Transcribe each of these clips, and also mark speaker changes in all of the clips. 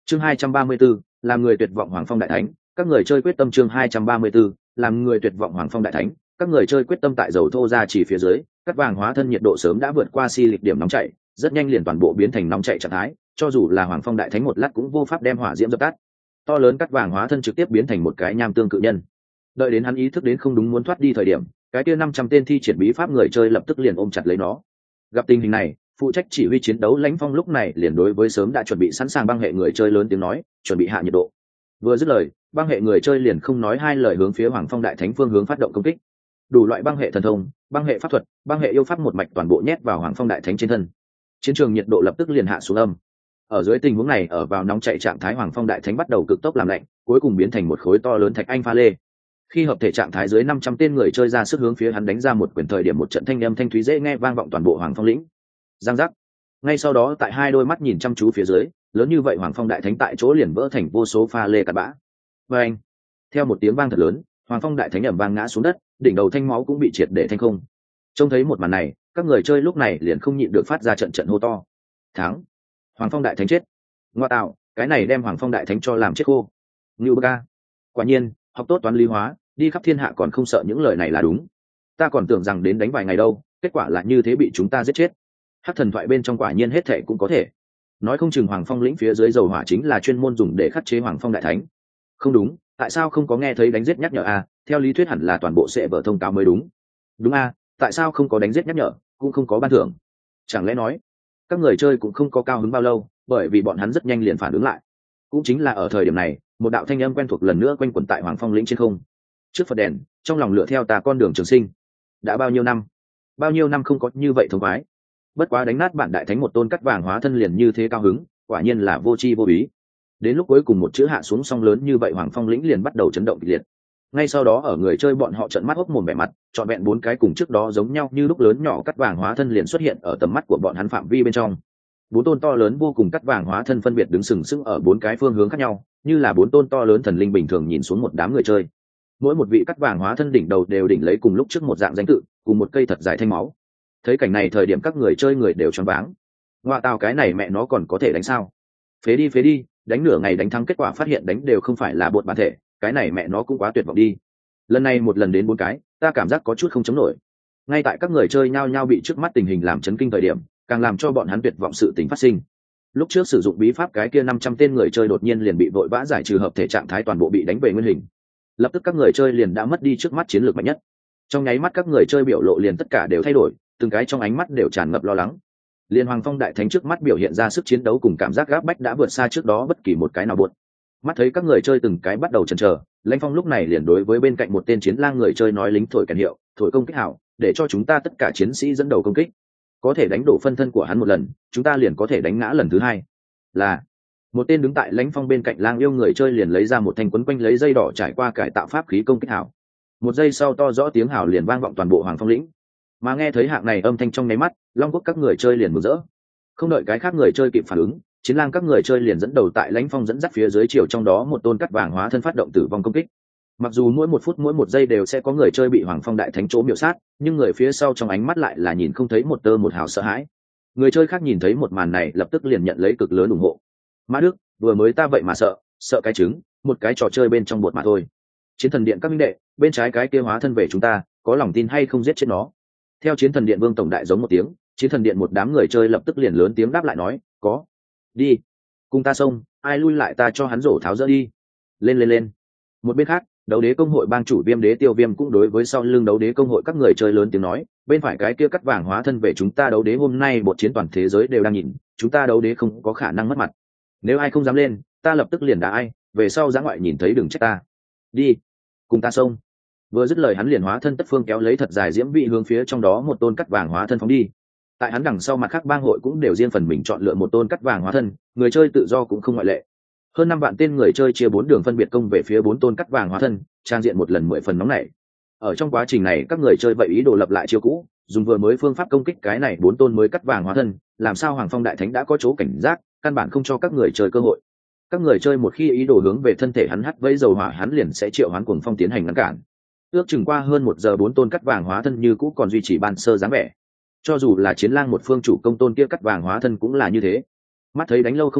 Speaker 1: Chương 234, làm người tuyệt vọng Hoàng Phong Đại Thánh, các người chơi quyết tâm. Chương 234, làm người tuyệt vọng Hoàng Phong Đại Thánh, các người chơi quyết tâm. Tại dầu thô ra chỉ phía dưới, cắt vàng hóa thân nhiệt độ sớm đã vượt qua si lịch điểm nóng chảy, rất nhanh liền toàn bộ biến thành nóng chảy trạng thái, cho dù là Hoàng Phong Đại Thánh một lát cũng vô pháp đem hỏa diễm dập tắt. To lớn cắt vàng hóa thân trực tiếp biến thành một cái nham tương cự nhân. Đợi đến hắn ý thức đến không đúng muốn thoát đi thời điểm, cái kia 500 tên thi triển bí pháp người chơi lập tức liền ôm chặt lấy nó. Gặp tình hình này, phụ trách chỉ huy chiến đấu Lãnh Phong lúc này liền đối với sớm đã chuẩn bị sẵn sàng băng hệ người chơi lớn tiếng nói, chuẩn bị hạ nhiệt độ. Vừa dứt lời, băng hệ người chơi liền không nói hai lời hướng phía Hoàng Phong Đại Thánh phương hướng phát động công kích. Đủ loại băng hệ thần thông, băng hệ pháp thuật, băng hệ yêu pháp một mạch toàn bộ nhét vào Hoàng Phong Đại Thánh trên thân. Chiến trường nhiệt độ lập tức liền hạ xuống âm. Ở dưới tình huống này, ở vào nóng chạy trạng thái Hoàng Phong Đại Thánh bắt đầu cực tốc làm lạnh, cuối cùng biến thành một khối to lớn thạch anh pha lê. Khi hợp thể trạng thái dưới 500 tên người chơi ra sức hướng phía hắn đánh ra một quyền thời điểm, một trận thanh âm thanh thúy dễ nghe vang vọng toàn bộ Hoàng Phong lĩnh. Giang giác. Ngay sau đó tại hai đôi mắt nhìn chăm chú phía dưới, lớn như vậy Hoàng Phong Đại Thánh tại chỗ liền vỡ thành vô số pha lê cặn bã. Và anh, theo một tiếng vang thật lớn, Hoàng Phong Đại Thánh ầm vang ngã xuống đất, đỉnh đầu thanh máu cũng bị triệt để thanh không. Trông thấy một màn này, các người chơi lúc này liền không nhịn được phát ra trận trận hô to. Thắng! Hoàng Phong Đại Thánh chết! Ngoa tạo, cái này đem Hoàng Phong Đại Thánh cho làm chết khô. Ngưu Bơ. Quả nhiên, học tốt toán lý hóa, đi khắp thiên hạ còn không sợ những lời này là đúng. Ta còn tưởng rằng đến đánh vài ngày đâu, kết quả là như thế bị chúng ta giết chết. Hắc thần thoại bên trong quả nhiên hết thệ cũng có thể. Nói không chừng Hoàng Phong lĩnh phía dưới dầu hỏa chính là chuyên môn dùng để khắc chế Hoàng Phong Đại Thánh. Không đúng, tại sao không có nghe thấy đánh giết nhắc nhở a? Theo lý thuyết hẳn là toàn bộ sẽ vở thông cáo mới đúng. Đúng a, tại sao không có đánh giết nhắc nhở, cũng không có ban thưởng? Chẳng lẽ nói, các người chơi cũng không có cao hứng bao lâu, bởi vì bọn hắn rất nhanh liền phản ứng lại. Cũng chính là ở thời điểm này, một đạo thanh âm quen thuộc lần nữa quanh quẩn tại Hoàng Phong lĩnh trên không. Trước Phật đèn, trong lòng lựa theo ta con đường trường sinh. Đã bao nhiêu năm không có như vậy thông khoái. Bất quá đánh nát bản đại thánh một tôn cắt vàng hóa thân liền như thế cao hứng, quả nhiên là vô tri vô ý. Đến lúc cuối cùng một chữ hạ xuống song lớn như vậy, Hoàng Phong lĩnh liền bắt đầu chấn động kịch liệt. Ngay sau đó ở người chơi bọn họ trợn mắt hốc mồm vẻ mặt, trọn vẹn 4 cái cùng trước đó giống nhau như lúc lớn nhỏ cắt vàng hóa thân liền xuất hiện ở tầm mắt của bọn hắn phạm vi bên trong. 4 tôn to lớn vô cùng cắt vàng hóa thân phân biệt đứng sừng sững ở 4 cái phương hướng khác nhau, như là 4 tôn to lớn thần linh bình thường nhìn xuống một đám người chơi. Mỗi một vị cắt vàng hóa thân đỉnh đầu đều đỉnh lấy cùng lúc trước một dạng danh tự, cùng một cây thật dài thanh máu. Thấy cảnh này thời điểm các người chơi người đều choáng váng. Ngoa tào, cái này mẹ nó còn có thể đánh sao? Phế đi, đánh nửa ngày đánh thắng kết quả phát hiện đánh đều không phải là bột bản thể, cái này mẹ nó cũng quá tuyệt vọng đi. Lần này một lần đến 4 cái, ta cảm giác có chút không chống nổi. Ngay tại các người chơi nhao nhao bị trước mắt tình hình làm chấn kinh thời điểm, càng làm cho bọn hắn tuyệt vọng sự tình phát sinh. Lúc trước sử dụng bí pháp cái kia 500 tên người chơi đột nhiên liền bị vội vã giải trừ hợp thể trạng thái, toàn bộ bị đánh về nguyên hình. Lập tức các người chơi liền đã mất đi trước mắt chiến lược mạnh nhất. Trong nháy mắt các người chơi biểu lộ liền tất cả đều thay đổi, từng cái trong ánh mắt đều tràn ngập lo lắng. Liên Hoàng Phong Đại Thánh trước mắt biểu hiện ra sức chiến đấu cùng cảm giác gáp bách đã vượt xa trước đó bất kỳ một cái nào buồn. Mắt thấy các người chơi từng cái bắt đầu chần chờ, Lãnh Phong lúc này liền đối với bên cạnh một tên chiến lang người chơi nói, lính thổi kèn hiệu, thổi công kích hảo, để cho chúng ta tất cả chiến sĩ dẫn đầu công kích. Có thể đánh đổ phân thân của hắn một lần, chúng ta liền có thể đánh ngã lần thứ hai. Là một tên đứng tại Lãnh Phong bên cạnh lang yêu người chơi liền lấy ra một thanh quấn quanh lấy dây đỏ trải qua cải tạo pháp khí công kích hảo. Một giây sau to rõ tiếng hào liền vang vọng toàn bộ Hoàng Phong lĩnh. Mà nghe thấy hạng này âm thanh trong nháy mắt, Long Quốc các người chơi liền mừng rỡ. Không đợi cái khác người chơi kịp phản ứng, chiến lang các người chơi liền dẫn đầu tại Lãnh Phong dẫn dắt phía dưới chiều trong đó một tôn cắt vàng hóa thân phát động tử vong công kích. Mặc dù mỗi 1 phút mỗi 1 giây đều sẽ có người chơi bị Hoàng Phong Đại Thánh chỗ miểu sát, nhưng người phía sau trong ánh mắt lại là nhìn không thấy một tơ một hào sợ hãi. Người chơi khác nhìn thấy một màn này lập tức liền nhận lấy cực lớn ủng hộ. Mã Đức, vừa mới ta vậy mà sợ cái trứng, một cái trò chơi bên trong bột mà thôi. Chiến thần điện các minh đệ, bên trái cái kia hóa thân về chúng ta, có lòng tin hay không giết chết nó? Theo chiến thần điện vương tổng đại giống một tiếng, chiến thần điện một đám người chơi lập tức liền lớn tiếng đáp lại nói, có. Đi, cùng ta xông, ai lui lại ta cho hắn rổ tháo dỡ đi. Lên. Một bên khác, đấu đế công hội bang chủ Viêm Đế Tiêu Viêm cũng đối với sau lưng đấu đế công hội các người chơi lớn tiếng nói, bên phải cái kia cắt vàng hóa thân về chúng ta đấu đế hôm nay một chiến toàn thế giới đều đang nhìn, chúng ta đấu đế không có khả năng mất mặt. Nếu ai không dám lên, ta lập tức liền đá ai, về sau giã ngoại nhìn thấy đừng trách ta. Đi, cùng ta xông. Vừa dứt lời hắn liền hóa thân tất phương kéo lấy thật dài diễm vị hướng phía trong đó một tôn cắt vàng hóa thân phóng đi. Tại hắn đằng sau mặt khác bang hội cũng đều riêng phần mình chọn lựa một tôn cắt vàng hóa thân, người chơi tự do cũng không ngoại lệ. Hơn 5 vạn tên người chơi chia 4 đường phân biệt công về phía 4 tôn cắt vàng hóa thân, trang diện một lần 10 phần nóng nảy. Ở trong quá trình này các người chơi vậy ý đồ lập lại chiêu cũ, dùng vừa mới phương pháp công kích cái này 4 tôn mới cắt vàng hóa thân, làm sao Hoàng Phong Đại Thánh đã có chỗ cảnh giác, căn bản không cho các người chơi cơ hội. Các người chơi một khi ý đồ hướng về thân thể hắn hắt vẫy dầu hỏa, hắn liền sẽ triệu hoán cuồng phong tiến hành ngăn cản. Ước chừng qua hơn 1 giờ 4 tôn cắt vàng hóa thân như cũ còn duy trì ban sơ dáng vẻ. Cho dù là chiến lang một phương chủ công tôn kia cắt vàng hóa thân cũng là như thế. Mắt thấy đánh lâu không xong,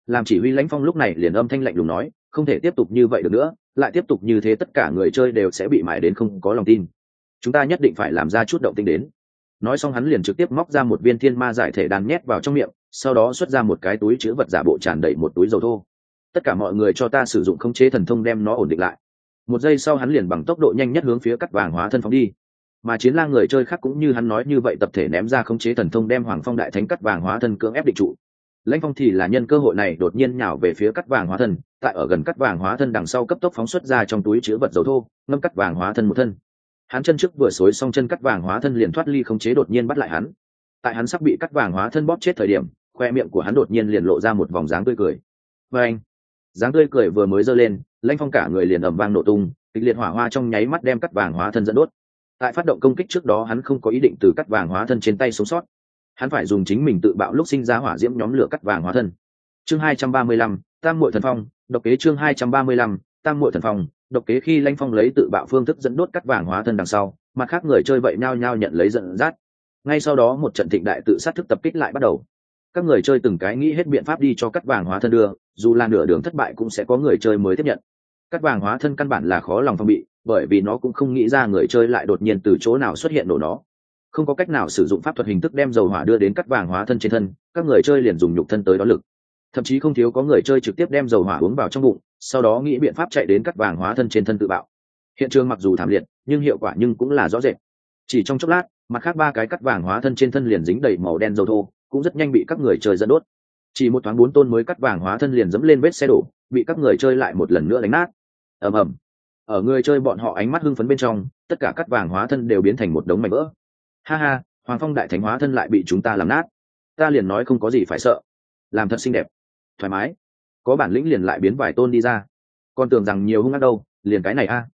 Speaker 1: làm chỉ huy Lãnh Phong lúc này liền âm thanh lạnh lùng nói, không thể tiếp tục như vậy được nữa, lại tiếp tục như thế tất cả người chơi đều sẽ bị mãi đến không có lòng tin. Chúng ta nhất định phải làm ra chút động tĩnh đến. Nói xong hắn liền trực tiếp móc ra một viên thiên ma giải thể đan nhét vào trong miệng, sau đó xuất ra một cái túi chứa vật giả bộ tràn đầy một túi dầu thô. Tất cả mọi người cho ta sử dụng khống chế thần thông đem nó ổn định lại. Một giây sau hắn liền bằng tốc độ nhanh nhất hướng phía cắt vàng hóa thân phóng đi. Mà chiến lang người chơi khác cũng như hắn nói như vậy, tập thể ném ra khống chế thần thông đem Hoàng Phong đại thánh cắt vàng hóa thân cưỡng ép định trụ. Lãnh Phong thì là nhân cơ hội này đột nhiên nhào về phía cắt vàng hóa thân, tại ở gần cắt vàng hóa thân đằng sau cấp tốc phóng xuất ra trong túi chứa vật dầu thô, ngâm cắt vàng hóa thân một thân. Hắn chân trước vừa xối xong chân cắt vàng hóa thân liền thoát ly khống chế đột nhiên bắt lại hắn. Tại hắn sắp bị cắt vàng hóa thân bóp chết thời điểm, khoe miệng của hắn đột nhiên liền lộ ra một vòng dáng tươi cười. Và anh, dáng tươi cười vừa mới giơ lên, Lãnh Phong cả người liền ầm vang nổ tung, kịch liệt hỏa hoa trong nháy mắt đem cắt vàng hóa thân dẫn đốt. Tại phát động công kích trước đó hắn không có ý định từ cắt vàng hóa thân trên tay sống sót, hắn phải dùng chính mình tự bạo lúc sinh ra hỏa diễm nhóm lửa cắt vàng hóa thân. Chương 235, Tam Muội Thần Phong, độc kế. Chương 235, Tam Muội Thần Phong, độc kế. Khi Lãnh Phong lấy tự bạo phương thức dẫn đốt cắt vàng hóa thân đằng sau, mặt khác người chơi vậy nhao nhao nhận lấy giận dắt. Ngay sau đó một trận thịnh đại tự sát thức tập kích lại bắt đầu. Các người chơi từng cái nghĩ hết biện pháp đi cho cắt vàng hóa thân đưa, dù là nửa đường thất bại cũng sẽ có người chơi mới tiếp nhận. Cắt vàng hóa thân căn bản là khó lòng phòng bị, bởi vì nó cũng không nghĩ ra người chơi lại đột nhiên từ chỗ nào xuất hiện nổ nó. Không có cách nào sử dụng pháp thuật hình thức đem dầu hỏa đưa đến cắt vàng hóa thân trên thân, các người chơi liền dùng nhục thân tới đó lực. Thậm chí không thiếu có người chơi trực tiếp đem dầu hỏa uống vào trong bụng, sau đó nghĩ biện pháp chạy đến cắt vàng hóa thân trên thân tự bạo. Hiện trường mặc dù thảm liệt, nhưng hiệu quả cũng là rõ rệt. Chỉ trong chốc lát, mặt khác 3 cái cắt vàng hóa thân trên thân liền dính đầy màu đen dầu thô, cũng rất nhanh bị các người chơi dẫn đốt. Chỉ một thoáng 4 tôn mới cắt vàng hóa thân liền dẫm lên vết xe đổ, bị các người chơi lại một lần nữa đánh nát. Ầm ầm. Ở người chơi bọn họ ánh mắt hưng phấn bên trong, tất cả cắt vàng hóa thân đều biến thành một đống mảnh vỡ. Ha ha, Hoàng Phong đại thánh hóa thân lại bị chúng ta làm nát. Ta liền nói không có gì phải sợ, làm thật xinh đẹp, thoải mái, có bản lĩnh liền lại biến vài tôn đi ra. Con tưởng rằng nhiều hung ác đâu, liền cái này a.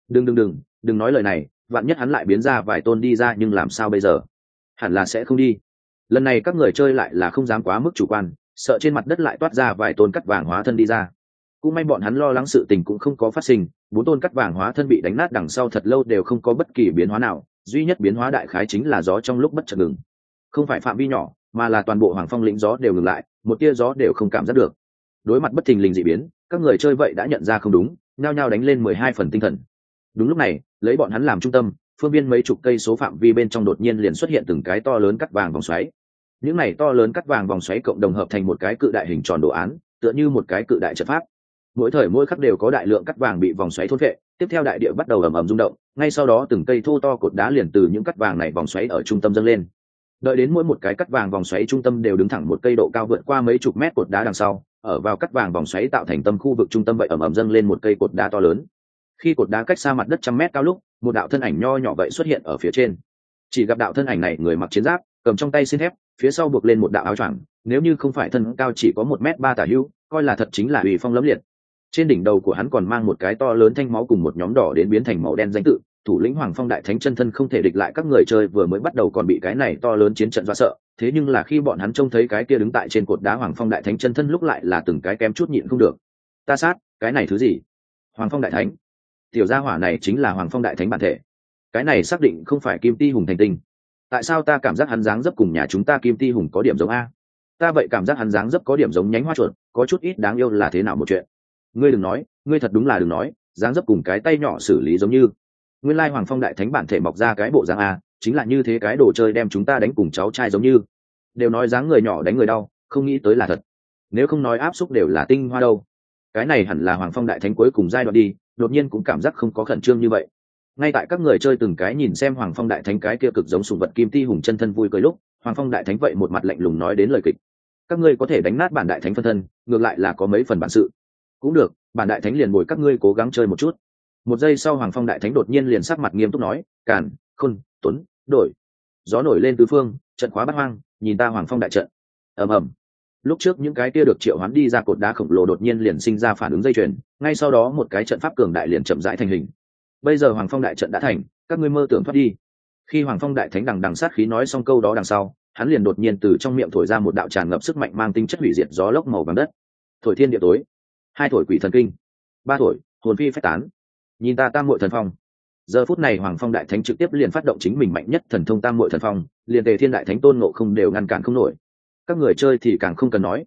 Speaker 1: Đừng nói lời này, vạn nhất hắn lại biến ra vài tôn đi ra nhưng làm sao bây giờ? Hẳn là sẽ không đi. Lần này các người chơi lại là không dám quá mức chủ quan, sợ trên mặt đất lại toát ra vài tôn cắt vàng hóa thân đi ra. Cũng may bọn hắn lo lắng sự tình cũng không có phát sinh, 4 tôn cắt vàng hóa thân bị đánh nát đằng sau thật lâu đều không có bất kỳ biến hóa nào, duy nhất biến hóa đại khái chính là gió trong lúc bất chợt ngừng. Không phải phạm vi nhỏ, mà là toàn bộ Hoàng Phong lĩnh gió đều ngừng lại, một tia gió đều không cảm giác được. Đối mặt bất thình lình dị biến, các người chơi vậy đã nhận ra không đúng, nhao nhao đánh lên 12 phần tinh thần. Đúng lúc này, lấy bọn hắn làm trung tâm, phương viên mấy chục cây số phạm vi bên trong đột nhiên liền xuất hiện từng cái to lớn cắt vàng vòng xoáy. Những này to lớn cắt vàng vòng xoáy cộng đồng hợp thành một cái cự đại hình tròn đồ án, tựa như một cái cự đại trận pháp. Mỗi thời mỗi khắc đều có đại lượng cắt vàng bị vòng xoáy thôn phệ, tiếp theo đại địa bắt đầu ầm ầm rung động, ngay sau đó từng cây thô to cột đá liền từ những cắt vàng này vòng xoáy ở trung tâm dâng lên. Đợi đến mỗi một cái cắt vàng vòng xoáy trung tâm đều đứng thẳng một cây độ cao vượt qua mấy chục mét cột đá đằng sau, ở vào cắt vàng vòng xoáy tạo thành tâm khu vực trung tâm vậy ầm ầm dâng lên một cây cột đá to lớn. Khi cột đá cách xa mặt đất trăm mét cao lúc, một đạo thân ảnh nho nhỏ vậy xuất hiện ở phía trên. Chỉ gặp đạo thân ảnh này người mặc chiến giáp, cầm trong tay xiên thép, phía sau buộc lên một đạo áo choàng, nếu như không phải thân cao chỉ có 1m3 tả hữu, coi là thật chính là uy phong lẫm liệt. Trên đỉnh đầu của hắn còn mang một cái to lớn thanh máu cùng một nhóm đỏ đến biến thành màu đen danh tự, thủ lĩnh Hoàng Phong đại thánh chân thân không thể địch lại. Các người chơi vừa mới bắt đầu còn bị cái này to lớn chiến trận dọa sợ, thế nhưng là khi bọn hắn trông thấy cái kia đứng tại trên cột đá Hoàng Phong đại thánh chân thân lúc lại là từng cái kém chút nhịn không được. Ta sát, cái này thứ gì? Hoàng Phong đại thánh? Tiểu gia hỏa này chính là Hoàng Phong đại thánh bản thể. Cái này xác định không phải Kim Ti Hùng thành tinh. Tại sao ta cảm giác hắn dáng dấp cùng nhà chúng ta Kim Ti Hùng có điểm giống a? Ta vậy cảm giác hắn dáng dấp có điểm giống nhánh hoa chuột, có chút ít đáng yêu là thế nào một chuyện? Ngươi đừng nói, ngươi thật đúng là đừng nói, dáng dấp cùng cái tay nhỏ xử lý giống như. Nguyên lai Hoàng Phong đại thánh bản thể mọc ra cái bộ dáng a, chính là như thế cái đồ chơi đem chúng ta đánh cùng cháu trai giống như. Đều nói dáng người nhỏ đánh người đau, không nghĩ tới là thật. Nếu không nói áp xúc đều là tinh hoa đâu. Cái này hẳn là Hoàng Phong đại thánh cuối cùng giai đoạn đi, đột nhiên cũng cảm giác không có khẩn trương như vậy. Ngay tại các người chơi từng cái nhìn xem Hoàng Phong đại thánh cái kia cực giống sùng vật Kim Ti Hùng chân thân vui cười lúc, Hoàng Phong đại thánh vậy một mặt lạnh lùng nói đến lời kịch. Các ngươi có thể đánh nát bản đại thánh phân thân, ngược lại là có mấy phần bản sự. Cũng được, bản đại thánh liền bồi các ngươi cố gắng chơi một chút. Một giây sau Hoàng Phong đại thánh đột nhiên liền sắc mặt nghiêm túc nói, càn, khôn, tuấn, đổi. Gió nổi lên tứ phương, trận khóa bát hoang, nhìn ta Hoàng Phong đại trận. Ầm ầm. Lúc trước những cái kia được triệu hoán đi ra cột đá khổng lồ đột nhiên liền sinh ra phản ứng dây chuyền, ngay sau đó một cái trận pháp cường đại liền chậm rãi thành hình. Bây giờ Hoàng Phong đại trận đã thành, các ngươi mơ tưởng thoát đi. Khi Hoàng Phong đại thánh đằng sát khí nói xong câu đó đằng sau, hắn liền đột nhiên từ trong miệng thổi ra một đạo tràn ngập sức mạnh mang tính chất hủy diệt gió lốc màu vàng đất. Thổi thiên địa tối, 2 thổi quỷ thần kinh, 3 thổi hồn phi phách tán. Nhìn ta Tam Muội Thần Phong. Giờ phút này Hoàng Phong đại thánh trực tiếp liền phát động chính mình mạnh nhất thần thông Tam Muội Thần Phong, liền Tề Thiên đại thánh Tôn Ngộ Không đều ngăn cản không nổi. Các người chơi thì càng không cần nói.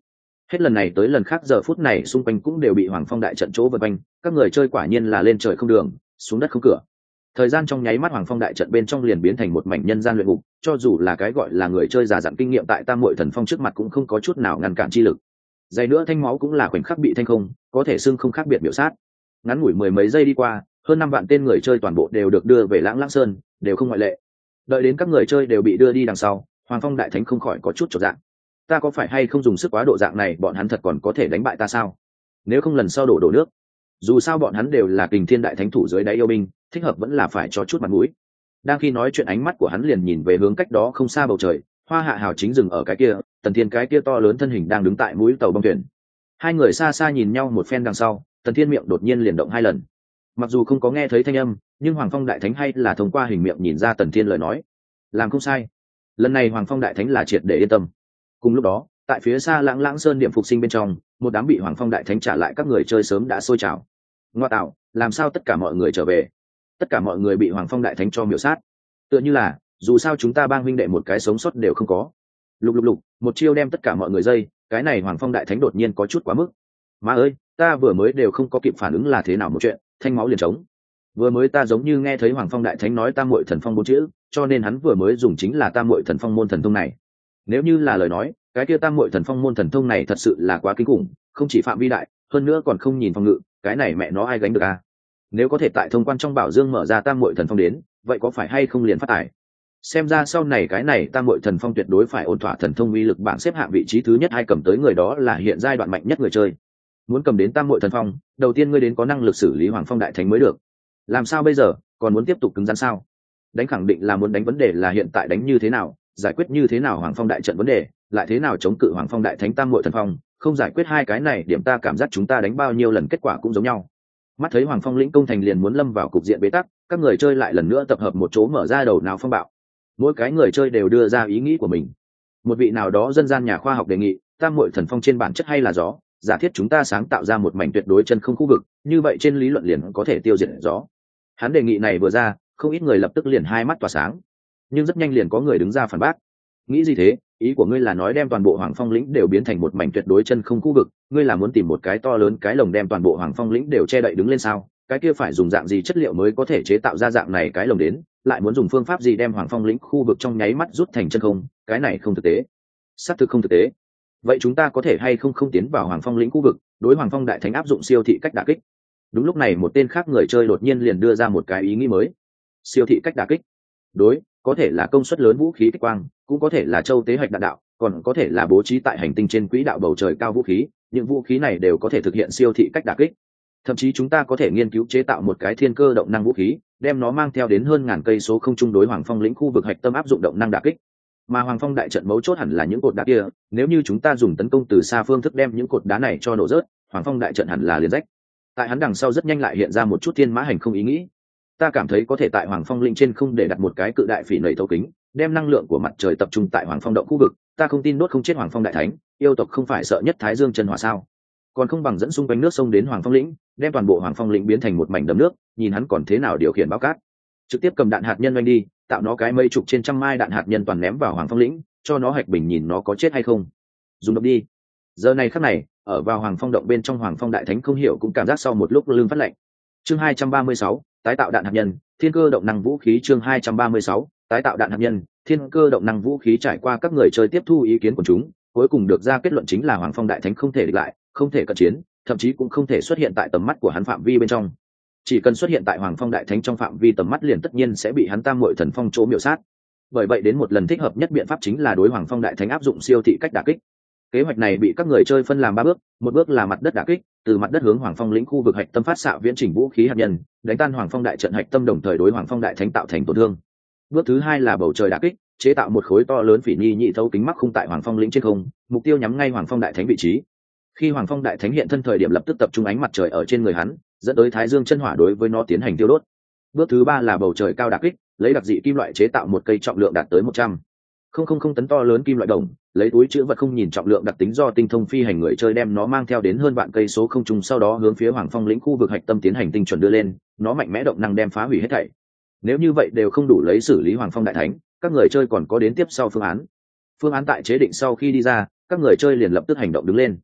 Speaker 1: Hết lần này tới lần khác giờ phút này xung quanh cũng đều bị Hoàng Phong đại trận chỗ vây quanh, các người chơi quả nhiên là lên trời không đường, xuống đất không cửa. Thời gian trong nháy mắt Hoàng Phong đại trận bên trong liền biến thành một mảnh nhân gian luyện ngục, cho dù là cái gọi là người chơi già dặn kinh nghiệm tại Tam Muội Thần Phong trước mặt cũng không có chút nào ngăn cản chi lực. Dày nữa thanh máu cũng là khoảnh khắc bị thanh không, có thể xưng không khác biệt biểu sát. Ngắn ngủi mười mấy giây đi qua, hơn 5 vạn tên người chơi toàn bộ đều được đưa về Lãng Lãng Sơn, đều không ngoại lệ. Đợi đến các người chơi đều bị đưa đi đằng sau, Hoàng Phong đại thánh không khỏi có chút chột dạ. Ta có phải hay không dùng sức quá độ dạng này, bọn hắn thật còn có thể đánh bại ta sao? Nếu không lần sau đổ nước. Dù sao bọn hắn đều là Kình Thiên đại thánh thủ dưới đáy yêu binh, thích hợp vẫn là phải cho chút mặt mũi. Đang khi nói chuyện ánh mắt của hắn liền nhìn về hướng cách đó không xa bầu trời, Hoa Hạ Hào chính dừng ở cái kia, Tần Thiên cái kia to lớn thân hình đang đứng tại mũi tàu bong thuyền. Hai người xa xa nhìn nhau một phen đằng sau, Tần Thiên miệng đột nhiên liền động 2 lần. Mặc dù không có nghe thấy thanh âm, nhưng Hoàng Phong đại thánh hay là thông qua hình miệng nhìn ra Tần Thiên lời nói. Làm không sai. Lần này Hoàng Phong đại thánh là triệt để yên tâm. Cùng lúc đó, tại phía xa Lãng Lãng Sơn điểm phục sinh bên trong, một đám bị Hoàng Phong đại thánh trả lại các người chơi sớm đã sôi trào. Ngoa tạo, làm sao tất cả mọi người trở về? Tất cả mọi người bị Hoàng Phong đại thánh cho miểu sát. Tựa như là, dù sao chúng ta bang huynh đệ một cái sống sót đều không có. Lục, một chiêu đem tất cả mọi người dây, cái này Hoàng Phong đại thánh đột nhiên có chút quá mức. Má ơi, ta vừa mới đều không có kịp phản ứng là thế nào một chuyện, thanh máu liền trống. Vừa mới ta giống như nghe thấy Hoàng Phong đại thánh nói Tam Muội Thần Phong 4 chữ, cho nên hắn vừa mới dùng chính là Tam Muội Thần Phong môn thần thông này. Nếu như là lời nói, cái kia Tam Muội Thần Phong môn thần thông này thật sự là quá kinh khủng, không chỉ phạm vi đại, hơn nữa còn không nhìn phòng ngự, cái này mẹ nó ai gánh được a? Nếu có thể tại thông quan trong bảo dương mở ra Tam Muội Thần Phong đến, vậy có phải hay không liền phát tài? Xem ra sau này cái này Tam Muội Thần Phong tuyệt đối phải ổn thỏa thần thông uy lực bảng xếp hạng vị trí thứ nhất, hay cầm tới người đó là hiện giai đoạn mạnh nhất người chơi. Muốn cầm đến Tam Muội Thần Phong, đầu tiên ngươi đến có năng lực xử lý Hoàng Phong đại thánh mới được. Làm sao bây giờ, còn muốn tiếp tục cứng rắn sao? Đánh khẳng định là muốn đánh, vấn đề là hiện tại đánh như thế nào, giải quyết như thế nào Hoàng Phong đại trận vấn đề, lại thế nào chống cự Hoàng Phong đại thánh Tam Muội Thần Phong, không giải quyết hai cái này, điểm ta cảm giác chúng ta đánh bao nhiêu lần kết quả cũng giống nhau. Mắt thấy Hoàng Phong lĩnh công thành liền muốn lâm vào cục diện bế tắc, các người chơi lại lần nữa tập hợp một chỗ mở ra đầu não phong bạo. Mỗi cái người chơi đều đưa ra ý nghĩ của mình. Một vị nào đó dân gian nhà khoa học đề nghị, Tam Muội Thần Phong trên bản chất hay là gió, giả thiết chúng ta sáng tạo ra một mảnh tuyệt đối chân không khu vực, như vậy trên lý luận liền có thể tiêu diệt gió. Hắn đề nghị này vừa ra, không ít người lập tức liền hai mắt tỏa sáng, nhưng rất nhanh liền có người đứng ra phản bác. Nghĩ gì thế? Ý của ngươi là nói đem toàn bộ Hoàng Phong lĩnh đều biến thành một mảnh tuyệt đối chân không khu vực, ngươi là muốn tìm một cái to lớn cái lồng đem toàn bộ Hoàng Phong lĩnh đều che đậy đứng lên sao? Cái kia phải dùng dạng gì chất liệu mới có thể chế tạo ra dạng này cái lồng đến, lại muốn dùng phương pháp gì đem Hoàng Phong lĩnh khu vực trong nháy mắt rút thành chân không, cái này không thực tế. Xác thực không thực tế. Vậy chúng ta có thể hay không tiến vào Hoàng Phong lĩnh khu vực, đối Hoàng Phong đại thánh áp dụng siêu thị cách đả kích? Đúng lúc này một tên khác người chơi đột nhiên liền đưa ra một cái ý nghĩ mới. Siêu thị cách đả kích? Đối, có thể là công suất lớn vũ khí kích quang, cũng có thể là châu tế hoạch đạn đạo, còn có thể là bố trí tại hành tinh trên quỹ đạo bầu trời cao vũ khí, những vũ khí này đều có thể thực hiện siêu thị cách đả kích. Thậm chí chúng ta có thể nghiên cứu chế tạo một cái thiên cơ động năng vũ khí, đem nó mang theo đến hơn ngàn cây số không chung đối Hoàng Phong lĩnh khu vực hạch tâm áp dụng động năng đả kích. Mà Hoàng Phong đại trận mấu chốt hẳn là những cột đá kia, nếu như chúng ta dùng tấn công từ xa phương thức đem những cột đá này cho nổ rớt, Hoàng Phong đại trận hẳn là liền rách. Tại hắn đằng sau rất nhanh lại hiện ra một chút thiên mã hành không ý nghĩ. Ta cảm thấy có thể tại Hoàng Phong lĩnh trên không để đặt một cái cự đại phỉ nẩy thấu kính, đem năng lượng của mặt trời tập trung tại Hoàng Phong động khu vực, ta không tin đốt không chết Hoàng Phong đại thánh, yêu tộc không phải sợ nhất Thái Dương chân hỏa sao? Còn không bằng dẫn xung quanh nước sông đến Hoàng Phong lĩnh, đem toàn bộ Hoàng Phong lĩnh biến thành một mảnh đầm nước, nhìn hắn còn thế nào điều khiển bao cát. Trực tiếp cầm đạn hạt nhân oanh đi, tạo nó cái mấy chục trên trăm mai đạn hạt nhân toàn ném vào Hoàng Phong lĩnh, cho nó hạch bình nhìn nó có chết hay không. Dùng độc đi. Giờ này khắc này, ở vào Hoàng Phong động bên trong Hoàng Phong đại thánh không hiểu cũng cảm giác sau một lúc lưng phát lạnh. Chương 236, tái tạo đạn hạt nhân, thiên cơ động năng vũ khí. Chương 236, tái tạo đạn hạt nhân, thiên cơ động năng vũ khí. Trải qua các người chơi tiếp thu ý kiến của chúng, cuối cùng được ra kết luận chính là Hoàng Phong đại thánh không thể địch lại, không thể cận chiến, thậm chí cũng không thể xuất hiện tại tầm mắt của hắn phạm vi bên trong. Chỉ cần xuất hiện tại Hoàng Phong đại thánh trong phạm vi tầm mắt liền tất nhiên sẽ bị hắn Tam Muội Thần Phong chỗ miểu sát. Bởi vậy đến một lần thích hợp nhất biện pháp chính là đối Hoàng Phong đại thánh áp dụng siêu thị cách đả kích. Kế hoạch này bị các người chơi phân làm 3 bước, một bước là mặt đất đả kích, từ mặt đất hướng Hoàng Phong lĩnh khu vực hạch tâm phát xạ viễn chỉnh vũ khí hạt nhân, đánh tan Hoàng Phong đại trận hạch tâm đồng thời đối Hoàng Phong đại thánh tạo thành tổn thương. Bước thứ 2 là bầu trời đả kích, chế tạo một khối to lớn phỉ nhi nhị thấu kính mắc khung tại Hoàng Phong lĩnh trên không, mục tiêu nhắm ngay Hoàng Phong đại thánh vị trí. Khi Hoàng Phong đại thánh hiện thân thời điểm lập tức tập trung ánh mặt trời ở trên người hắn, dẫn tới Thái Dương chân hỏa đối với nó tiến hành tiêu đốt. Bước thứ 3 là bầu trời cao đả kích, lấy đặc dị kim loại chế tạo một cây trọng lượng đạt tới 100,000 tấn to lớn kim loại đồng, lấy túi chứa vật không nhìn trọng lượng đặc tính do tinh thông phi hành người chơi đem nó mang theo đến hơn vạn cây số không trung, sau đó hướng phía Hoàng Phong lĩnh khu vực hạch tâm tiến hành tinh chuẩn đưa lên, nó mạnh mẽ động năng đem phá hủy hết thảy. Nếu như vậy đều không đủ lấy xử lý Hoàng Phong đại thánh, các người chơi còn có đến tiếp sau phương án. Phương án tại chế định sau khi đi ra, các người chơi liền lập tức hành động đứng lên.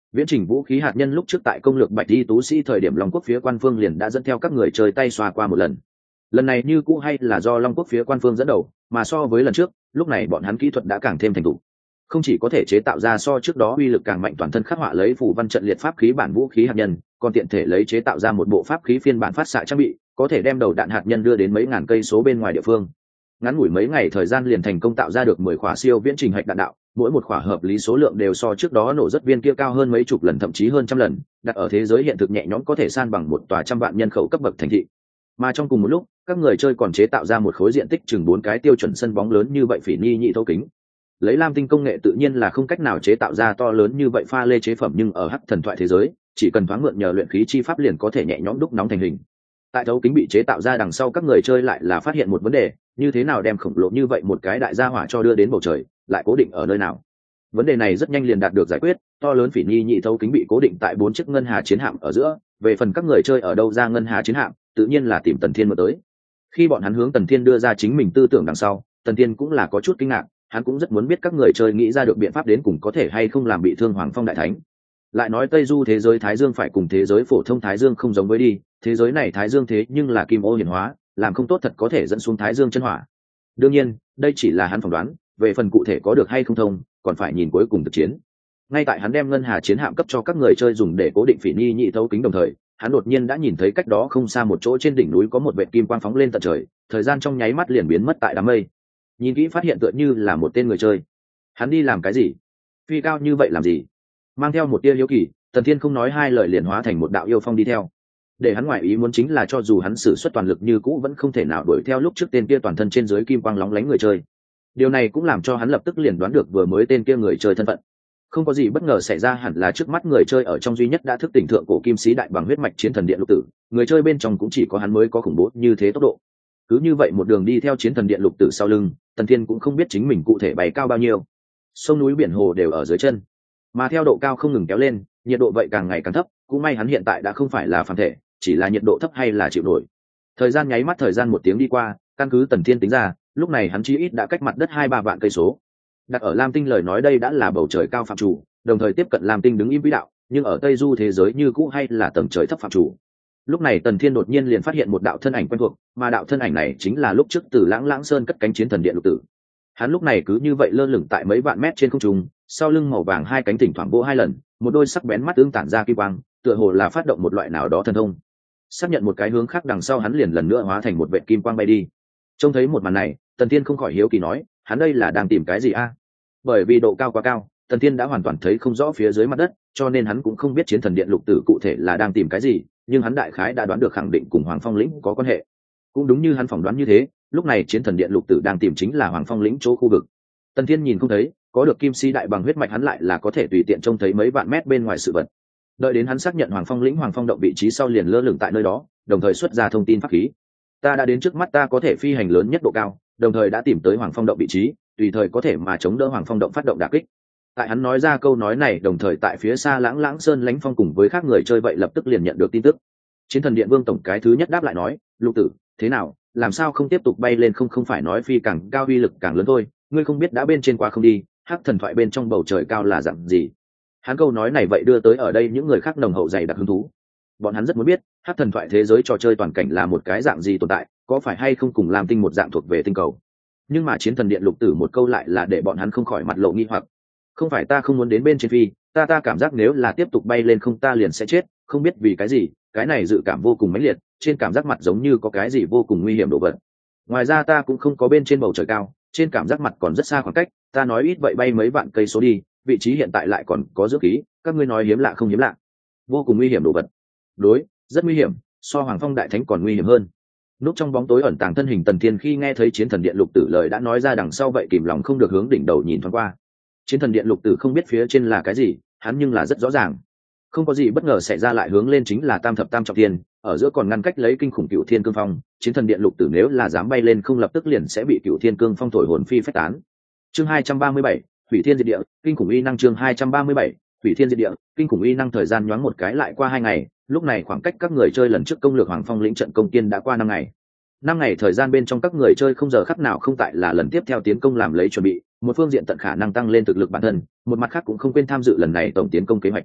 Speaker 1: Viễn trình vũ khí hạt nhân lúc trước tại công lược Bạch Y tú sĩ thời điểm Long Quốc phía quan phương liền đã dẫn theo các người chơi tay xoa qua một lần. Lần này như cũ hay là do Long Quốc phía quan phương dẫn đầu, mà so với lần trước, lúc này bọn hắn kỹ thuật đã càng thêm thành thục. Không chỉ có thể chế tạo ra so trước đó uy lực càng mạnh toàn thân khắc họa lấy phù văn trận liệt pháp khí bản vũ khí hạt nhân, còn tiện thể lấy chế tạo ra một bộ pháp khí phiên bản phát xạ trang bị, có thể đem đầu đạn hạt nhân đưa đến mấy ngàn cây số bên ngoài địa phương. Ngắn ngủi mấy ngày thời gian liền thành công tạo ra được 10 khỏa siêu viễn trình hạch đạn đạo, mỗi một khỏa hợp lý số lượng đều so trước đó nổ rất viên kia cao hơn mấy chục lần thậm chí hơn trăm lần, đặt ở thế giới hiện thực nhẹ nhõm có thể san bằng một tòa trăm vạn nhân khẩu cấp bậc thành thị. Mà trong cùng một lúc, các người chơi còn chế tạo ra một khối diện tích chừng 4 cái tiêu chuẩn sân bóng lớn như vậy phỉ ni nhị thấu kính. Lấy lam tinh công nghệ tự nhiên là không cách nào chế tạo ra to lớn như vậy pha lê chế phẩm, nhưng ở hắc thần thoại thế giới, chỉ cần thoáng mượn nhờ luyện khí chi pháp liền có thể nhẹ nhõm đúc nóng thành hình. Tại thấu kính bị chế tạo ra đằng sau, các người chơi lại là phát hiện một vấn đề, như thế nào đem khổng lồ như vậy một cái đại gia hỏa cho đưa đến bầu trời, lại cố định ở nơi nào? Vấn đề này rất nhanh liền đạt được giải quyết, to lớn phỉ nhi nhị thấu kính bị cố định tại 4 chiếc ngân hà chiến hạm ở giữa. Về phần các người chơi ở đâu ra ngân hà chiến hạm, tự nhiên là tìm Tần Thiên mượn tới. Khi bọn hắn hướng Tần Thiên đưa ra chính mình tư tưởng đằng sau, Tần Thiên cũng là có chút kinh ngạc, hắn cũng rất muốn biết các người chơi nghĩ ra được biện pháp đến cùng có thể hay không làm bị thương Hoàng Phong Đại Thánh. Lại nói Tây Du thế giới Thái Dương phải cùng thế giới phổ thông Thái Dương không giống với đi, thế giới này Thái Dương thế nhưng là kim ô hiển hóa, làm không tốt thật có thể dẫn xuống Thái Dương chân hỏa. Đương nhiên, đây chỉ là hắn phỏng đoán, về phần cụ thể có được hay không thông, còn phải nhìn cuối cùng thực chiến. Ngay tại hắn đem ngân hà chiến hạm cấp cho các người chơi dùng để cố định phỉ nhi nhị thấu kính đồng thời, hắn đột nhiên đã nhìn thấy cách đó không xa một chỗ trên đỉnh núi có một vệt kim quang phóng lên tận trời, thời gian trong nháy mắt liền biến mất tại đám mây. Nhìn kỹ phát hiện tựa như là một tên người chơi. Hắn đi làm cái gì? Phi cao như vậy làm gì? Mang theo một tia hiếu kỳ, Tần Thiên không nói hai lời liền hóa thành một đạo yêu phong đi theo. Để hắn ngoại ý muốn chính là cho dù hắn sử xuất toàn lực như cũ vẫn không thể nào đuổi theo lúc trước tên kia toàn thân trên dưới kim quang lóng lánh người chơi. Điều này cũng làm cho hắn lập tức liền đoán được vừa mới tên kia người chơi thân phận. Không có gì bất ngờ xảy ra, hẳn là trước mắt người chơi ở trong duy nhất đã thức tỉnh thượng cổ kim sĩ đại bằng huyết mạch chiến thần điện lục tử, người chơi bên trong cũng chỉ có hắn mới có khủng bố như thế tốc độ. Cứ như vậy một đường đi theo chiến thần điện lục tử sau lưng, Tần Thiên cũng không biết chính mình cụ thể bay cao bao nhiêu. Sông núi biển hồ đều ở dưới chân, mà theo độ cao không ngừng kéo lên, nhiệt độ vậy càng ngày càng thấp, cũng may hắn hiện tại đã không phải là phàm thể, chỉ là nhiệt độ thấp hay là chịu nổi. Thời gian nháy mắt, thời gian 1 tiếng đi qua, căn cứ Tần Thiên tính ra, lúc này hắn chí ít đã cách mặt đất 2-3 vạn cây số. Đặt ở Lam Tinh lời nói đây đã là bầu trời cao phạm chủ, đồng thời tiếp cận Lam Tinh đứng im vĩ đạo, nhưng ở Tây Du thế giới như cũ hay là tầng trời thấp phạm chủ. Lúc này Tần Thiên đột nhiên liền phát hiện một đạo thân ảnh quen thuộc, mà đạo thân ảnh này chính là lúc trước từ Lãng Lãng Sơn cất cánh chiến thần điện lục tử. Hắn lúc này cứ như vậy lơ lửng tại mấy vạn mét trên không trung, sau lưng màu vàng 2 cánh thỉnh thoảng vỗ 2 lần, một đôi sắc bén mắt tương tản ra kim quang, tựa hồ là phát động một loại nào đó thần thông. Xác nhận một cái hướng khác đằng sau, hắn liền lần nữa hóa thành một vệt kim quang bay đi. Trông thấy một màn này, Tần Thiên không khỏi hiếu kỳ nói, hắn đây là đang tìm cái gì a? Bởi vì độ cao quá cao, Tần Thiên đã hoàn toàn thấy không rõ phía dưới mặt đất, cho nên hắn cũng không biết chiến thần điện lục tử cụ thể là đang tìm cái gì, nhưng hắn đại khái đã đoán được khẳng định cùng Hoàng Phong lĩnh có quan hệ. Cũng đúng như hắn phỏng đoán như thế, lúc này chiến thần điện lục tử đang tìm chính là Hoàng Phong lĩnh chỗ khu vực. Tần Thiên nhìn không thấy, có được kim si đại bằng huyết mạch hắn lại là có thể tùy tiện trông thấy mấy vạn mét bên ngoài sự vật. Đợi đến hắn xác nhận Hoàng Phong lĩnh Hoàng Phong động vị trí sau liền lơ lửng tại nơi đó, đồng thời xuất ra thông tin pháp khí. Ta đã đến trước mắt, ta có thể phi hành lớn nhất độ cao, đồng thời đã tìm tới Hoàng Phong động vị trí, tùy thời có thể mà chống đỡ Hoàng Phong động phát động đả kích. Tại hắn nói ra câu nói này đồng thời, tại phía xa Lãng Lãng Sơn Lãnh Phong cùng với các người chơi vậy lập tức liền nhận được tin tức. Chiến thần điện vương tổng cái thứ nhất đáp lại nói, lục tử, thế nào, làm sao không tiếp tục bay lên? Không phải nói phi càng cao uy lực càng lớn thôi, ngươi không biết đã bên trên qua không đi, hắc thần thoại bên trong bầu trời cao là dạng gì. Hắn câu nói này vậy đưa tới ở đây những người khác nồng hậu dày đặc hứng thú. Bọn hắn rất muốn biết hắc thần thoại thế giới trò chơi toàn cảnh là một cái dạng gì tồn tại, có phải hay không cùng Lam Tinh một dạng thuộc về tinh cầu. Nhưng mà chiến thần điện lục tử một câu lại là để bọn hắn không khỏi mặt lộ nghi hoặc. Không phải ta không muốn đến bên trên phi, ta cảm giác nếu là tiếp tục bay lên không ta liền sẽ chết, không biết vì cái gì, cái này dự cảm vô cùng mãnh liệt, trên cảm giác mặt giống như có cái gì vô cùng nguy hiểm đổ vật. Ngoài ra ta cũng không có bên trên bầu trời cao, trên cảm giác mặt còn rất xa khoảng cách, ta nói ít vậy bay mấy vạn cây số đi, vị trí hiện tại lại còn có dưỡng khí, các ngươi nói hiếm lạ không hiếm lạ. Vô cùng nguy hiểm đồ vật. Đối, rất nguy hiểm, so Hoàng Phong Đại Thánh còn nguy hiểm hơn. Núp trong bóng tối ẩn tàng thân hình Tần Thiên khi nghe thấy chiến thần điện lục tử lời đã nói ra đằng sau vậy kìm lòng không được hướng đỉnh đầu nhìn thoáng qua. Chiến thần điện lục tử không biết phía trên là cái gì, hắn nhưng là rất rõ ràng. Không có gì bất ngờ xảy ra, lại hướng lên chính là tam thập tam trọng thiên, ở giữa còn ngăn cách lấy kinh khủng cựu thiên cương phong. Chiến thần điện lục tử nếu là dám bay lên không lập tức liền sẽ bị cựu thiên cương phong thổi hồn phi phách tán. Chương 237, hủy thiên diệt địa, kinh khủng uy năng. Chương 237, hủy thiên diệt địa, kinh khủng uy năng. Thời gian nhoáng một cái lại qua 2 ngày, lúc này khoảng cách các người chơi lần trước công lược Hoàng Phong lĩnh trận công tiên đã qua 5 ngày. 5 ngày thời gian bên trong các người chơi không giờ khắc nào không tại là lần tiếp theo tiến công làm lấy chuẩn bị, một phương diện tận khả năng tăng lên thực lực bản thân, một mặt khác cũng không quên tham dự lần này tổng tiến công kế hoạch.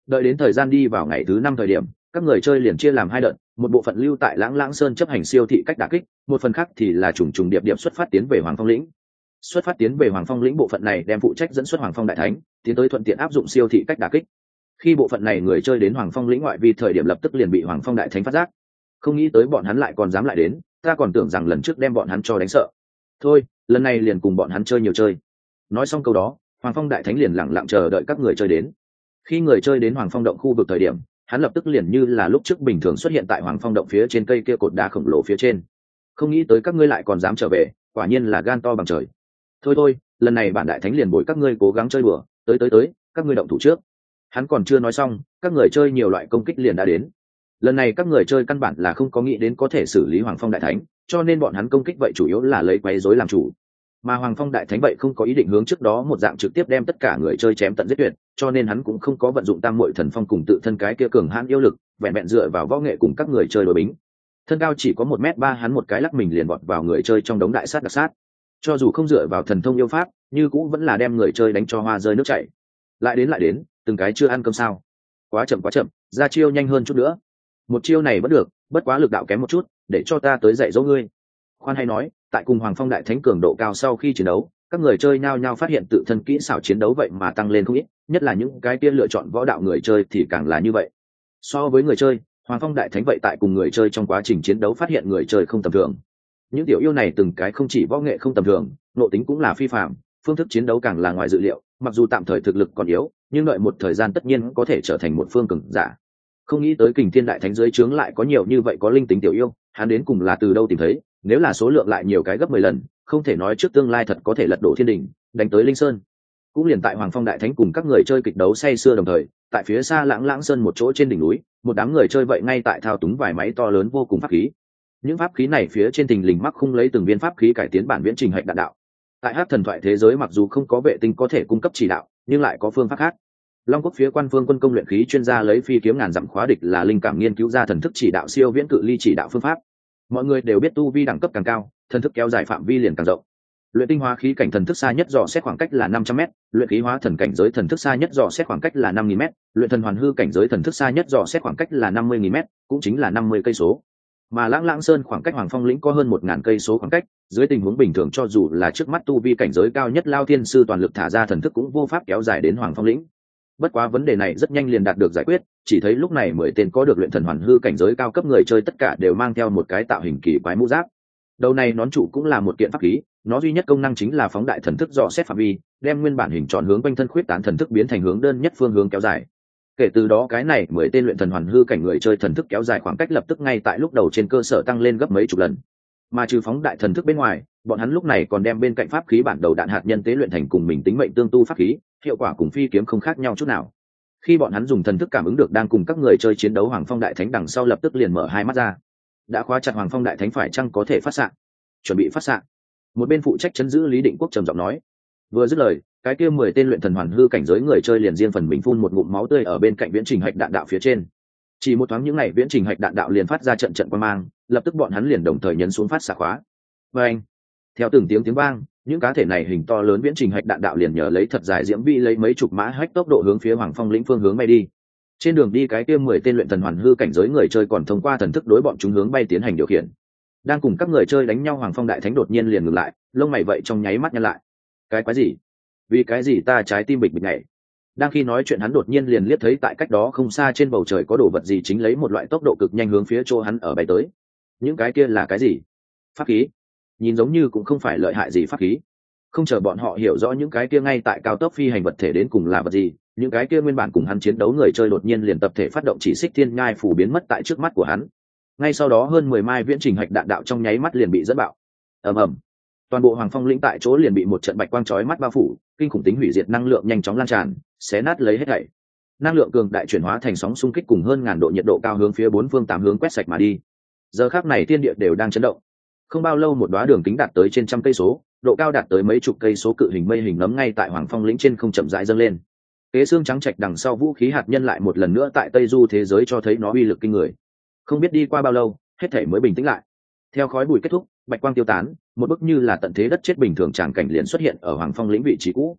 Speaker 1: Đợi đến thời gian đi vào ngày thứ 5 thời điểm, các người chơi liền chia làm hai đợt, một bộ phận lưu tại Lãng Lãng Sơn chấp hành siêu thị cách đả kích, một phần khác thì là trùng trùng điệp điệp xuất phát tiến về Hoàng Phong lĩnh. Xuất phát tiến về Hoàng Phong lĩnh bộ phận này đem phụ trách dẫn xuất Hoàng Phong đại thánh, tiến tới thuận tiện áp dụng siêu thị cách đả kích. Khi bộ phận này người chơi đến Hoàng Phong lĩnh ngoại vi thời điểm lập tức liền bị Hoàng Phong đại thánh phát giác. Không nghĩ tới bọn hắn lại còn dám lại đến, ta còn tưởng rằng lần trước đem bọn hắn cho đánh sợ. Thôi, lần này liền cùng bọn hắn chơi nhiều chơi. Nói xong câu đó, Hoàng Phong đại thánh liền lặng lặng chờ đợi các người chơi đến. Khi người chơi đến Hoàng Phong động khu vực thời điểm, hắn lập tức liền như là lúc trước bình thường xuất hiện tại Hoàng Phong động phía trên cây kia cột đá khổng lồ phía trên. Không nghĩ tới các ngươi lại còn dám trở về, quả nhiên là gan to bằng trời. Thôi thôi, lần này bản đại thánh liền bồi các ngươi cố gắng chơi đùa, tới, các ngươi động thủ trước. Hắn còn chưa nói xong, các người chơi nhiều loại công kích liền đã đến. Lần này các người chơi căn bản là không có nghĩ đến có thể xử lý Hoàng Phong đại thánh, cho nên bọn hắn công kích vậy chủ yếu là lấy quấy rối làm chủ. Mà Hoàng Phong đại thánh vậy không có ý định hướng trước đó một dạng trực tiếp đem tất cả người chơi chém tận giết tuyệt, cho nên hắn cũng không có vận dụng tam muội thần phong cùng tự thân cái kia cường hãn yêu lực, vẹn vẹn dựa vào võ nghệ cùng các người chơi đối bính. Thân cao chỉ có 1m3, hắn một cái lắc mình liền vọt vào người chơi trong đống đại sát đặc sát. Cho dù không dựa vào thần thông yêu pháp, như cũng vẫn là đem người chơi đánh cho hoa rơi nước chảy. Lại đến, từng cái chưa ăn cơm sao? Quá chậm, ra chiêu nhanh hơn chút nữa. Một chiêu này vẫn được, bất quá lực đạo kém một chút, để cho ta tới dạy dỗ ngươi. Khoan hay nói, tại cùng Hoàng Phong đại thánh cường độ cao sau khi chiến đấu, các người chơi nhao nhao phát hiện tự thân kỹ xảo chiến đấu vậy mà tăng lên không ít, nhất là những cái kia lựa chọn võ đạo người chơi thì càng là như vậy. So với người chơi, Hoàng Phong đại thánh vậy tại cùng người chơi trong quá trình chiến đấu phát hiện người chơi không tầm thường. Những tiểu yêu này từng cái không chỉ võ nghệ không tầm thường, nội tính cũng là phi phàm, phương thức chiến đấu càng là ngoài dự liệu, mặc dù tạm thời thực lực còn yếu, nhưng đợi một thời gian tất nhiên có thể trở thành một phương cường giả. Không nghĩ tới Kình Thiên đại thánh dưới trướng lại có nhiều như vậy có linh tính tiểu yêu, hắn đến cùng là từ đâu tìm thấy, nếu là số lượng lại nhiều cái gấp 10 lần, không thể nói trước tương lai thật có thể lật đổ thiên đình, đánh tới Linh Sơn. Cũng liền tại Hoàng Phong đại thánh cùng các người chơi kịch đấu say sưa đồng thời, tại phía xa Lãng Lãng Sơn một chỗ trên đỉnh núi, một đám người chơi vậy ngay tại thao túng vài máy to lớn vô cùng pháp khí. Những pháp khí này phía trên thình lình mắc khung lấy từng viên pháp khí cải tiến bản viễn trình hạch đạn đạo. Tại Hắc thần thoại thế giới mặc dù không có vệ tinh có thể cung cấp chỉ đạo, nhưng lại có phương pháp khác. Long quốc phía quan phương quân công luyện khí chuyên gia lấy phi kiếm ngàn dặm khóa địch là linh cảm nghiên cứu ra thần thức chỉ đạo siêu viễn cự ly chỉ đạo phương pháp. Mọi người đều biết tu vi đẳng cấp càng cao, thần thức kéo dài phạm vi liền càng rộng. Luyện tinh hóa khí cảnh thần thức xa nhất dò xét khoảng cách là 500m, luyện khí hóa thần cảnh giới thần thức xa nhất dò xét khoảng cách là 5000m, luyện thần hoàn hư cảnh giới thần thức xa nhất dò xét khoảng cách là 50000m, cũng chính là 50 cây số. Mà Lãng Lãng Sơn khoảng cách Hoàng Phong lĩnh có hơn 1000 cây số khoảng cách, dưới tình huống bình thường cho dù là trước mắt tu vi cảnh giới cao nhất Lao Thiên sư toàn lực thả ra thần thức cũng vô pháp kéo dài đến Hoàng Phong lĩnh. Bất quá vấn đề này rất nhanh liền đạt được giải quyết, chỉ thấy lúc này 10 tên có được luyện thần hoàn hư cảnh giới cao cấp người chơi tất cả đều mang theo một cái tạo hình kỳ quái mũ giáp. Đầu này nón trụ cũng là một kiện pháp khí, nó duy nhất công năng chính là phóng đại thần thức dò xét phạm vi, đem nguyên bản hình tròn hướng quanh thân khuyết tán thần thức biến thành hướng đơn nhất phương hướng kéo dài. Kể từ đó cái này 10 tên luyện thần hoàn hư cảnh người chơi thần thức kéo dài khoảng cách lập tức ngay tại lúc đầu trên cơ sở tăng lên gấp mấy chục lần. Mà trừ phóng đại thần thức bên ngoài, bọn hắn lúc này còn đem bên cạnh pháp khí bản đầu đạn hạt nhân tế luyện thành cùng mình tính mệnh tương tu pháp khí, hiệu quả cùng phi kiếm không khác nhau chút nào. Khi bọn hắn dùng thần thức cảm ứng được đang cùng các người chơi chiến đấu Hoàng Phong đại thánh đằng sau lập tức liền mở hai mắt ra. Đã khóa chặt Hoàng Phong đại thánh phải chăng có thể phát xạ? Chuẩn bị phát xạ. Một bên phụ trách trấn giữ Lý Định Quốc trầm giọng nói. Vừa dứt lời, cái kia 10 tên luyện thần hoàn hư cảnh giới người chơi liền riêng phần mình phun một ngụm máu tươi ở bên cạnh viễn trình hạch đạn đạo phía trên. Chỉ một thoáng những này viễn trình hạch đạn đạo liền phát ra trận trận quang mang, lập tức bọn hắn liền đồng thời nhấn xuống phát xạ khóa. Và anh, theo từng tiếng vang, những cá thể này hình to lớn viễn trình hạch đạn đạo liền nhờ lấy thật dài diễm vi lấy mấy chục mã hách tốc độ hướng phía Hoàng Phong lĩnh phương hướng bay đi. Trên đường đi cái kia 10 tên luyện thần hoàn hư cảnh giới người chơi còn thông qua thần thức đối bọn chúng hướng bay tiến hành điều khiển. Đang cùng các người chơi đánh nhau Hoàng Phong đại thánh đột nhiên liền ngừng lại, lông mày vậy trong nháy mắt nhăn lại. Cái quái gì? Vì cái gì ta trái tim bịch bịch nhảy? Đang khi nói chuyện hắn đột nhiên liền liếc thấy tại cách đó không xa trên bầu trời có đồ vật gì chính lấy một loại tốc độ cực nhanh hướng phía chỗ hắn ở bay tới. Những cái kia là cái gì? Pháp khí? Nhìn giống như cũng không phải lợi hại gì pháp khí. Không chờ bọn họ hiểu rõ những cái kia ngay tại cao tốc phi hành vật thể đến cùng là vật gì, những cái kia nguyên bản cùng hắn chiến đấu người chơi đột nhiên liền tập thể phát động chỉ xích thiên nhai phủ biến mất tại trước mắt của hắn. Ngay sau đó hơn 10 mai viễn trình hạch đạn đạo trong nháy mắt liền bị dẫn bạo. Ầm ầm. Toàn bộ Hoàng Phong lĩnh tại chỗ liền bị một trận bạch quang chói mắt bao phủ, kinh khủng tính hủy diệt năng lượng nhanh chóng lan tràn, xé nát lấy hết thảy. Năng lượng cường đại chuyển hóa thành sóng xung kích cùng hơn ngàn độ nhiệt độ cao hướng phía bốn phương tám hướng quét sạch mà đi. Giờ khắc này thiên địa đều đang chấn động. Không bao lâu một đóa đường kính đạt tới trên trăm cây số, độ cao đạt tới mấy chục cây số cự hình mây hình nấm ngay tại Hoàng Phong lĩnh trên không chậm rãi dâng lên. Kế xương trắng trạch đằng sau vũ khí hạt nhân lại một lần nữa tại Tây Du thế giới cho thấy nó uy lực kinh người. Không biết đi qua bao lâu, hết thảy mới bình tĩnh lại. Theo khói bụi kết thúc, bạch quang tiêu tán, một bức như là tận thế đất chết bình thường tràng cảnh liền xuất hiện ở Hoàng Phong lĩnh vị trí cũ.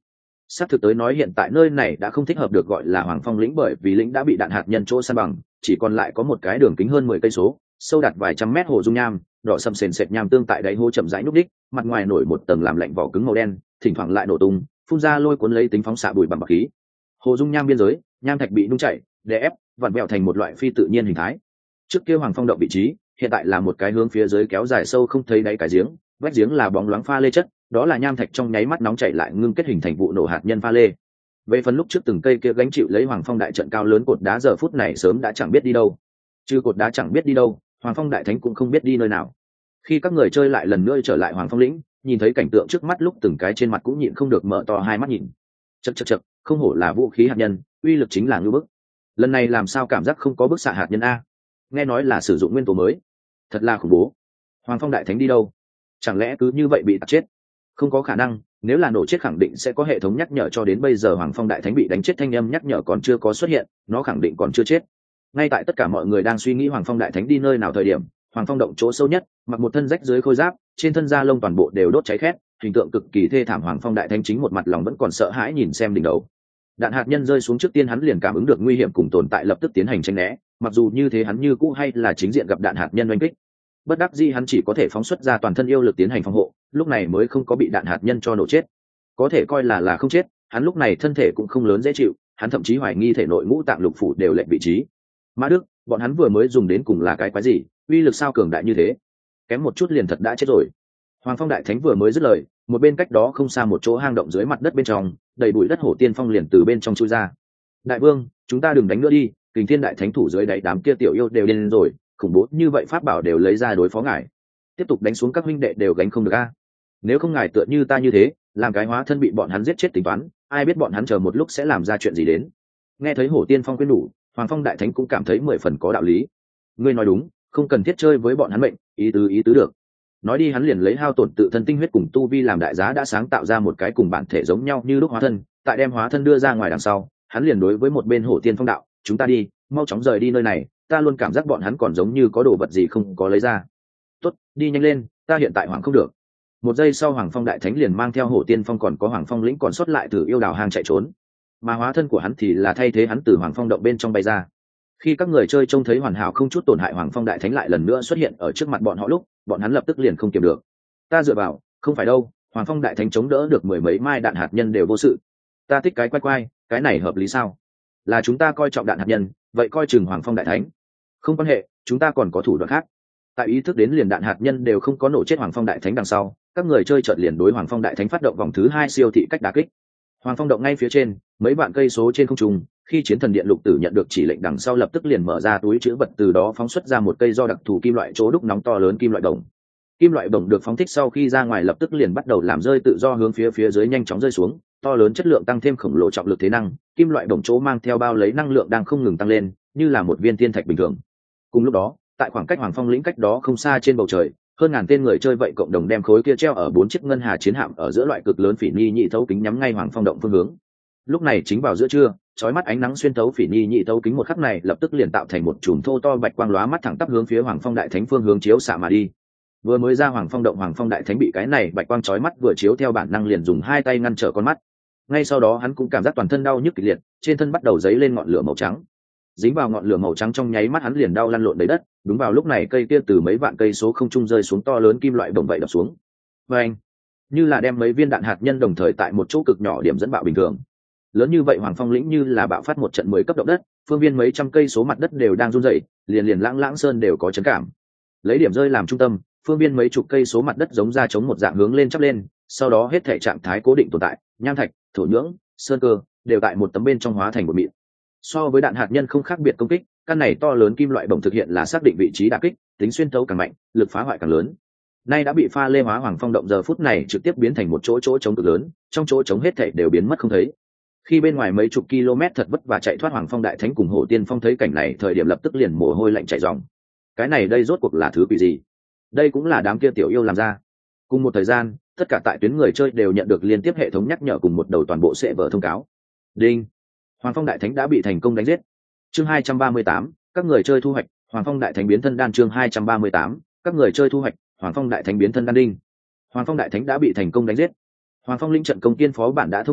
Speaker 1: Xác thực tới nói hiện tại nơi này đã không thích hợp được gọi là Hoàng Phong lĩnh, bởi vì lĩnh đã bị đạn hạt nhân chỗ san bằng, chỉ còn lại có một cái đường kính hơn 10 cây số, sâu đạt vài trăm mét hồ dung nham, đỏ sầm sền sệt nham tương tại đáy hố chậm rãi núp đích, mặt ngoài nổi một tầng làm lạnh vỏ cứng màu đen, thỉnh thoảng lại nổ tung, phun ra lôi cuốn lấy tính phóng xạ bụi bặm bạc khí. Hồ dung nham biên giới, nham thạch bị nung chảy, đè ép, vặn vẹo thành một loại phi tự nhiên hình thái. Trước kia Hoàng Phong động vị trí, hiện tại là một cái hướng phía dưới kéo dài sâu không thấy đáy cái giếng, vách giếng là bóng loáng pha lê chất, đó là nham thạch trong nháy mắt nóng chảy lại ngưng kết hình thành vụ nổ hạt nhân pha lê. Về phần lúc trước từng cây kia gánh chịu lấy Hoàng Phong đại trận cao lớn cột đá giờ phút này sớm đã chẳng biết đi đâu. Chứ cột đá chẳng biết đi đâu, Hoàng Phong đại thánh cũng không biết đi nơi nào. Khi các người chơi lại lần nữa trở lại Hoàng Phong lĩnh, nhìn thấy cảnh tượng trước mắt lúc từng cái trên mặt cũng nhịn không được mở to hai mắt nhìn. Chậc chậc chậc, không hổ là vũ khí hạt nhân, uy lực chính là ngưu bức. Lần này làm sao cảm giác không có bức xạ hạt nhân a? Nghe nói là sử dụng nguyên tố mới, thật là khủng bố. Hoàng Phong đại thánh đi đâu? Chẳng lẽ cứ như vậy bị tạt chết? Không có khả năng, nếu là nổ chết khẳng định sẽ có hệ thống nhắc nhở, cho đến bây giờ Hoàng Phong đại thánh bị đánh chết thanh âm nhắc nhở còn chưa có xuất hiện, nó khẳng định còn chưa chết. Ngay tại tất cả mọi người đang suy nghĩ Hoàng Phong đại thánh đi nơi nào thời điểm, Hoàng Phong động chỗ sâu nhất, mặc một thân rách dưới khôi giáp, trên thân da lông toàn bộ đều đốt cháy khét, hình tượng cực kỳ thê thảm. Hoàng Phong đại thánh chính một mặt lòng vẫn còn sợ hãi nhìn xem đỉnh đầu. Đạn hạt nhân rơi xuống trước tiên hắn liền cảm ứng được nguy hiểm cùng tồn tại, lập tức tiến hành tránh né, mặc dù như thế hắn như cũ hay là chính diện gặp đạn hạt nhân oanh kích. Bất đắc dĩ hắn chỉ có thể phóng xuất ra toàn thân yêu lực tiến hành phòng hộ, lúc này mới không có bị đạn hạt nhân cho nổ chết. Có thể coi là không chết, hắn lúc này thân thể cũng không lớn dễ chịu, hắn thậm chí hoài nghi thể nội ngũ tạng lục phủ đều lệch vị trí. Mã Đức, bọn hắn vừa mới dùng đến cùng là cái quái gì, uy lực sao cường đại như thế, kém một chút liền thật đã chết rồi. Hoàng Phong đại thánh vừa mới dứt lời, một bên cách đó không xa một chỗ hang động dưới mặt đất bên trong, đầy bụi đất hổ tiên phong liền từ bên trong chui ra. Đại vương, chúng ta đừng đánh nữa đi, Kình Thiên đại thánh thủ dưới đáy đám kia tiểu yêu đều điên rồi, khủng bố như vậy pháp bảo đều lấy ra đối phó ngài, tiếp tục đánh xuống các huynh đệ đều gánh không được a. Nếu không ngài tựa như ta như thế, làm cái hóa thân bị bọn hắn giết chết tính toán, ai biết bọn hắn chờ một lúc sẽ làm ra chuyện gì đến. Nghe thấy hổ tiên phong khuyên đủ, Hoàng Phong đại thánh cũng cảm thấy 10 phần có đạo lý. Ngươi nói đúng, không cần thiết chơi với bọn hắn mệnh, ý tứ được. Nói đi hắn liền lấy hao tổn tự thân tinh huyết cùng tu vi làm đại giá đã sáng tạo ra một cái cùng bản thể giống nhau như lúc hóa thân, tại đem hóa thân đưa ra ngoài đằng sau, hắn liền đối với một bên hổ tiên phong đạo, chúng ta đi, mau chóng rời đi nơi này, ta luôn cảm giác bọn hắn còn giống như có đồ vật gì không có lấy ra. Tốt, đi nhanh lên, ta hiện tại hoảng không được. Một giây sau Hoàng Phong đại thánh liền mang theo hổ tiên phong còn có Hoàng Phong lĩnh còn sót lại từ yêu đào hang chạy trốn, mà hóa thân của hắn thì là thay thế hắn từ Hoàng Phong động bên trong bay ra. Khi các người chơi trông thấy hoàn hảo không chút tổn hại Hoàng Phong đại thánh lại lần nữa xuất hiện ở trước mặt bọn họ lúc, bọn hắn lập tức liền không kiềm được. Ta dựa vào, không phải đâu, Hoàng Phong đại thánh chống đỡ được 10 mấy mai đạn hạt nhân đều vô sự. Ta thích cái quay, cái này hợp lý sao? Là chúng ta coi trọng đạn hạt nhân, vậy coi chừng Hoàng Phong đại thánh. Không quan hệ, chúng ta còn có thủ đoạn khác. Tại ý thức đến liền đạn hạt nhân đều không có nổ chết Hoàng Phong đại thánh đằng sau, các người chơi chợt liền đối Hoàng Phong đại thánh phát động vòng thứ 2 siêu thị cách đả kích. Hoàng Phong động ngay phía trên, mấy vạn cây số trên không trung, khi chiến thần điện lục tử nhận được chỉ lệnh đằng sau lập tức liền mở ra túi trữ vật, từ đó phóng xuất ra một cây do đặc thù kim loại chỗ đúc nóng to lớn kim loại đồng. Kim loại đồng được phóng thích sau khi ra ngoài lập tức liền bắt đầu làm rơi tự do hướng phía dưới nhanh chóng rơi xuống, to lớn chất lượng tăng thêm khổng lồ trọng lực thế năng, kim loại đồng chỗ mang theo bao lấy năng lượng đang không ngừng tăng lên, như là một viên thiên thạch bình thường. Cùng lúc đó, tại khoảng cách Hoàng Phong lĩnh cách đó không xa trên bầu trời, hơn ngàn tên người chơi vậy cộng đồng đem khối kia treo ở 4 chiếc ngân hà chiến hạm ở giữa loại cực lớn phỉ ni nhị thấu kính nhắm ngay Hoàng Phong động phương hướng. Lúc này chính vào giữa trưa, chói mắt ánh nắng xuyên thấu phỉ ni nhị thấu kính một khắc này lập tức liền tạo thành một chùm thô to bạch quang lóa mắt thẳng tắp hướng phía Hoàng Phong đại thánh phương hướng chiếu xạ mà đi. Vừa mới ra Hoàng Phong động, Hoàng Phong đại thánh bị cái này bạch quang chói mắt vừa chiếu theo bản năng liền dùng 2 tay ngăn trở con mắt. Ngay sau đó hắn cũng cảm giác toàn thân đau nhức kịch liệt, trên thân bắt đầu dấy lên ngọn lửa màu trắng. Dính vào ngọn lửa màu trắng trong nháy mắt hắn liền đau lăn lộn đầy đất. Đúng vào lúc này cây kia từ mấy vạn cây số không trung rơi xuống to lớn kim loại bổng vậy đập xuống. Và anh, như là đem mấy viên đạn hạt nhân đồng thời tại một chỗ cực nhỏ điểm dẫn bạo bình thường. Lớn như vậy Hoàng Phong lĩnh như là bạo phát một trận 10 cấp động đất, phương viên mấy trăm cây số mặt đất đều đang rung rẩy, liền lãng sơn đều có chấn cảm. Lấy điểm rơi làm trung tâm, phương viên mấy chục cây số mặt đất giống ra chống một dạng hướng lên chắp lên, sau đó hết thể trạng thái cố định tồn tại, nham thạch, thổ nhưỡng, sơn cơ đều tại một tấm bên trong hóa thành một mịn. So với đạn hạt nhân không khác biệt công kích, căn này to lớn kim loại bổng thực hiện là xác định vị trí đả kích, tính xuyên thấu càng mạnh, lực phá hoại càng lớn. Nay đã bị pha lê hóa Hoàng Phong động giờ phút này trực tiếp biến thành một chỗ trống cực lớn, trong chỗ trống hết thảy đều biến mất không thấy. Khi bên ngoài mấy chục km thật vất vả chạy thoát Hoàng Phong đại thánh cùng Hổ Tiên Phong thấy cảnh này thời điểm lập tức liền mồ hôi lạnh chảy ròng. Cái này đây rốt cuộc là thứ quỷ gì? Đây cũng là đám kia tiểu yêu làm ra. Cùng một thời gian, tất cả tại tuyến người chơi đều nhận được liên tiếp hệ thống nhắc nhở cùng một đầu toàn bộ sẽ vở thông cáo. Đinh. Hoàng Phong đại thánh đã bị thành công đánh giết. Chương 238, các người chơi thu hoạch, Hoàng Phong đại thánh biến thân đan. Chương 238, các người chơi thu hoạch, Hoàng Phong đại thánh biến thân đan. Đinh. Hoàng Phong đại thánh đã bị thành công đánh giết. Hoàng Phong linh trận công tiên phó bản đã thông quan,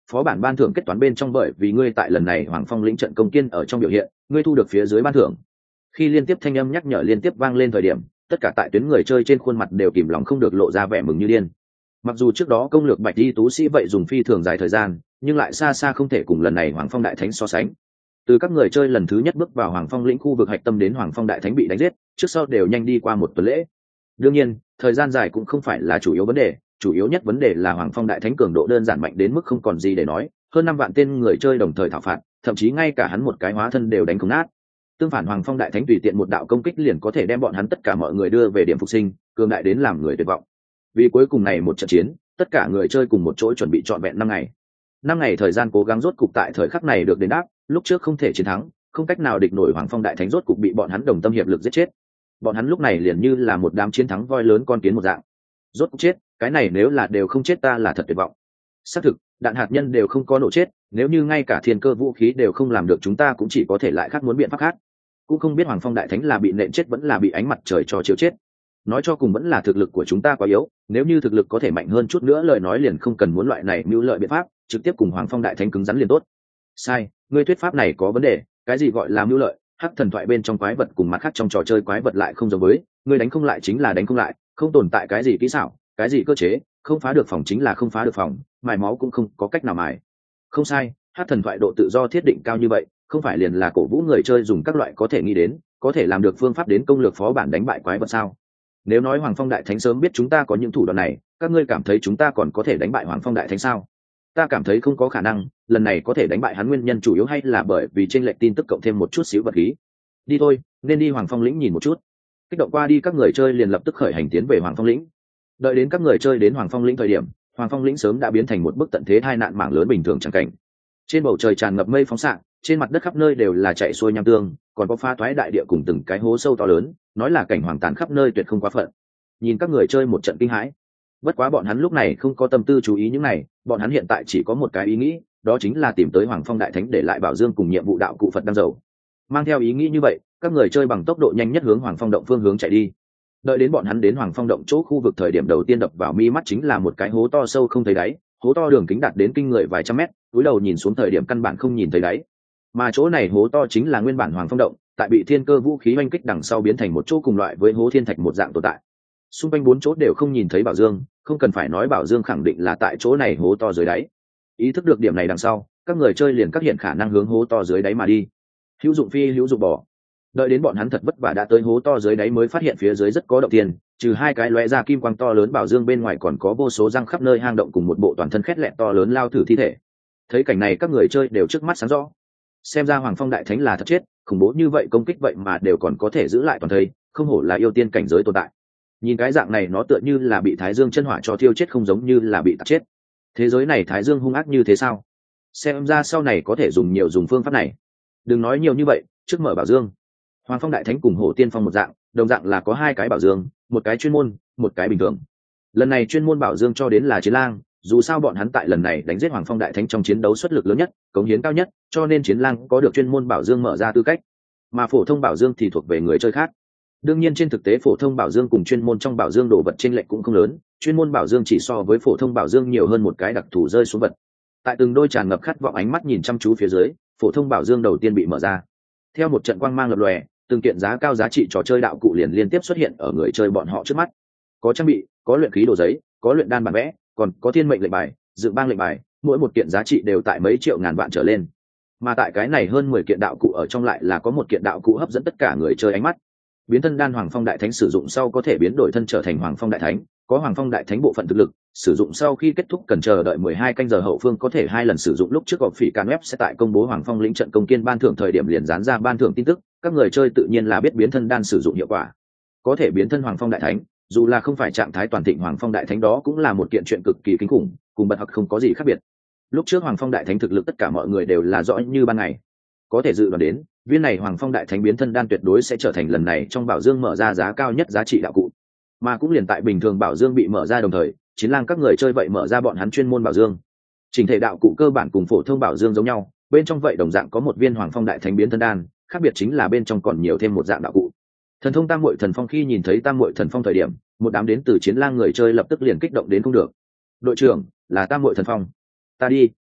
Speaker 1: phó bản ban thưởng kết toán bên trong, bởi vì ngươi tại lần này Hoàng Phong lĩnh trận công kiên ở trong biểu hiện, ngươi thu được phía dưới ban thưởng. Khi liên tiếp thanh âm nhắc nhở liên tiếp vang lên thời điểm, tất cả tại tuyến người chơi trên khuôn mặt đều kìm lòng không được lộ ra vẻ mừng như điên. Mặc dù trước đó công lược Bạch Y tú sĩ vậy dùng phi thường dài thời gian, nhưng lại xa xa không thể cùng lần này Hoàng Phong đại thánh so sánh. Từ các người chơi lần thứ nhất bước vào Hoàng Phong lĩnh khu vực hạch tâm đến Hoàng Phong đại thánh bị đánh giết, trước sau đều nhanh đi qua một tuần lễ. Đương nhiên, thời gian dài cũng không phải là chủ yếu vấn đề, chủ yếu nhất vấn đề là Hoàng Phong đại thánh cường độ đơn giản mạnh đến mức không còn gì để nói, hơn 5 vạn tên người chơi đồng thời thảo phạt, thậm chí ngay cả hắn một cái hóa thân đều đánh không nát. Tương phản, Hoàng Phong đại thánh tùy tiện một đạo công kích liền có thể đem bọn hắn tất cả mọi người đưa về điểm phục sinh, cường đại đến làm người tuyệt vọng. Vì cuối cùng này một trận chiến, tất cả người chơi cùng một chỗ chuẩn bị trọn vẹn 5 ngày. 5 ngày thời gian cố gắng rốt cục tại thời khắc này được đền đáp, lúc trước không thể chiến thắng, không cách nào địch nổi Hoàng Phong đại thánh rốt cục bị bọn hắn đồng tâm hiệp lực giết chết. Bọn hắn lúc này liền như là một đám chiến thắng voi lớn con kiến một dạng. Rốt cục chết, cái này nếu là đều không chết ta là thật tuyệt vọng. Xác thực, đạn hạt nhân đều không có nổ chết, nếu như ngay cả thiên cơ vũ khí đều không làm được, chúng ta cũng chỉ có thể lại khác muốn biện pháp khác. Cũng không biết Hoàng Phong đại thánh là bị nện chết vẫn là bị ánh mặt trời cho chiếu chết. Nói cho cùng vẫn là thực lực của chúng ta quá yếu, nếu như thực lực có thể mạnh hơn chút nữa lời nói liền không cần muốn loại này mưu lợi biện pháp, trực tiếp cùng Hoàng Phong đại thánh cứng rắn liền tốt. Sai, ngươi thuyết pháp này có vấn đề, cái gì gọi là mưu lợi? Hắc thần thoại bên trong quái vật cùng mặt khác trong trò chơi quái vật lại không giống với, ngươi đánh không lại chính là đánh không lại, không tồn tại cái gì kỹ xảo, cái gì cơ chế, không phá được phòng chính là không phá được phòng, mài máu cũng không có cách nào mài. Không sai, Hắc thần thoại độ tự do thiết định cao như vậy, không phải liền là cổ vũ người chơi dùng các loại có thể nghĩ đến, có thể làm được phương pháp đến công lược phó bản đánh bại quái vật sao? Nếu nói Hoàng Phong đại thánh sớm biết chúng ta có những thủ đoạn này, các ngươi cảm thấy chúng ta còn có thể đánh bại Hoàng Phong đại thánh sao? Ta cảm thấy không có khả năng, lần này có thể đánh bại hắn nguyên nhân chủ yếu hay là bởi vì trên lệch tin tức cộng thêm một chút xíu vật khí. Đi thôi, nên đi Hoàng Phong lĩnh nhìn một chút. Kích động qua đi, các người chơi liền lập tức khởi hành tiến về Hoàng Phong lĩnh. Đợi đến các người chơi đến Hoàng Phong lĩnh thời điểm, Hoàng Phong lĩnh sớm đã biến thành một bức tận thế tai nạn mảng lớn bình thường chẳng cảnh. Trên bầu trời tràn ngập mây phóng xạ, trên mặt đất khắp nơi đều là chạy xuôi nham tương, còn có pha thoái đại địa cùng từng cái hố sâu to lớn, nói là cảnh hoàng tàn khắp nơi tuyệt không quá phận. Nhìn các người chơi một trận kinh hãi. Bất quá bọn hắn lúc này không có tâm tư chú ý những này, bọn hắn hiện tại chỉ có một cái ý nghĩ, đó chính là tìm tới Hoàng Phong đại thánh để lại bảo dương cùng nhiệm vụ đạo cụ Phật đăng dầu. Mang theo ý nghĩ như vậy, các người chơi bằng tốc độ nhanh nhất hướng Hoàng Phong động phương hướng chạy đi. Đợi đến bọn hắn đến Hoàng Phong động chỗ khu vực thời điểm đầu tiên đập vào mi mắt chính là một cái hố to sâu không thấy đáy, hố to đường kính đạt đến kinh người vài trăm mét, cúi đầu nhìn xuống thời điểm căn bản không nhìn thấy đáy. Mà chỗ này hố to chính là nguyên bản Hoàng Phong động, tại bị thiên cơ vũ khí oanh kích đằng sau biến thành một chỗ cùng loại với hố thiên thạch một dạng tồn tại. Xung quanh 4 chỗ đều không nhìn thấy bảo dương, không cần phải nói bảo dương khẳng định là tại chỗ này hố to dưới đáy. Ý thức được điểm này đằng sau, các người chơi liền các hiện khả năng hướng hố to dưới đáy mà đi. Hữu dụng phi hữu dụng bỏ. Đợi đến bọn hắn thật vất vả đã tới hố to dưới đáy mới phát hiện phía dưới rất có động tiền, trừ 2 cái lóe ra kim quang to lớn bảo dương bên ngoài còn có vô số răng khắp nơi hang động cùng một bộ toàn thân khét lẹt to lớn lao thử thi thể. Thấy cảnh này các người chơi đều trước mắt sáng rõ. Xem ra Hoàng Phong đại thánh là thật chết, khủng bố như vậy công kích vậy mà đều còn có thể giữ lại toàn thây, không hổ là yêu tiên cảnh giới tồn tại. Nhìn cái dạng này nó tựa như là bị Thái Dương chân hỏa cho thiêu chết, không giống như là bị tạt chết. Thế giới này Thái Dương hung ác như thế sao? Xem ra sau này có thể dùng phương pháp này. Đừng nói nhiều như vậy, trước mở bảo dương. Hoàng Phong đại thánh cùng Hổ Tiên Phong một dạng, đồng dạng là có 2 cái bảo dương, một cái chuyên môn, một cái bình thường. Lần này chuyên môn bảo dương cho đến là Chiến Lang, dù sao bọn hắn tại lần này đánh giết Hoàng Phong đại thánh trong chiến đấu xuất lực lớn nhất, cống hiến cao nhất, cho nên Chiến Lang có được chuyên môn bảo dương mở ra tư cách. Mà phổ thông bảo dương thì thuộc về người chơi khác. Đương nhiên trên thực tế phổ thông bảo dương cùng chuyên môn trong bảo dương đồ vật chênh lệch cũng không lớn, chuyên môn bảo dương chỉ so với phổ thông bảo dương nhiều hơn một cái đặc thù rơi xuống vật. Tại từng đôi tràn ngập khát vọng ánh mắt nhìn chăm chú phía dưới, phổ thông bảo dương đầu tiên bị mở ra. Theo một trận quang mang lập lòe, từng kiện giá cao giá trị trò chơi đạo cụ liền liên tiếp xuất hiện ở người chơi bọn họ trước mắt. Có trang bị, có luyện khí đồ giấy, có luyện đan bản vẽ, còn có thiên mệnh lệnh bài, dự bang lệnh bài, mỗi một kiện giá trị đều tại mấy triệu ngàn vạn trở lên. Mà tại cái này hơn 10 kiện đạo cụ ở trong lại là có một kiện đạo cụ hấp dẫn tất cả người chơi ánh mắt. Biến thân đan Hoàng Phong đại thánh sử dụng sau có thể biến đổi thân trở thành Hoàng Phong đại thánh, có Hoàng Phong đại thánh bộ phận thực lực, sử dụng sau khi kết thúc cần chờ đợi 12 canh giờ hậu phương có thể 2 lần sử dụng. Lúc trước gọp phỉ can web sẽ tại công bố Hoàng Phong lĩnh trận công kiên ban thưởng thời điểm liền dán ra ban thưởng tin tức, các người chơi tự nhiên là biết biến thân đan sử dụng hiệu quả. Có thể biến thân Hoàng Phong đại thánh, dù là không phải trạng thái toàn thịnh Hoàng Phong đại thánh đó cũng là một kiện chuyện cực kỳ kinh khủng, cùng bật học không có gì khác biệt. Lúc trước Hoàng Phong đại thánh thực lực tất cả mọi người đều là rõ như ban ngày. Có thể dự đoán đến, viên này Hoàng Phong đại thánh biến thân đan tuyệt đối sẽ trở thành lần này trong bảo dương mở ra giá cao nhất giá trị đạo cụ. Mà cũng liền tại bình thường bảo dương bị mở ra đồng thời, Chiến Lang các người chơi vậy mở ra bọn hắn chuyên môn bảo dương. Trình thể đạo cụ cơ bản cùng phổ thông bảo dương giống nhau, bên trong vậy đồng dạng có một viên Hoàng Phong đại thánh biến thân đan, khác biệt chính là bên trong còn nhiều thêm một dạng đạo cụ. Thần thông Tam Muội Thần Phong, khi nhìn thấy Tam Muội Thần Phong thời điểm, một đám đến từ Chiến Lang người chơi lập tức liền kích động đến không được. Đội trưởng, là Tam Muội Thần Phong. Ta đi,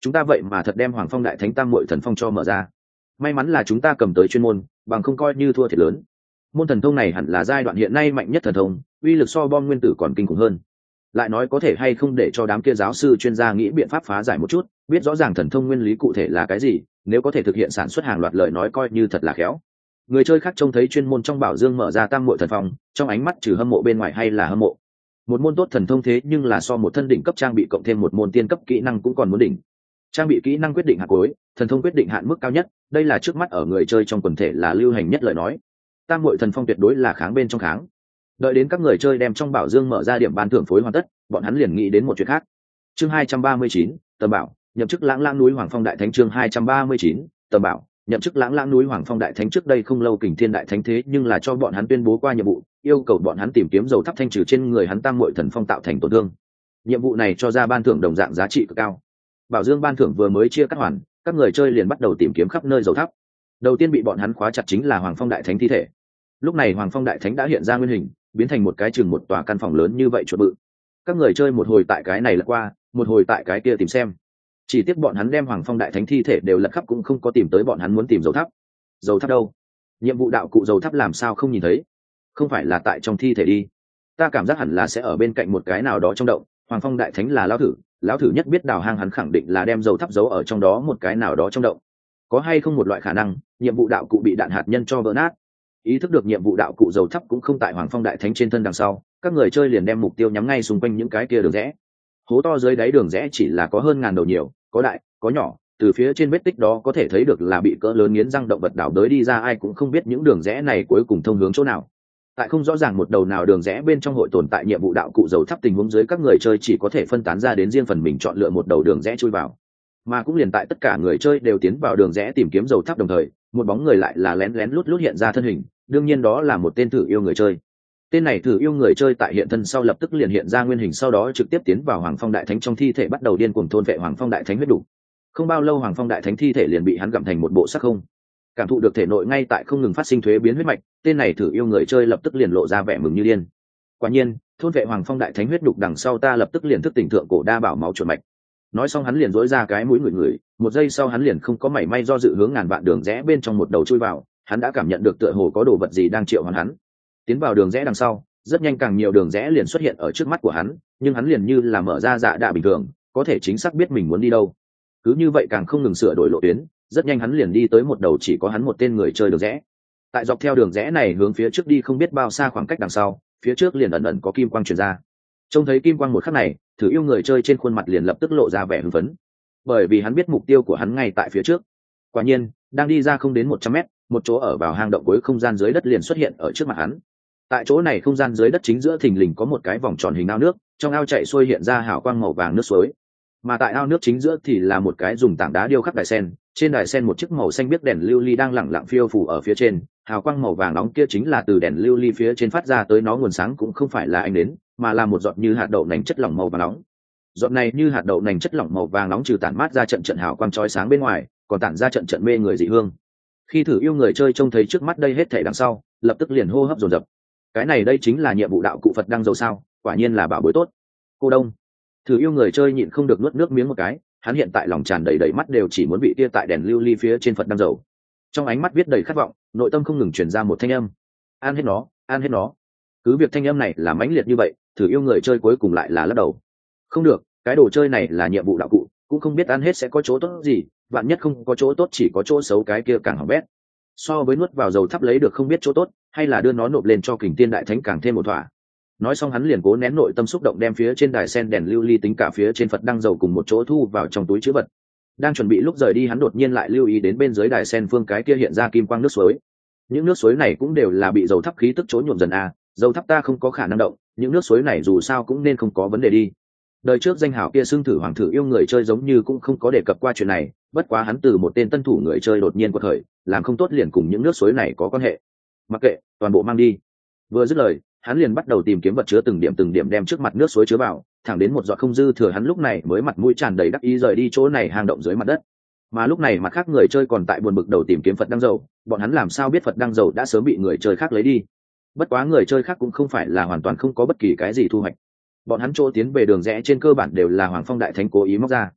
Speaker 1: chúng ta vậy mà thật đem Hoàng Phong Đại Thánh Tam Muội Thần Phong cho mở ra. May mắn là chúng ta cầm tới chuyên môn, bằng không coi như thua thiệt lớn. Môn thần thông này hẳn là giai đoạn hiện nay mạnh nhất thần thông, uy lực so bom nguyên tử còn kinh khủng hơn. Lại nói có thể hay không để cho đám kia giáo sư chuyên gia nghĩ biện pháp phá giải một chút, biết rõ ràng thần thông nguyên lý cụ thể là cái gì, nếu có thể thực hiện sản xuất hàng loạt lời nói coi như thật là khéo. Người chơi khác trông thấy chuyên môn trong bảo dương mở ra Tam Muội Thần Phong, trong ánh mắt trừ hâm mộ bên ngoài hay là hâm mộ. Một môn tốt thần thông thế nhưng là so một thân đỉnh cấp trang bị cộng thêm một môn tiên cấp kỹ năng cũng còn muốn đỉnh. Trang bị kỹ năng quyết định hạn cuối, thần thông quyết định hạn mức cao nhất, đây là trước mắt ở người chơi trong quần thể là lưu hành nhất lời nói. Tam Muội Thần Phong tuyệt đối là kháng bên trong kháng. Đợi đến các người chơi đem trong bảo dương mở ra điểm ban thưởng phối hoàn tất, bọn hắn liền nghĩ đến một chuyện khác. Chương 239, Tầm Bảo, nhậm chức Lãng Lãng núi Hoàng Phong Đại Thánh. Chương 239, Tầm Bảo, nhậm chức Lãng Lãng núi Hoàng Phong Đại Thánh. Trước đây không lâu Kình Thiên Đại Thánh thế nhưng là cho bọn hắn tuyên bố qua nhiệm vụ, yêu cầu bọn hắn tìm kiếm dầu thắp thanh trừ trên người hắn Tam Muội Thần Phong tạo thành tổn thương. Nhiệm vụ này cho ra ban thưởng đồng dạng giá trị cực cao. Bảo dương ban thưởng vừa mới chia cắt hoàn, các người chơi liền bắt đầu tìm kiếm khắp nơi dầu thắp. Đầu tiên bị bọn hắn khóa chặt chính là Hoàng Phong Đại Thánh thi thể. Lúc này Hoàng Phong Đại Thánh đã hiện ra nguyên hình, biến thành một cái chừng một tòa căn phòng lớn như vậy chuột bự. Các người chơi một hồi tại cái này lật qua, một hồi tại cái kia tìm xem. Chỉ tiếc bọn hắn đem Hoàng Phong Đại Thánh thi thể đều lật khắp cũng không có tìm tới bọn hắn muốn tìm dầu thắp. Dầu thắp đâu? Nhiệm vụ đạo cụ dầu thắp làm sao không nhìn thấy? Không phải là tại trong thi thể đi? Ta cảm giác hẳn là sẽ ở bên cạnh một cái nào đó trong động. Hoàng Phong Đại Thánh là lão thử nhất biết đào hang, hắn khẳng định là đem dầu thắp giấu ở trong đó một cái nào đó trong động. Có hay không một loại khả năng, nhiệm vụ đạo cụ bị đạn hạt nhân cho vỡ nát? Ý thức được nhiệm vụ đạo cụ dầu thắp cũng không tại Hoàng Phong Đại Thánh trên thân đằng sau, các người chơi liền đem mục tiêu nhắm ngay xung quanh những cái kia đường rẽ. Hố to dưới đáy đường rẽ chỉ là có hơn ngàn đầu nhiều, có đại, có nhỏ, từ phía trên vết tích đó có thể thấy được là bị cỡ lớn nghiến răng động vật đảo đới đi ra, ai cũng không biết những đường rẽ này cuối cùng thông hướng chỗ nào. Tại không rõ ràng một đầu nào đường rẽ bên trong hội tồn tại nhiệm vụ đạo cụ dầu thắp tình huống dưới, các người chơi chỉ có thể phân tán ra đến riêng phần mình chọn lựa một đầu đường rẽ chui vào. Mà cũng liền tại tất cả người chơi đều tiến vào đường rẽ tìm kiếm dầu thắp đồng thời, một bóng người lại là lén lén lút lút hiện ra thân hình, đương nhiên đó là một tên thử yêu người chơi. Tên này thử yêu người chơi tại hiện thân sau lập tức liền hiện ra nguyên hình, sau đó trực tiếp tiến vào Hoàng Phong Đại Thánh trong thi thể, bắt đầu điên cuồng thôn vệ Hoàng Phong Đại Thánh huyết đủ. Không bao lâu Hoàng Phong Đại Thánh thi thể liền bị hắn gặm thành một bộ xác không. Cảm thụ được thể nội ngay tại không ngừng phát sinh thuế biến huyết mạch, tên này thử yêu người chơi lập tức liền lộ ra vẻ mừng như điên. Quả nhiên, thôn vệ Hoàng Phong Đại Thánh huyết đục đằng sau, ta lập tức liền thức tỉnh thượng cổ đa bảo máu chuột mạch. Nói xong hắn liền dỗi ra cái mũi ngửi, một giây sau hắn liền không có mảy may do dự hướng ngàn vạn đường rẽ bên trong một đầu chui vào. Hắn đã cảm nhận được tựa hồ có đồ vật gì đang triệu hoán hắn. Tiến vào đường rẽ đằng sau, rất nhanh càng nhiều đường rẽ liền xuất hiện ở trước mắt của hắn, nhưng hắn liền như là mở ra dạ đạ bình thường, có thể chính xác biết mình muốn đi đâu. Cứ như vậy càng không ngừng sửa đổi lộ tuyến, rất nhanh hắn liền đi tới một đầu chỉ có hắn một tên người chơi đường rẽ. Tại dọc theo đường rẽ này hướng phía trước đi không biết bao xa khoảng cách đằng sau, phía trước liền ẩn ẩn có kim quang truyền ra. Trông thấy kim quang một khắc này, thử yêu người chơi trên khuôn mặt liền lập tức lộ ra vẻ hưng phấn, bởi vì hắn biết mục tiêu của hắn ngay tại phía trước. Quả nhiên, đang đi ra không đến 100 mét, một chỗ ở vào hang động cuối không gian dưới đất liền xuất hiện ở trước mặt hắn. Tại chỗ này không gian dưới đất chính giữa thình lình có một cái vòng tròn hình ao nước, trong ao chạy xuôi hiện ra hào quang màu vàng nước suối. Mà tại ao nước chính giữa thì là một cái dùng tảng đá điêu khắc đài sen, trên đài sen một chiếc màu xanh biếc đèn lưu ly đang lẳng lặng phiêu phù ở phía trên, hào quang màu vàng nóng kia chính là từ đèn lưu ly phía trên phát ra tới, nó nguồn sáng cũng không phải là ánh nến, mà là một giọt như hạt đậu nành chất lỏng màu vàng nóng. Giọt này như hạt đậu nành chất lỏng màu vàng nóng trừ tản mát ra trận trận hào quang chói sáng bên ngoài, còn tản ra trận trận mê người dị hương. Khi thử yêu người chơi trông thấy trước mắt đây hết thảy đằng sau, lập tức liền hô hấp dồn dập. Cái này đây chính là nhiệm vụ đạo cụ Phật đăng dầu sao? Quả nhiên là bảo bối tốt. Cô đông. Thử yêu người chơi nhịn không được nuốt nước miếng một cái, hắn hiện tại lòng tràn đầy đầy mắt đều chỉ muốn bị tia tại đèn lưu ly phía trên Phật đăng dầu. Trong ánh mắt viết đầy khát vọng, nội tâm không ngừng truyền ra một thanh âm. Ăn hết nó, ăn hết nó. Cứ việc thanh âm này là mãnh liệt như vậy, thử yêu người chơi cuối cùng lại là lắc đầu. Không được, cái đồ chơi này là nhiệm vụ đạo cụ, cũng không biết ăn hết sẽ có chỗ tốt gì, vạn nhất không có chỗ tốt chỉ có chỗ xấu, cái kia càng hỏng bét. So với nuốt vào dầu thắp lấy được không biết chỗ tốt, hay là đưa nó nộp lên cho Kình Tiên Đại Thánh càng thêm một thỏa. Nói xong hắn liền cố nén nội tâm xúc động, đem phía trên đài sen đèn lưu ly tính cả phía trên Phật đăng dầu cùng một chỗ thu vào trong túi trữ vật. Đang chuẩn bị lúc rời đi, hắn đột nhiên lại lưu ý đến bên dưới đài sen phương cái kia hiện ra kim quang nước suối. Những nước suối này cũng đều là bị dầu thắp khí tức chỗ nhuộm dần à, dầu thắp ta không có khả năng động, những nước suối này dù sao cũng nên không có vấn đề đi. Đời trước danh hào kia xưng thử hoàng thử yêu người chơi giống như cũng không có đề cập qua chuyện này, bất quá hắn từ một tên tân thủ người chơi đột nhiên quật khởi, làm không tốt liền cùng những nước suối này có quan hệ. Mặc kệ, toàn bộ mang đi. Vừa dứt lời, hắn liền bắt đầu tìm kiếm vật chứa từng điểm đem trước mặt nước suối chứa vào, thẳng đến một giọt không dư thừa, hắn lúc này mới mặt mũi tràn đầy đắc ý rời đi chỗ này hang động dưới mặt đất. Mà lúc này mặt khác người chơi còn tại buồn bực đầu tìm kiếm Phật đăng dầu, bọn hắn làm sao biết Phật đăng dầu đã sớm bị người chơi khác lấy đi. Bất quá người chơi khác cũng không phải là hoàn toàn không có bất kỳ cái gì thu hoạch. Bọn hắn chỗ tiến về đường rẽ trên cơ bản đều là Hoàng Phong Đại Thánh cố ý móc ra.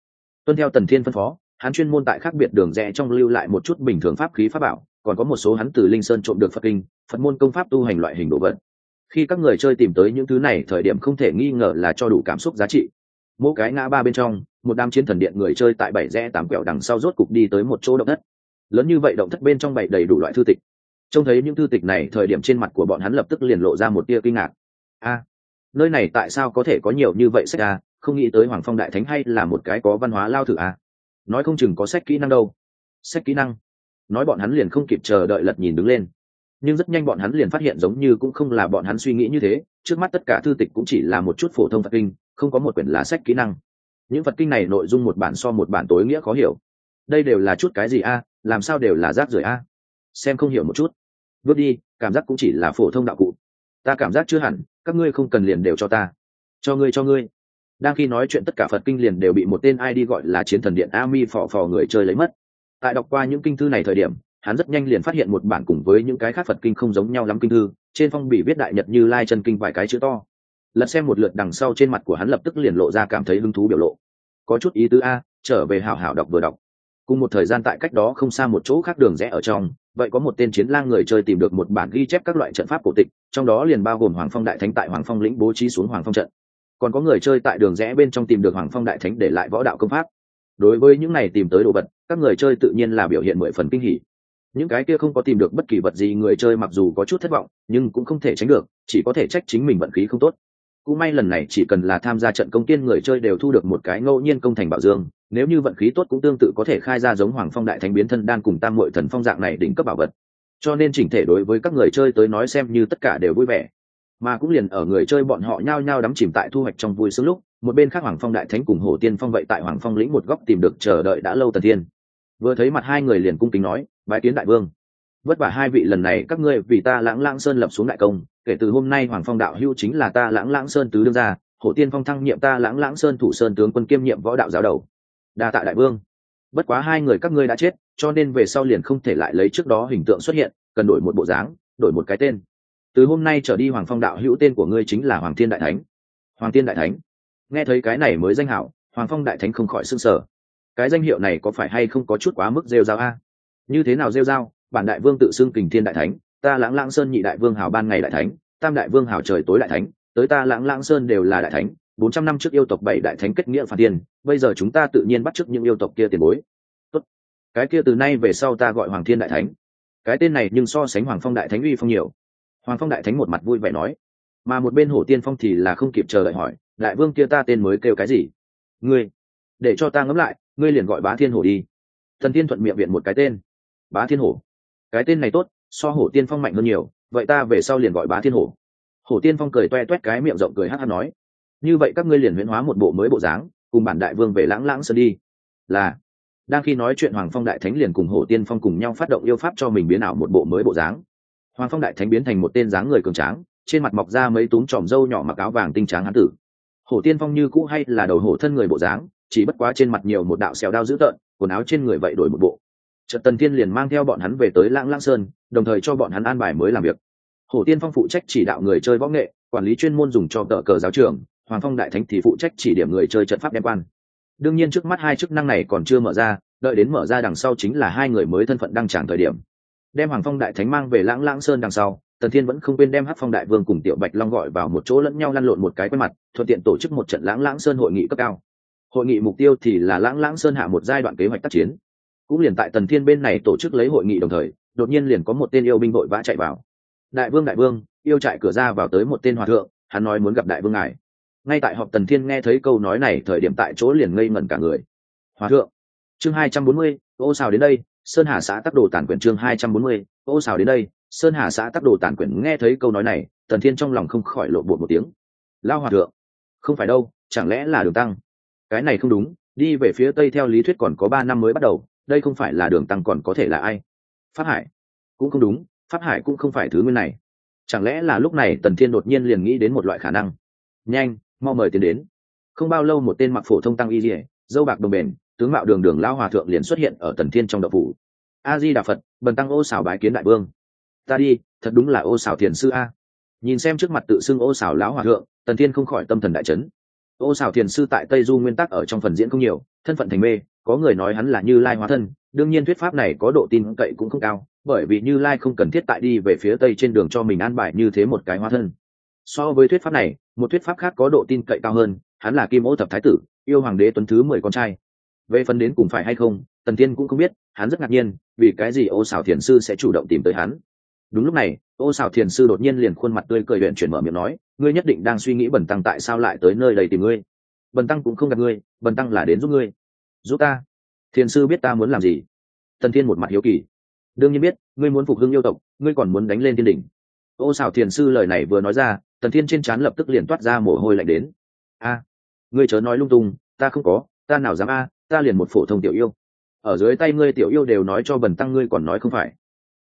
Speaker 1: tuân theo Tần Thiên phân phó, hắn chuyên môn tại khác biệt đường rẽ trong lưu lại một chút bình thường pháp khí pháp bảo, còn có một số hắn từ linh sơn trộm được Phật kinh, Phật môn công pháp tu hành loại hình đồ vật. Khi các người chơi tìm tới những thứ này thời điểm không thể nghi ngờ là cho đủ cảm xúc giá trị. Mỗi cái ngã ba bên trong, một đám chiến thần điện người chơi tại 7 rẽ 8 quẹo đằng sau rốt cục đi tới một chỗ động thất. Lớn như vậy động thất bên trong bày đầy đủ loại thư tịch. Trông thấy những thư tịch này, thời điểm trên mặt của bọn hắn lập tức liền lộ ra một tia kinh ngạc. Nơi này tại sao có thể có nhiều như vậy sách a? Không nghĩ tới Hoàng Phong Đại Thánh hay là một cái có văn hóa lao thử a. Nói không chừng có sách kỹ năng đâu. Sách kỹ năng? Nói bọn hắn liền không kịp chờ đợi lật nhìn đứng lên. Nhưng rất nhanh bọn hắn liền phát hiện giống như cũng không là bọn hắn suy nghĩ như thế, trước mắt tất cả thư tịch cũng chỉ là một chút phổ thông Phật kinh, không có một quyển là sách kỹ năng. Những Phật kinh này nội dung một bản so một bản tối nghĩa khó hiểu. Đây đều là chút cái gì a? Làm sao đều là rác rưởi a? Xem không hiểu một chút. Bước đi, cảm giác cũng chỉ là phổ thông đạo cụ. Ta cảm giác chưa hẳn, các ngươi không cần liền đều cho ta. Cho ngươi. Đang khi nói chuyện tất cả Phật kinh liền đều bị một tên ID gọi là Chiến Thần Điện Ami phò người chơi lấy mất. Tại đọc qua những kinh thư này thời điểm, hắn rất nhanh liền phát hiện một bản cùng với những cái khác Phật kinh không giống nhau lắm kinh thư, trên phong bì viết Đại Nhật Như Lai chân kinh vài cái chữ to. Lật xem một lượt đằng sau, trên mặt của hắn lập tức liền lộ ra cảm thấy hứng thú biểu lộ. Có chút ý tứ a, trở về hảo hảo đọc vừa đọc. Cùng một thời gian tại cách đó không xa một chỗ khác đường rẽ ở trong, vậy có một tên chiến lang người chơi tìm được một bản ghi chép các loại trận pháp cổ tịch, trong đó liền bao gồm Hoàng Phong Đại Thánh tại Hoàng Phong lĩnh bố trí xuống Hoàng Phong trận. Còn có người chơi tại đường rẽ bên trong tìm được Hoàng Phong Đại Thánh để lại võ đạo công pháp. Đối với những này tìm tới đồ vật, các người chơi tự nhiên là biểu hiện 10 phần kinh hỉ. Những cái kia không có tìm được bất kỳ vật gì, người chơi mặc dù có chút thất vọng, nhưng cũng không thể tránh được, chỉ có thể trách chính mình vận khí không tốt. Cũng may lần này chỉ cần là tham gia trận công tiên người chơi đều thu được một cái ngẫu nhiên công thành bảo dương, nếu như vận khí tốt cũng tương tự có thể khai ra giống Hoàng Phong Đại Thánh biến thân đan cùng Tam Muội Thần Phong dạng này đỉnh cấp bảo vật. Cho nên chỉnh thể đối với các người chơi tới nói xem như tất cả đều vui vẻ. Mà cũng liền ở người chơi bọn họ nhao nhao đắm chìm tại thu hoạch trong vui sướng lúc, một bên khác Hoàng Phong Đại Thánh cùng Hổ Tiên Phong vậy tại Hoàng Phong lĩnh một góc tìm được chờ đợi đã lâu Tần Thiên. Vừa thấy mặt hai người liền cung kính nói, bái kiến đại vương. Vất vả hai vị lần này các ngươi vì ta Lãng Lãng Sơn lập xuống đại công, kể từ hôm nay Hoàng Phong đạo hữu chính là ta Lãng Lãng Sơn tứ đương gia, Hổ Tiên Phong thăng nhiệm ta Lãng Lãng Sơn thủ sơn tướng quân kiêm nhiệm võ đạo giáo đầu. Đa tạ đại vương. Bất quá hai người các ngươi đã chết, cho nên về sau liền không thể lại lấy trước đó hình tượng xuất hiện, cần đổi một bộ dáng, đổi một cái tên. Từ hôm nay trở đi Hoàng Phong đạo hữu tên của ngươi chính là Hoàng Thiên Đại Thánh. Hoàng Thiên Đại Thánh. Nghe thấy cái này mới danh hảo, Hoàng Phong Đại Thánh không khỏi sửng sở. Cái danh hiệu này có phải hay không có chút quá mức rêu rao a? Như thế nào rêu rao? Bản đại vương tự xưng Kình Thiên Đại Thánh, ta Lãng Lãng Sơn nhị đại vương hảo ban ngày đại thánh, tam đại vương hảo trời tối đại thánh, tới ta Lãng Lãng Sơn đều là đại thánh. 400 năm trước yêu tộc 7 đại thánh kết nghĩa phản tiên, bây giờ chúng ta tự nhiên bắt chước những yêu tộc kia tiền bối. Tốt. Cái kia từ nay về sau ta gọi Hoàng Thiên Đại Thánh. Cái tên này nhưng so sánh Hoàng Phong Đại Thánh uy phong nhiều. Hoàng Phong Đại Thánh một mặt vui vẻ nói. Mà một bên Hổ Tiên Phong thì là không kịp chờ đợi hỏi, đại vương kia ta tên mới kêu cái gì? Ngươi, để cho ta ngẫm lại, ngươi liền gọi Bá Thiên Hổ đi. Thần Tiên thuận miệng viện một cái tên. Bá Thiên Hổ. Cái tên này tốt, so Hổ Tiên Phong mạnh hơn nhiều, vậy ta về sau liền gọi Bá Thiên Hổ. Hổ Tiên Phong cười toe toét cái miệng rộng cười hắc hắc nói, như vậy các ngươi liền huyễn hóa một bộ mới bộ dáng, cùng bản đại vương về Lãng Lãng Sơn đi. Là. Đang khi nói chuyện Hoàng Phong Đại Thánh liền cùng Hổ Tiên Phong cùng nhau phát động yêu pháp cho mình biến ảo một bộ mới bộ dáng. Hoàng Phong Đại Thánh biến thành một tên dáng người cường tráng, trên mặt mọc ra mấy túm tròm râu nhỏ, mặc áo vàng tinh tráng hán tử. Hổ Tiên Phong như cũ hay là đầu hổ thân người bộ dáng, chỉ bất quá trên mặt nhiều một đạo sẹo đao dữ tợn, quần áo trên người vậy đổi một bộ. Chợt Tần Thiên liền mang theo bọn hắn về tới Lãng Lãng Sơn, đồng thời cho bọn hắn an bài mới làm việc. Hổ Tiên Phong phụ trách chỉ đạo người chơi võ nghệ, quản lý chuyên môn dùng cho tờ cờ giáo trường, Hoàng Phong Đại Thánh thì phụ trách chỉ điểm người chơi trận pháp đem quan. Đương nhiên trước mắt hai chức năng này còn chưa mở ra, đợi đến mở ra đằng sau chính là hai người mới thân phận đăng tràng thời điểm. Đem Hoàng Phong Đại Thánh mang về Lãng Lãng Sơn đằng sau, Tần Thiên vẫn không quên đem Hắc Phong Đại Vương cùng Tiểu Bạch Long gọi vào một chỗ lẫn nhau lăn lộn một cái quen mặt, thuận tiện tổ chức một trận Lãng Lãng Sơn hội nghị cấp cao. Hội nghị mục tiêu thì là Lãng Lãng Sơn hạ một giai đoạn kế hoạch tác chiến. Cũng liền tại Tần Thiên bên này tổ chức lấy hội nghị đồng thời, đột nhiên liền có một tên yêu binh vội vã chạy vào. Đại vương, yêu trại cửa ra vào tới một tên hòa thượng, hắn nói muốn gặp đại vương ngài. Ngay tại họp Tần Thiên nghe thấy câu nói này thời điểm tại chỗ liền ngây ngẩn cả người. Hòa thượng. Chương 240, ô xào đến đây, Sơn Hà xã Tắc Đồ Tản Quyển. Chương 240, ô xào đến đây, Sơn Hà xã Tắc Đồ Tản Quyển. Nghe thấy câu nói này, Tần Thiên trong lòng không khỏi lộ bột một tiếng. Lao hòa thượng. Không phải đâu, chẳng lẽ là Đường Tăng? Cái này không đúng, đi về phía tây theo lý thuyết còn có 3 năm mới bắt đầu, đây không phải là Đường Tăng còn có thể là ai? Pháp Hải. Cũng không đúng, Pháp Hải cũng không phải thứ nguyên này. Chẳng lẽ là lúc này Tần Thiên đột nhiên liền nghĩ đến một loại khả năng. Nhanh, mau mời tiến đến. Không bao lâu một tên mặc phổ thông tăng y liễu, dâu bạc đồng bền, tướng mạo đường đường lao hòa thượng liền xuất hiện ở Tần Thiên trong động phủ. A Di Đà Phật, bần tăng ô xảo bái kiến đại vương. Ta đi, thật đúng là ô xảo thiền sư a. Nhìn xem trước mặt tự xưng ô xảo lão hòa thượng, Tần Thiên không khỏi tâm thần đại chấn. Ô Sào Thiền sư tại Tây Du nguyên tắc ở trong phần diễn không nhiều, thân phận thành mê, có người nói hắn là Như Lai hóa thân, đương nhiên thuyết pháp này có độ tin cậy cũng không cao, bởi vì Như Lai không cần thiết tại đi về phía tây trên đường cho mình an bài như thế một cái hóa thân. So với thuyết pháp này, một thuyết pháp khác có độ tin cậy cao hơn, hắn là Kim Ô thập thái tử, yêu hoàng đế tuấn thứ 10 con trai. Về phần đến cùng phải hay không, Tần Tiên cũng không biết, hắn rất ngạc nhiên, vì cái gì Ô Sào Thiền sư sẽ chủ động tìm tới hắn. Đúng lúc này, Ô Sào Thiền sư đột nhiên liền khuôn mặt tươi cười luyện chuyển mở miệng nói, ngươi nhất định đang suy nghĩ Bần tăng tại sao lại tới nơi đây tìm ngươi. Bần tăng cũng không gặp ngươi, Bần tăng là đến giúp ngươi. Giúp ta? Thiền sư biết ta muốn làm gì? Tần Thiên một mặt hiếu kỳ. Đương nhiên biết, ngươi muốn phục hưng yêu tộc, ngươi còn muốn đánh lên thiên đỉnh. Ô Sào Thiền sư lời này vừa nói ra, Tần Thiên trên trán lập tức liền toát ra mồ hôi lạnh đến. A, ngươi chớ nói lung tung, ta không có, ta nào dám ta liền một phổ thông tiểu yêu. Ở dưới tay ngươi tiểu yêu đều nói cho Bần tăng, ngươi còn nói không phải.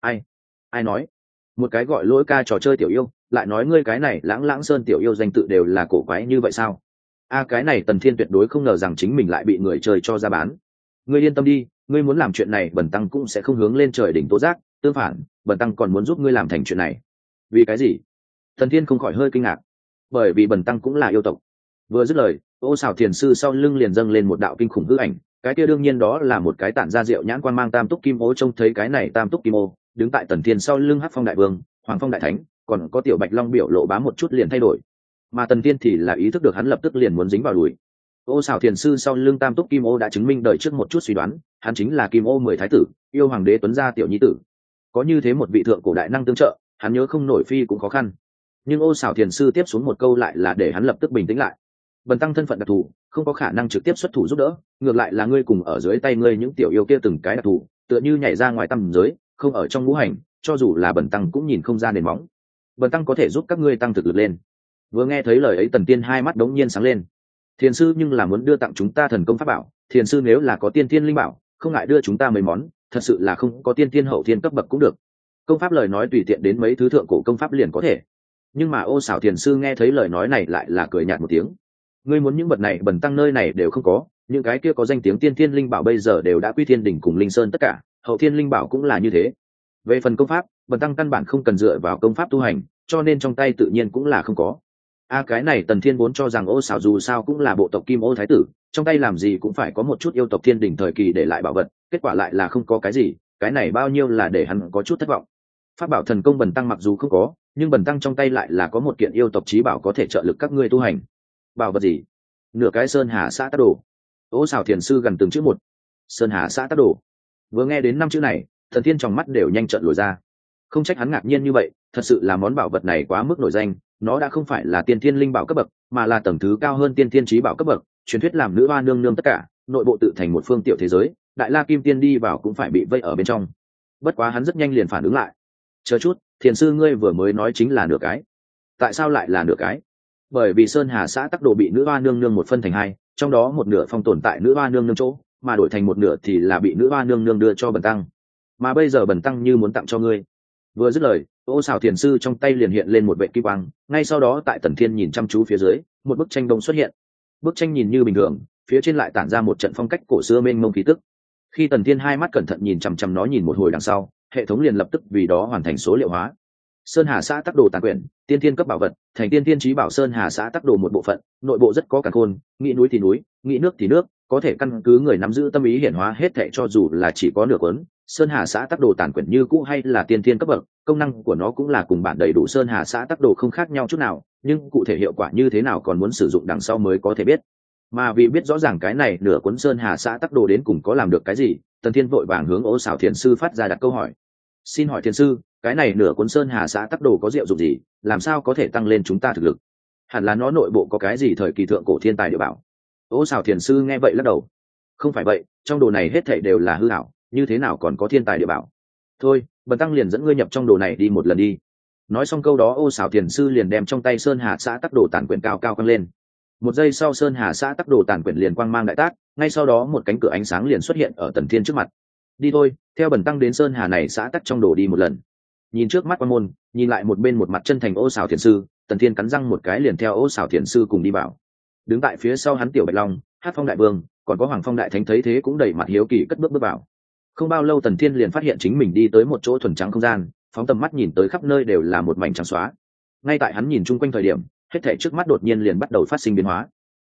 Speaker 1: Ai nói? Một cái gọi lỗi ca trò chơi tiểu yêu, lại nói ngươi cái này lãng lãng sơn tiểu yêu danh tự đều là cổ quái như vậy sao? Cái này Tần Thiên tuyệt đối không ngờ rằng chính mình lại bị người chơi cho ra bán. Ngươi yên tâm đi, ngươi muốn làm chuyện này Bần tăng cũng sẽ không hướng lên trời đỉnh tố giác, tương phản, Bần tăng còn muốn giúp ngươi làm thành chuyện này. Vì cái gì? Tần Thiên không khỏi hơi kinh ngạc. Bởi vì Bần tăng cũng là yêu tộc. Vừa dứt lời, Ô Sào Thiền sư sau lưng liền dâng lên một đạo kinh khủng hư ảnh, cái kia đương nhiên đó là một cái tản ra rượu nhãn quan mang tam túc kim ô. Trông thấy cái này tam túc kim ô đứng tại Tần Thiên sau lưng Hắc Phong đại vương, Hoàng Phong đại thánh, còn có tiểu Bạch Long biểu lộ bám một chút liền thay đổi. Mà Tần Thiên thì là ý thức được hắn lập tức liền muốn dính vào đùi. Ô Sào Thiền sư sau lưng tam túc kim ô đã chứng minh đời trước một chút suy đoán, hắn chính là Kim Ô 10 thái tử, yêu hoàng đế tuấn gia tiểu nhi tử. Có như thế một vị thượng cổ đại năng tương trợ, hắn nhớ không nổi phi cũng khó khăn. Nhưng Ô Sào Thiền sư tiếp xuống một câu lại là để hắn lập tức bình tĩnh lại. Bần tăng thân phận đặc thù, không có khả năng trực tiếp xuất thủ giúp đỡ, ngược lại là ngươi cùng ở dưới tay ngươi những tiểu yêu kia từng cái đặc thù, tựa như nhảy ra ngoài tầm giới, không ở trong ngũ hành, cho dù là bần tăng cũng nhìn không ra nền móng. Bần tăng có thể giúp các ngươi tăng thực lực lên. Vừa nghe thấy lời ấy Tần Tiên hai mắt đống nhiên sáng lên. Thiền sư nhưng là muốn đưa tặng chúng ta thần công pháp bảo, thiền sư nếu là có tiên thiên linh bảo, không ngại đưa chúng ta mấy món, thật sự là không có tiên thiên hậu thiên cấp bậc cũng được. Công pháp lời nói tùy tiện đến mấy thứ thượng cổ công pháp liền có thể. Nhưng mà Ô Sào Thiền sư nghe thấy lời nói này lại là cười nhạt một tiếng. Ngươi muốn những vật này bần tăng nơi này đều không có, những cái kia có danh tiếng tiên thiên linh bảo bây giờ đều đã quy thiên đỉnh cùng linh sơn tất cả, hậu thiên linh bảo cũng là như thế. Về phần công pháp, bần tăng căn bản không cần dựa vào công pháp tu hành, cho nên trong tay tự nhiên cũng là không có. Cái này Tần Thiên vốn cho rằng Ô Sào dù sao cũng là bộ tộc Kim Ô thái tử, trong tay làm gì cũng phải có một chút yêu tộc thiên đỉnh thời kỳ để lại bảo vật, kết quả lại là không có cái gì, cái này bao nhiêu là để hắn có chút thất vọng. Pháp bảo thần công bần tăng mặc dù không có, nhưng bần tăng trong tay lại là có một kiện yêu tộc chí bảo có thể trợ lực các ngươi tu hành. Bảo vật gì? Nửa cái Sơn Hà xã tác đồ. Ô Sào Thiền sư gần từng chữ một. Sơn Hà xã tác đồ. Vừa nghe đến 5 chữ này, Thần Thiên trong mắt đều nhanh trợn lồi ra. Không trách hắn ngạc nhiên như vậy, thật sự là món bảo vật này quá mức nổi danh, nó đã không phải là tiên thiên linh bảo cấp bậc, mà là tầng thứ cao hơn tiên thiên chí bảo cấp bậc, truyền thuyết làm nữ hoa nương nương tất cả, nội bộ tự thành một phương tiểu thế giới, đại la kim tiên đi vào cũng phải bị vây ở bên trong. Bất quá hắn rất nhanh liền phản ứng lại. Chờ chút, thiền sư ngươi vừa mới nói chính là nửa cái. Tại sao lại là nửa cái? Bởi vì Sơn Hà xã tắc đồ bị nữ hoa nương nương một phân thành hai, trong đó một nửa phong tồn tại nữ hoa nương nương chỗ, mà đổi thành một nửa thì là bị nữ hoa nương nương đưa cho bần tăng. Mà bây giờ bần tăng như muốn tặng cho ngươi. Vừa dứt lời, Ô Sào Thiền sư trong tay liền hiện lên một vệ kim quang, ngay sau đó tại Tần Thiên nhìn chăm chú phía dưới, một bức tranh đông xuất hiện. Bức tranh nhìn như bình thường, phía trên lại tản ra một trận phong cách cổ xưa mênh mông khí tức. Khi Tần Thiên hai mắt cẩn thận nhìn chằm chằm nó nhìn một hồi đằng sau, hệ thống liền lập tức vì đó hoàn thành số liệu hóa. Sơn Hà xã tắc đồ tàn quyển, tiên thiên cấp bảo vật, thành tiên thiên chí bảo Sơn Hà xã tắc đồ một bộ phận, nội bộ rất có càn khôn, nghĩ núi thì núi, nghĩ nước thì nước, có thể căn cứ người nắm giữ tâm ý hiển hóa hết thảy, cho dù là chỉ có nửa cuốn. Sơn Hà xã tắc đồ tàn quyển như cũ hay là tiên thiên cấp bậc, công năng của nó cũng là cùng bản đầy đủ Sơn Hà xã tắc đồ không khác nhau chút nào, nhưng cụ thể hiệu quả như thế nào còn muốn sử dụng đằng sau mới có thể biết. Mà vì biết rõ ràng cái này nửa cuốn Sơn Hà xã tắc đồ đến cùng có làm được cái gì, Tần Thiên vội vàng hướng Ô Sào Thiền sư phát ra đặt câu hỏi. Xin hỏi thiền sư, cái này nửa cuốn Sơn Hà xã tắc đồ có diệu dụng gì, làm sao có thể tăng lên chúng ta thực lực? Hẳn là nó nội bộ có cái gì thời kỳ thượng cổ thiên tài địa bảo. Ô Sào Thiền sư nghe vậy lắc đầu. Không phải vậy, trong đồ này hết thảy đều là hư ảo, như thế nào còn có thiên tài địa bảo? Thôi, bần tăng liền dẫn ngươi nhập trong đồ này đi một lần đi. Nói xong câu đó, Ô Sào Thiền sư liền đem trong tay Sơn Hà xã tắc đồ tản quyển cao cao căng lên. Một giây sau, Sơn Hà xã tắc đồ tản quyển liền quang mang đại tác, ngay sau đó một cánh cửa ánh sáng liền xuất hiện ở Tần Thiên trước mặt. Đi thôi, theo bần tăng đến Sơn Hà này xã tắc trong đồ đi một lần. Nhìn trước mắt quan môn, nhìn lại một bên một mặt chân thành Ô Sào Thiền sư, Tần Thiên cắn răng một cái liền theo Ô Sào Thiền sư cùng đi vào. Đứng tại phía sau hắn tiểu Bạch Long, Hát Phong đại vương, còn có Hoàng Phong đại thánh thấy thế cũng đầy mặt hiếu kỳ cất bước bước vào. Không bao lâu Tần Thiên liền phát hiện chính mình đi tới một chỗ thuần trắng không gian, phóng tầm mắt nhìn tới khắp nơi đều là một mảnh trắng xóa. Ngay tại hắn nhìn chung quanh thời điểm, hết thảy trước mắt đột nhiên liền bắt đầu phát sinh biến hóa.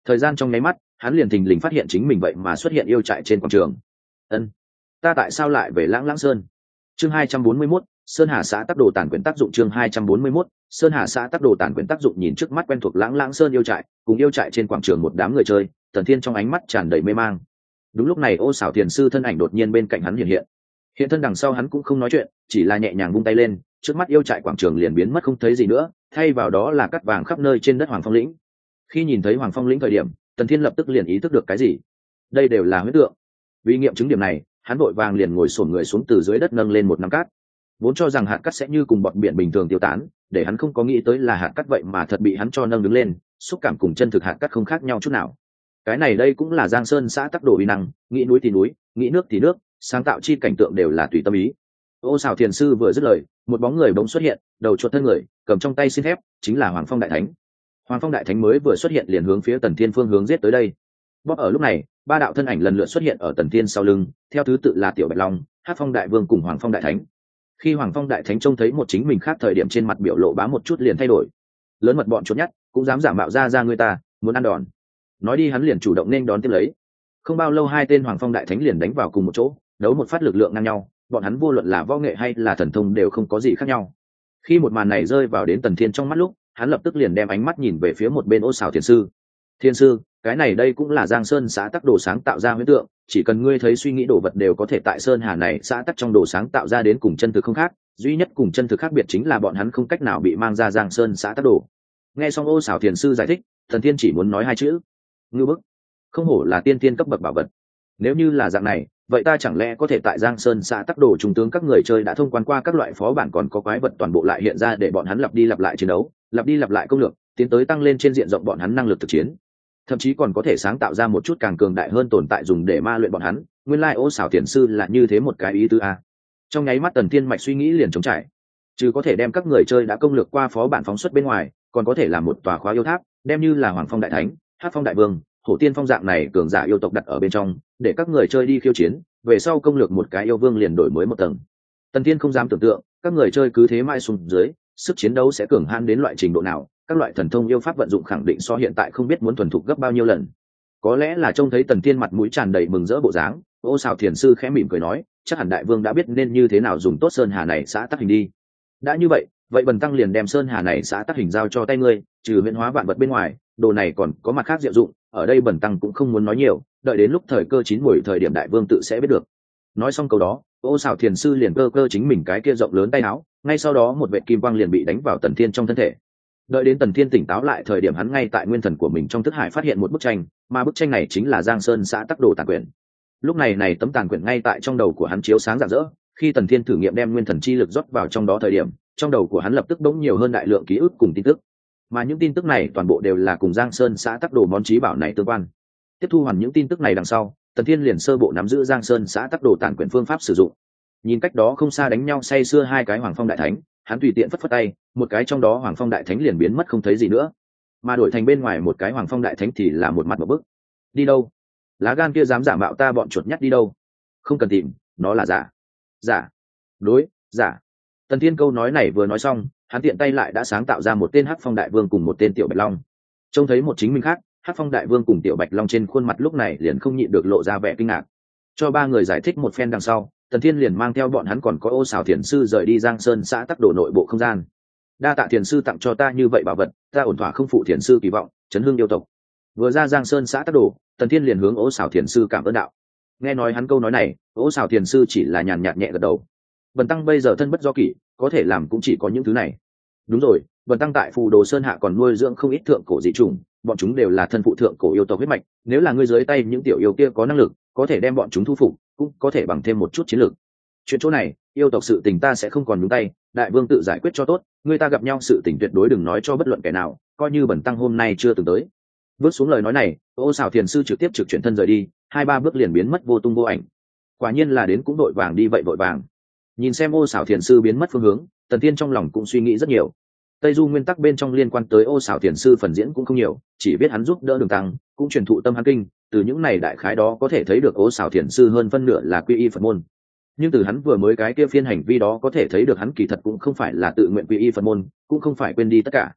Speaker 1: Thời gian trong nháy mắt, hắn liền thình lình phát hiện chính mình vậy mà xuất hiện yêu trại trên quảng trường. Ân, ta tại sao lại về Lãng Lãng Sơn? Chương 241, Sơn Hà xã tác đồ tản quyển tác dụng. Chương 241, Sơn Hà xã tác đồ tản quyển tác dụng. Nhìn trước mắt quen thuộc Lãng Lãng Sơn yêu trại, cùng yêu trại trên quảng trường một đám người chơi, Tần Thiên trong ánh mắt tràn đầy mê mang. Đúng lúc này, Ô Sảo Thiền sư thân ảnh đột nhiên bên cạnh hắn hiện hiện. Hiện thân đằng sau hắn cũng không nói chuyện, chỉ là nhẹ nhàng vung tay lên, trước mắt yêu trại quảng trường liền biến mất không thấy gì nữa, thay vào đó là cát vàng khắp nơi trên đất Hoàng Phong lĩnh. Khi nhìn thấy Hoàng Phong lĩnh thời điểm, Tần Thiên lập tức liền ý thức được cái gì. Đây đều là huyễn tượng. Vì nghiệm chứng điểm này, hắn vội vàng liền ngồi xổm người xuống từ dưới đất nâng lên một nắm cát. Vốn cho rằng hạt cát sẽ như cùng bọt biển bình thường tiêu tán, để hắn không có nghĩ tới là hạt cát vậy mà thật bị hắn cho nâng đứng lên, xúc cảm cùng chân thực hạt cát không khác nhau chút nào. Cái này đây cũng là Giang Sơn xã tắc đồ uy năng, nghĩ núi thì núi, nghĩ nước thì nước, sáng tạo chi cảnh tượng đều là tùy tâm ý. Ô Sảo Thiền sư vừa dứt lời, một bóng người bỗng xuất hiện, đầu chuột thân người, cầm trong tay xin thép, chính là Hoàng Phong đại thánh. Hoàng Phong đại thánh mới vừa xuất hiện liền hướng phía Tần Thiên phương hướng giết tới đây. Bóp ở lúc này, ba đạo thân ảnh lần lượt xuất hiện ở Tần Thiên sau lưng, theo thứ tự là Tiểu Bạch Long, Hắc Phong đại vương cùng Hoàng Phong đại thánh. Khi Hoàng Phong đại thánh trông thấy một chính mình khác thời điểm trên mặt biểu lộ bá một chút liền thay đổi. Lớn mật bọn chốt nhắt, cũng dám giả mạo ra người ta, muốn ăn đòn. Nói đi hắn liền chủ động nên đón tiếp lấy. Không bao lâu hai tên Hoàng Phong đại thánh liền đánh vào cùng một chỗ, đấu một phát lực lượng ngang nhau, bọn hắn vô luận là võ nghệ hay là thần thông đều không có gì khác nhau. Khi một màn này rơi vào đến Tần Thiên trong mắt lúc, hắn lập tức liền đem ánh mắt nhìn về phía một bên Ô Sảo Thiền sư. Thiên sư, cái này đây cũng là Giang Sơn xã tắc đồ sáng tạo ra huyễn tượng, chỉ cần ngươi thấy suy nghĩ đồ vật đều có thể tại Sơn Hà này xã tắc trong đồ sáng tạo ra đến cùng chân thực không khác, duy nhất cùng chân thực khác biệt chính là bọn hắn không cách nào bị mang ra Giang Sơn xã tắc đồ. Nghe xong Ô Sảo Thiền sư giải thích, Tần Thiên chỉ muốn nói hai chữ: ngưu bức. Không hổ là tiên tiên cấp bậc bảo vật. Nếu như là dạng này, vậy ta chẳng lẽ có thể tại Giang Sơn xã tắc đồ trung tướng các người chơi đã thông quan qua các loại phó bản còn có quái vật toàn bộ lại hiện ra để bọn hắn lặp đi lặp lại chiến đấu, lặp đi lặp lại công lược, tiến tới tăng lên trên diện rộng bọn hắn năng lực thực chiến, thậm chí còn có thể sáng tạo ra một chút càng cường đại hơn tồn tại dùng để ma luyện bọn hắn. Nguyên lai Ô Sảo Thiền sư là như thế một cái ý tứ a. Trong nháy mắt Tần Thiên mạch suy nghĩ liền trống trải, chứ có thể đem các người chơi đã công lược qua phó bản phóng xuất bên ngoài, còn có thể làm một tòa khóa yêu tháp, đem như là Hoàng Phong đại thánh, Hắc Phong đại vương, Hổ Tiên Phong dạng này cường giả yêu tộc đặt ở bên trong, để các người chơi đi khiêu chiến, về sau công lược một cái yêu vương liền đổi mới một tầng. Tần Thiên không dám tưởng tượng, các người chơi cứ thế mãi xuống dưới, sức chiến đấu sẽ cường hãn đến loại trình độ nào, các loại thần thông yêu pháp vận dụng khẳng định so hiện tại không biết muốn thuần thục gấp bao nhiêu lần. Có lẽ là trông thấy Tần Thiên mặt mũi tràn đầy mừng rỡ bộ dáng, Ô Sảo Thiền sư khẽ mỉm cười nói, chắc hẳn đại vương đã biết nên như thế nào dùng tốt Sơn Hà này xã tắc hình đi. Đã như vậy, bần tăng liền đem Sơn Hà này xã tắc hình giao cho tay ngươi, trừ huyễn hóa vạn vật bên ngoài, đồ này còn có mặt khác diệu dụng, ở đây bần tăng cũng không muốn nói nhiều, đợi đến lúc thời cơ chín muồi thời điểm đại vương tự sẽ biết được. Nói xong câu đó, Ô Sảo Thiền sư liền cơ chính mình cái kia rộng lớn tay áo, ngay sau đó một vệt kim quang liền bị đánh vào Tần Thiên trong thân thể. Đợi đến Tần Thiên tỉnh táo lại thời điểm hắn ngay tại nguyên thần của mình trong thức hải phát hiện một bức tranh, mà bức tranh này chính là Giang Sơn xã tắc đồ tàn quyển. Lúc này tấm tàn quyển ngay tại trong đầu của hắn chiếu sáng rạng rỡ, khi Tần Thiên thử nghiệm đem nguyên thần chi lực rót vào trong đó thời điểm, trong đầu của hắn lập tức đống nhiều hơn đại lượng ký ức cùng tin tức. Mà những tin tức này toàn bộ đều là cùng Giang Sơn xã tắc đồ món chí bảo này tương quan. Tiếp thu hoàn những tin tức này đằng sau, Tần Thiên liền sơ bộ nắm giữ Giang Sơn xã tắc đồ tàn quyển phương pháp sử dụng. Nhìn cách đó không xa đánh nhau say sưa hai cái Hoàng Phong đại thánh, hắn tùy tiện phất phất tay, một cái trong đó Hoàng Phong đại thánh liền biến mất không thấy gì nữa, mà đổi thành bên ngoài một cái Hoàng Phong đại thánh thì là một mặt một bức. Đi đâu? Lá gan kia dám giả mạo ta bọn chuột nhắt đi đâu? Không cần tìm, nó là giả. Giả? Đối, giả. Tần Thiên câu nói này vừa nói xong, hắn tiện tay lại đã sáng tạo ra một tên Hắc Phong đại vương cùng một tên Tiểu Bạch Long. Trông thấy một chính mình khác, Hắc Phong đại vương cùng Tiểu Bạch Long trên khuôn mặt lúc này liền không nhịn được lộ ra vẻ kinh ngạc. Cho ba người giải thích một phen đằng sau, Tần Thiên liền mang theo bọn hắn còn có Ô Sảo Thiền sư rời đi Giang Sơn xã tắc đồ nội bộ không gian. Đa tạ Thiền sư tặng cho ta như vậy bảo vật, ta ổn thỏa không phụ Thiền sư kỳ vọng, chấn hương yêu tộc. Vừa ra Giang Sơn xã tắc đồ, Tần Thiên liền hướng Ô Sảo Thiền sư cảm ơn đạo. Nghe nói hắn câu nói này, Ô Sảo Thiền sư chỉ là nhàn nhạt nhẹ gật đầu. Bần tăng bây giờ thân bất do kỷ, có thể làm cũng chỉ có những thứ này. Đúng rồi, bần tăng tại Phù Đồ Sơn hạ còn nuôi dưỡng không ít thượng cổ dị trùng, bọn chúng đều là thân phụ thượng cổ yêu tộc huyết mạch, nếu là ngươi dưới tay những tiểu yêu kia có năng lực, có thể đem bọn chúng thu phục, cũng có thể bằng thêm một chút chiến lược. Chuyện chỗ này, yêu tộc sự tình ta sẽ không còn nhúng tay, đại vương tự giải quyết cho tốt, người ta gặp nhau sự tình tuyệt đối đừng nói cho bất luận kẻ nào, coi như bần tăng hôm nay chưa từng tới. Vớt xuống lời nói này, Ô Sảo Thiền sư trực tiếp trực chuyển thân rời đi, 2-3 bước liền biến mất vô tung vô ảnh. Quả nhiên là đến cũng vội vàng đi vậy vội vàng. Nhìn xem Ô Sảo Thiền sư biến mất phương hướng, Tần Thiên trong lòng cũng suy nghĩ rất nhiều. Tây Du nguyên tắc bên trong liên quan tới Ô Sảo Thiền sư phần diễn cũng không nhiều, chỉ biết hắn giúp đỡ Đường Tăng, cũng truyền thụ tâm hắn kinh, từ những này đại khái đó có thể thấy được Ô Sảo Thiền sư hơn phân nửa là quy y Phật môn. Nhưng từ hắn vừa mới cái kia phiên hành vi đó có thể thấy được hắn kỳ thật cũng không phải là tự nguyện quy y Phật môn, cũng không phải quên đi tất cả.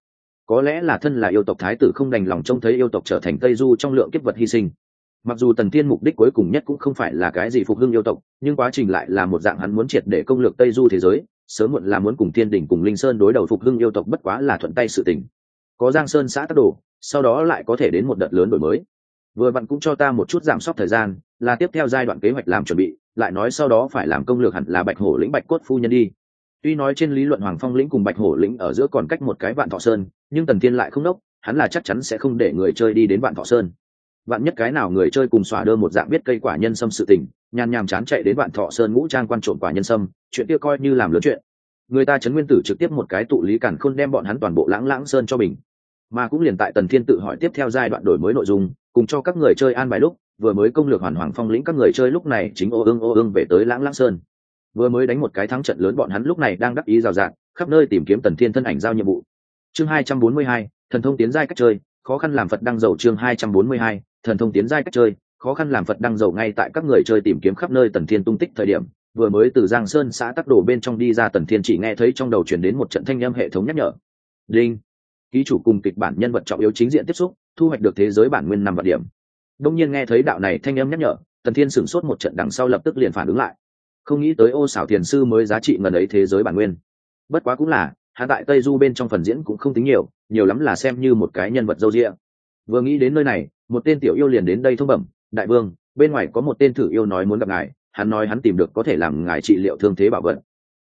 Speaker 1: có lẽ là thân là yêu tộc thái tử không đành lòng trông thấy yêu tộc trở thành Tây Du trong lượng kiếp vật hy sinh. Mặc dù Tần Thiên mục đích cuối cùng nhất cũng không phải là cái gì phục hưng yêu tộc, nhưng quá trình lại là một dạng hắn muốn triệt để công lược Tây Du thế giới, sớm muộn là muốn cùng Thiên Đình cùng Linh Sơn đối đầu phục hưng yêu tộc, bất quá là thuận tay sự tình. Có Giang Sơn xã tác đồ, sau đó lại có thể đến một đợt lớn đổi mới. Vừa vặn cũng cho ta một chút giảm sốc thời gian, là tiếp theo giai đoạn kế hoạch làm chuẩn bị, lại nói sau đó phải làm công lược hẳn là Bạch Hổ lĩnh Bạch Cốt phu nhân đi. Tuy nói trên lý luận Hoàng Phong lĩnh cùng Bạch Hổ lĩnh ở giữa còn cách một cái Vạn Thọ Sơn, nhưng Tần Thiên lại không đốc, hắn là chắc chắn sẽ không để người chơi đi đến Vạn Thọ Sơn. Vạn nhất cái nào người chơi cùng xóa đơ một dạng biết cây quả nhân sâm sự tình, nhàn nhàm chán chạy đến Vạn Thọ Sơn ngũ trang quan trộm quả nhân sâm, chuyện kia coi như làm lớn chuyện. Người ta Trấn Nguyên Tử trực tiếp một cái tụ lý càn khôn đem bọn hắn toàn bộ Lãng Lãng Sơn cho mình. Mà cũng liền tại Tần Thiên tự hỏi tiếp theo giai đoạn đổi mới nội dung, cùng cho các người chơi an bài lúc, vừa mới công lược hoàn Hoàng Phong lĩnh các người chơi lúc này chính ô ương về tới Lãng Lãng Sơn. Vừa mới đánh một cái thắng trận lớn, bọn hắn lúc này đang đắc ý rào rạt, khắp nơi tìm kiếm Tần Thiên thân ảnh giao nhiệm vụ. Chương 242, thần thông tiến giai cách chơi, khó khăn làm Phật đăng dầu. Chương 242, thần thông tiến giai cách chơi, khó khăn làm Phật đăng dầu. Ngay tại các người chơi tìm kiếm khắp nơi Tần Thiên tung tích thời điểm, vừa mới từ Giang Sơn xã Tắc Đồ bên trong đi ra Tần Thiên chỉ nghe thấy trong đầu truyền đến một trận thanh âm hệ thống nhắc nhở. Đinh, ký chủ cùng kịch bản nhân vật trọng yếu chính diện tiếp xúc, thu hoạch được thế giới bản nguyên 5 vạn điểm. Đông nhiên nghe thấy đạo này thanh âm nhắc nhở, Tần Thiên sửng sốt một trận, đằng sau lập tức liền phản ứng lại. Không nghĩ tới Ô Xảo Thiền sư mới giá trị ngần ấy thế giới bản nguyên. Bất quá cũng là, hắn tại Tây Du bên trong phần diễn cũng không tính nhiều, nhiều lắm là xem như một cái nhân vật dâu dịa. Vừa nghĩ đến nơi này, một tên tiểu yêu liền đến đây thông bẩm, đại vương, bên ngoài có một tên thử yêu nói muốn gặp ngài, hắn nói hắn tìm được có thể làm ngài trị liệu thương thế bảo vật.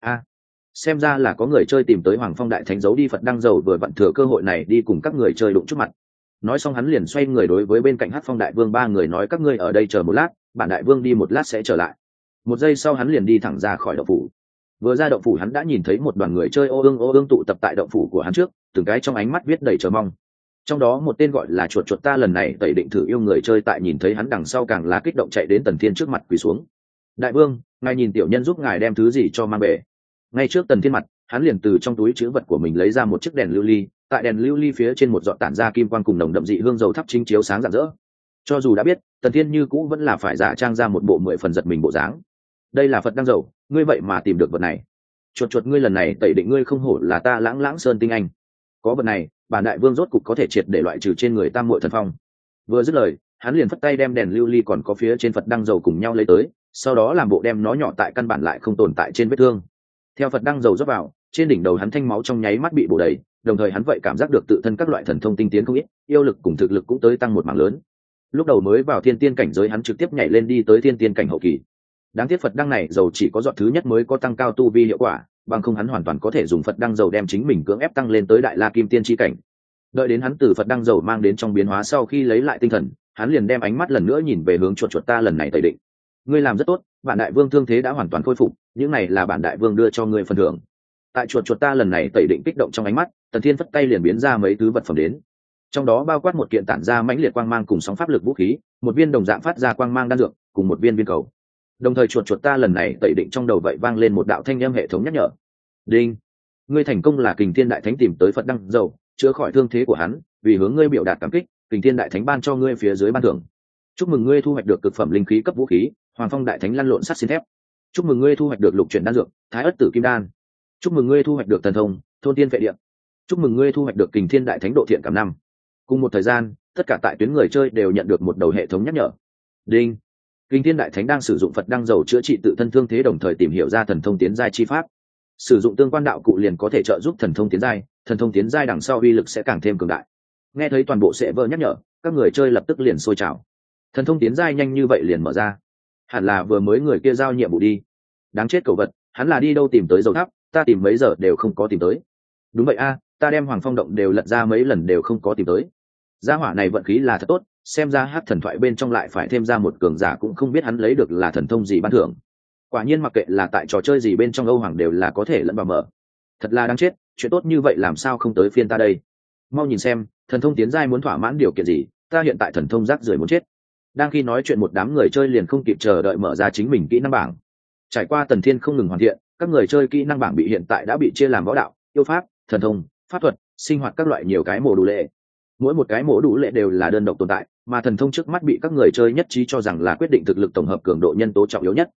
Speaker 1: Xem ra là có người chơi tìm tới Hoàng Phong đại thánh giấu đi Phật đăng dầu, vừa vặn thừa cơ hội này đi cùng các người chơi đụng chút mặt. Nói xong hắn liền xoay người đối với bên cạnh Hắc Phong đại vương ba người nói, các ngươi ở đây chờ một lát, bản đại vương đi một lát sẽ trở lại. Một giây sau hắn liền đi thẳng ra khỏi động phủ. Vừa ra động phủ hắn đã nhìn thấy một đoàn người chơi ô ương tụ tập tại động phủ của hắn trước, từng cái trong ánh mắt viết đầy chờ mong. Trong đó một tên gọi là chuột chuột ta lần này tẩy định thử yêu người chơi tại nhìn thấy hắn đằng sau càng là kích động chạy đến Tần Thiên trước mặt quỳ xuống. Đại vương, ngài nhìn tiểu nhân giúp ngài đem thứ gì cho mang về. Ngay trước Tần Thiên mặt, hắn liền từ trong túi trữ vật của mình lấy ra một chiếc đèn lưu ly, tại đèn lưu ly phía trên một giọt tản ra kim quang cùng nồng đậm dị hương dầu thắp chính chiếu sáng rạng rỡ. Cho dù đã biết, Tần Thiên như cũ vẫn là phải giả trang ra một bộ 10 phần giật mình bộ dáng. Đây là Phật đăng dầu, ngươi vậy mà tìm được vật này. Chuột chuột ngươi lần này tẩy định ngươi không hổ là ta Lãng Lãng Sơn tinh anh. Có vật này, bản đại vương rốt cục có thể triệt để loại trừ trên người tam muội thần phong. Vừa dứt lời, hắn liền phất tay đem đèn lưu ly còn có phía trên Phật đăng dầu cùng nhau lấy tới, sau đó làm bộ đem nó nhỏ tại căn bản lại không tồn tại trên vết thương. Theo Phật đăng dầu rót vào, trên đỉnh đầu hắn thanh máu trong nháy mắt bị bổ đầy, đồng thời hắn vậy cảm giác được tự thân các loại thần thông tinh tiến không ít, yêu lực cùng thực lực cũng tới tăng một mảng lớn. Lúc đầu mới vào thiên tiên cảnh giới hắn trực tiếp nhảy lên đi tới thiên tiên cảnh hậu kỳ. Đáng tiếc Phật đăng này dầu chỉ có giọt thứ nhất mới có tăng cao tu vi hiệu quả, bằng không hắn hoàn toàn có thể dùng Phật đăng dầu đem chính mình cưỡng ép tăng lên tới đại la kim tiên chi cảnh. Đợi đến hắn từ Phật đăng dầu mang đến trong biến hóa sau khi lấy lại tinh thần, hắn liền đem ánh mắt lần nữa nhìn về hướng chuột chuột ta lần này tẩy định. Ngươi làm rất tốt, bản đại vương thương thế đã hoàn toàn khôi phục, những này là bản đại vương đưa cho ngươi phần thưởng. Tại chuột chuột ta lần này tẩy định kích động trong ánh mắt, Tần Thiên phất tay liền biến ra mấy thứ vật phẩm đến. Trong đó bao quát một kiện tản ra mãnh liệt quang mang cùng sóng pháp lực vũ khí, một viên đồng dạng phát ra quang mang đan dược, cùng một viên cầu. Đồng thời chuột chuột ta lần này tẩy định trong đầu vậy vang lên một đạo thanh âm hệ thống nhắc nhở. Đinh, ngươi thành công là Kình Thiên đại thánh tìm tới Phật đăng dầu, chữa khỏi thương thế của hắn, vì hướng ngươi biểu đạt cảm kích, Kình Thiên đại thánh ban cho ngươi phía dưới ban thưởng. Chúc mừng ngươi thu hoạch được cực phẩm linh khí cấp vũ khí, Hoàng Phong đại thánh lăn lộn sắt xin thép. Chúc mừng ngươi thu hoạch được lục chuyển đan dược, Thái ất tử kim đan. Chúc mừng ngươi thu hoạch được thần thông, thôn tiên vệ địa. Chúc mừng ngươi thu hoạch được Kình Thiên đại thánh độ thiện cảm 5. Cùng một thời gian, tất cả tại tuyến người chơi đều nhận được một đầu hệ thống nhắc nhở. Đinh, Kình Thiên đại thánh đang sử dụng Phật đăng dầu chữa trị tự thân thương thế, đồng thời tìm hiểu ra thần thông tiến giai chi pháp. Sử dụng tương quan đạo cụ liền có thể trợ giúp thần thông tiến giai, thần thông tiến giai đằng sau uy lực sẽ càng thêm cường đại. Nghe thấy toàn bộ sẽ vỡ nhắc nhở, các người chơi lập tức liền sôi trào. Thần thông tiến giai nhanh như vậy liền mở ra, hẳn là vừa mới người kia giao nhiệm vụ đi. Đáng chết cẩu vật, hắn là đi đâu tìm tới dầu thắp, ta tìm mấy giờ đều không có tìm tới. Đúng vậy a, ta đem Hoàng Phong động đều lật ra mấy lần đều không có tìm tới. Gia hỏa này vận khí là thật tốt, xem ra hát thần thoại bên trong lại phải thêm ra một cường giả, cũng không biết hắn lấy được là thần thông gì ban thưởng. Quả nhiên mặc kệ là tại trò chơi gì bên trong Âu Hoàng đều là có thể lẫn vào mở. Thật là đáng chết, chuyện tốt như vậy làm sao không tới phiên ta đây. Mau nhìn xem, thần thông tiến giai muốn thỏa mãn điều kiện gì, ta hiện tại thần thông rác rưởi muốn chết. Đang khi nói chuyện một đám người chơi liền không kịp chờ đợi mở ra chính mình kỹ năng bảng. Trải qua Tần Thiên không ngừng hoàn thiện, các người chơi kỹ năng bảng bị hiện tại đã bị chia làm võ đạo, yêu pháp, thần thông, pháp thuật, sinh hoạt các loại nhiều cái mổ đủ lệ. Mỗi một cái mổ đủ lệ đều là đơn độc tồn tại, mà thần thông trước mắt bị các người chơi nhất trí cho rằng là quyết định thực lực tổng hợp cường độ nhân tố trọng yếu nhất.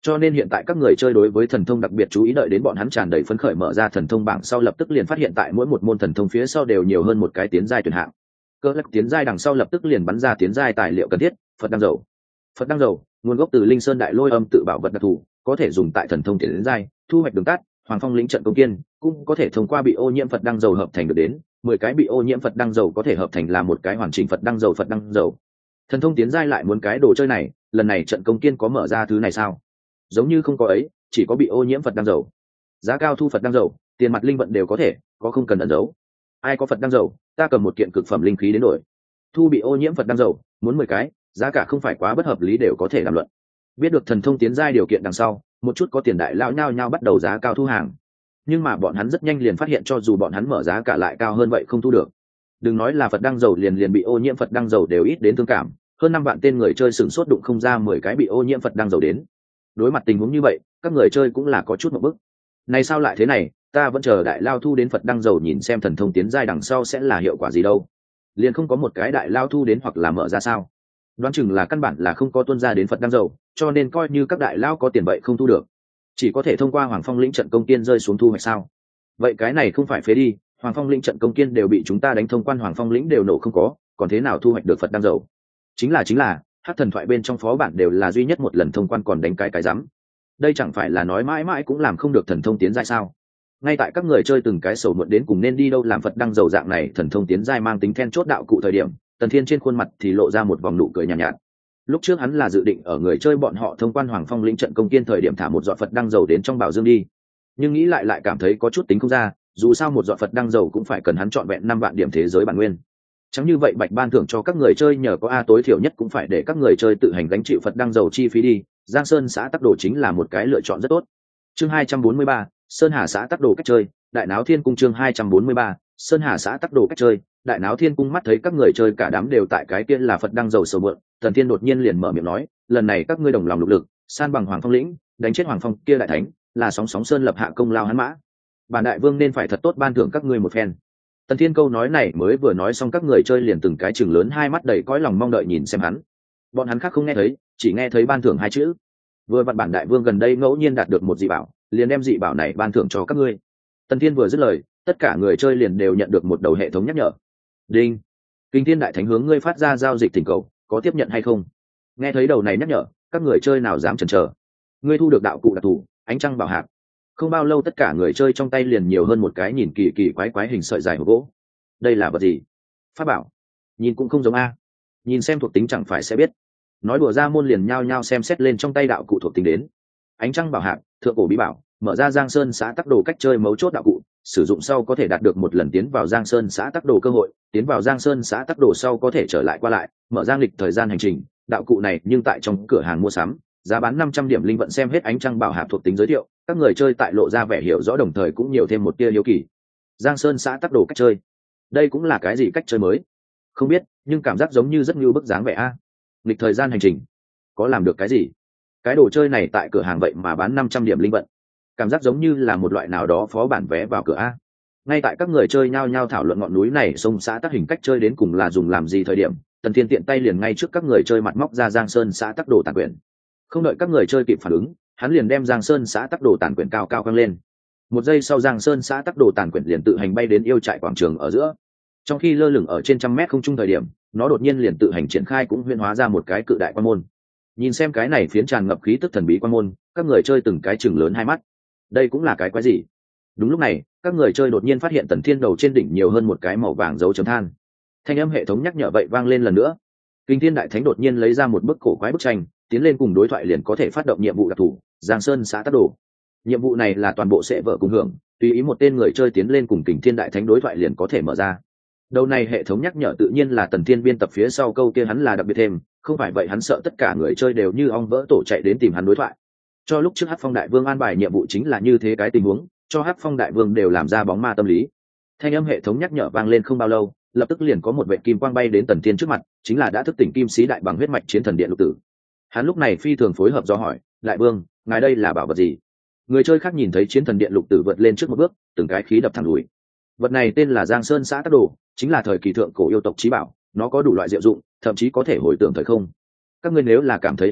Speaker 1: Cho nên hiện tại các người chơi đối với thần thông đặc biệt chú ý, đợi đến bọn hắn tràn đầy phấn khởi mở ra thần thông bảng sau, lập tức liền phát hiện tại mỗi một môn thần thông phía sau đều nhiều hơn một cái tiến giai tuyển hạng. Cơ lắc tiến giai đằng sau lập tức liền bắn ra tiến giai tài liệu cần thiết. Phật đăng dầu. Phật đăng dầu nguồn gốc từ Linh Sơn Đại Lôi Âm tự bảo vật đặc thù, có thể dùng tại thần thông tiến giai, thu hoạch đường tắt, Hoàng Phong lĩnh trận công kiên, cũng có thể thông qua bị ô nhiễm Phật đăng dầu hợp thành được đến 10 cái bị ô nhiễm Phật đăng dầu có thể hợp thành là một cái hoàn chỉnh Phật đăng dầu. Phật đăng dầu thần thông tiến giai lại muốn cái đồ chơi này, lần này trận công kiên có mở ra thứ này sao? Giống như không có ấy, chỉ có bị ô nhiễm Phật đăng dầu. Giá cao thu Phật đăng dầu, tiền mặt linh vận đều có thể, có không cần ẩn giấu. Ai có Phật đăng dầu, ta cầm một kiện cực phẩm linh khí đến đổi. Thu bị ô nhiễm Phật đăng dầu, muốn 10 cái, giá cả không phải quá bất hợp lý, đều có thể làm luận. Biết được thần thông tiến giai điều kiện đằng sau, một chút có tiền đại lão nhao nhao bắt đầu giá cao thu hàng. Nhưng mà bọn hắn rất nhanh liền phát hiện cho dù bọn hắn mở giá cả lại cao hơn vậy không thu được. Đừng nói là Phật đăng dầu, liền bị ô nhiễm Phật đăng dầu đều ít đến thương cảm, hơn 5 vạn tên người chơi sửng sốt đụng không ra 10 cái bị ô nhiễm Phật đăng dầu đến. Đối mặt tình huống như vậy, các người chơi cũng là có chút một bức. Này sao lại thế này, ta vẫn chờ đại lao thu đến Phật đăng dầu nhìn xem thần thông tiến giai đằng sau sẽ là hiệu quả gì đâu. Liền không có một cái đại lao thu đến hoặc là mở ra sao? Đoán chừng là căn bản là không có tuân ra đến Phật đăng dầu, cho nên coi như các đại lao có tiền vậy không thu được, chỉ có thể thông qua Hoàng Phong lĩnh trận công kiên rơi xuống thu hoạch sao? Vậy cái này không phải phế đi, Hoàng Phong lĩnh trận công kiên đều bị chúng ta đánh thông quan, Hoàng Phong lĩnh đều nổ không có, còn thế nào thu hoạch được Phật đăng dầu? Chính là Hắc thần thoại bên trong phó bản đều là duy nhất một lần thông quan còn đánh cái rắm. Đây chẳng phải là nói mãi mãi cũng làm không được thần thông tiến giai sao? Ngay tại các người chơi từng cái sầu muộn đến cùng nên đi đâu làm Phật đăng dầu dạng này thần thông tiến giai mang tính then chốt đạo cụ thời điểm, Tần Thiên trên khuôn mặt thì lộ ra một vòng nụ cười nhàn nhạt. Lúc trước hắn là dự định ở người chơi bọn họ thông quan Hoàng Phong lĩnh trận công kiên thời điểm thả một giọt Phật đăng dầu đến trong bảo dương đi, nhưng nghĩ lại cảm thấy có chút tính không ra, dù sao một giọt Phật đăng dầu cũng phải cần hắn trọn vẹn 5 vạn điểm thế giới bản nguyên. Chẳng như vậy Bạch ban thưởng cho các người chơi nhờ có tối thiểu nhất cũng phải để các người chơi tự hành gánh chịu Phật đăng dầu chi phí đi. Giang Sơn xã Tắc Đồ chính là một cái lựa chọn rất tốt. Chương 243, Sơn Hà xã Tắc Đồ cách chơi, Đại Náo Thiên Cung. Chương 243, Sơn Hà xã Tắc Đồ cách chơi, Đại Náo Thiên Cung. Mắt thấy các người chơi cả đám đều tại cái kia là Phật đăng dầu sầu mượn, Thần Thiên đột nhiên liền mở miệng nói, lần này các ngươi đồng lòng lục lực, san bằng Hoàng Phong lĩnh, đánh chết Hoàng Phong kia đại thánh, là sóng sóng sơn lập hạ công lao hắn mã. Bản đại vương nên phải thật tốt ban thưởng các ngươi một phen. Tần Thiên câu nói này mới vừa nói xong, các người chơi liền từng cái chừng lớn hai mắt đầy cõi lòng mong đợi nhìn xem hắn. Bọn hắn khác không nghe thấy, chỉ nghe thấy ban thưởng hai chữ. Vừa vặn bản đại vương gần đây ngẫu nhiên đạt được một dị bảo, liền đem dị bảo này ban thưởng cho các ngươi. Tần Thiên vừa dứt lời, tất cả người chơi liền đều nhận được một đầu hệ thống nhắc nhở. Đinh, Kinh Thiên đại thánh hướng ngươi phát ra giao dịch thỉnh cầu, có tiếp nhận hay không? Nghe thấy đầu này nhắc nhở, các người chơi nào dám chần chờ. Ngươi thu được đạo cụ đặc thù ánh trăng bảo hạt. Không bao lâu tất cả người chơi trong tay liền nhiều hơn một cái nhìn kỳ kỳ quái hình sợi dài hộp gỗ. Đây là vật gì? Pháp bảo? Nhìn cũng không giống a. Nhìn xem thuộc tính chẳng phải sẽ biết. Nói đùa ra môn liền nhao nhao xem xét lên trong tay đạo cụ thuộc tính đến. Ánh trăng bảo hạt, thượng cổ bí bảo, mở ra Giang Sơn xã Tắc Đồ cách chơi mấu chốt đạo cụ, sử dụng sau có thể đạt được một lần tiến vào Giang Sơn xã Tắc Đồ cơ hội, tiến vào Giang Sơn xã Tắc Đồ sau có thể trở lại qua lại, mở ra lịch thời gian hành trình. Đạo cụ này nhưng tại trong cửa hàng mua sắm, giá bán 500 điểm linh vận. Xem hết ánh trăng bảo hạt thuộc tính giới thiệu, các người chơi tại lộ ra vẻ hiểu rõ, đồng thời cũng nhiều thêm một tia hiếu kỳ. Giang Sơn xã Tắc Đồ cách chơi, đây cũng là cái gì cách chơi mới? Không biết, nhưng cảm giác giống như rất như bức dáng vẻ a. Lịch thời gian hành trình, có làm được cái gì? Cái đồ chơi này tại cửa hàng vậy mà bán 500 điểm linh vận, cảm giác giống như là một loại nào đó phó bản vé vào cửa a. Ngay tại các người chơi nhao nhao thảo luận ngọn núi này sông xã Tắc hình cách chơi đến cùng là dùng làm gì thời điểm, Tần Thiên tiện tay liền ngay trước các người chơi mặt móc ra Giang Sơn xã Tắc Đồ tàn quyển. Không đợi các người chơi kịp phản ứng, hắn liền đem Giang Sơn xã Tắc Đồ tàn quyển cao cao căng lên. Một giây sau, Giang Sơn xã Tắc Đồ tàn quyển liền tự hành bay đến yêu trại quảng trường ở giữa. Trong khi lơ lửng ở trên 100 mét không trung thời điểm, nó đột nhiên liền tự hành triển khai, cũng huyễn hóa ra một cái cự đại quan môn. Nhìn xem cái này phiến tràn ngập khí tức thần bí quan môn, các người chơi từng cái chừng lớn hai mắt. Đây cũng là cái quái gì? Đúng lúc này, các người chơi đột nhiên phát hiện Tần Thiên đầu trên đỉnh nhiều hơn một cái màu vàng dấu chấm than. Thanh âm hệ thống nhắc nhở vậy vang lên lần nữa. Kinh Thiên đại thánh đột nhiên lấy ra một bức cổ quái bức tranh, tiến lên cùng đối thoại liền có thể phát động nhiệm vụ đặc thù Giang Sơn xã Tắc Đồ. Nhiệm vụ này là toàn bộ sẽ vợ cùng hưởng, tùy ý một tên người chơi tiến lên cùng Kình Thiên đại thánh đối thoại liền có thể mở ra. Đầu này hệ thống nhắc nhở tự nhiên là Tần Thiên biên tập phía sau câu kia, hắn là đặc biệt thêm, không phải vậy hắn sợ tất cả người chơi đều như ong vỡ tổ chạy đến tìm hắn đối thoại. Cho lúc trước Hắc Phong đại vương an bài nhiệm vụ chính là như thế cái tình huống, cho Hắc Phong đại vương đều làm ra bóng ma tâm lý. Thanh âm hệ thống nhắc nhở vang lên không bao lâu, lập tức liền có một vệ kim quang bay đến Tần Thiên trước mặt, chính là đã thức tỉnh Kim Sĩ đại bằng huyết mạch chiến thần điện lục tử. Hắn lúc này phi thường phối hợp do hỏi, đại vương, ngài đây là bảo vật gì? Người chơi khác nhìn thấy chiến thần điện lục tử vượt lên trước một bước, từng cái khí đập thẳng đùi. Vật này tên là Giang Sơn xã Tắc Đồ, chính là thời kỳ thượng cổ yêu tộc chí bảo, nó có đủ loại diệu dụng, thậm chí có thể hồi tưởng thời không. Các ngươi nếu là cảm thấy hứng thú,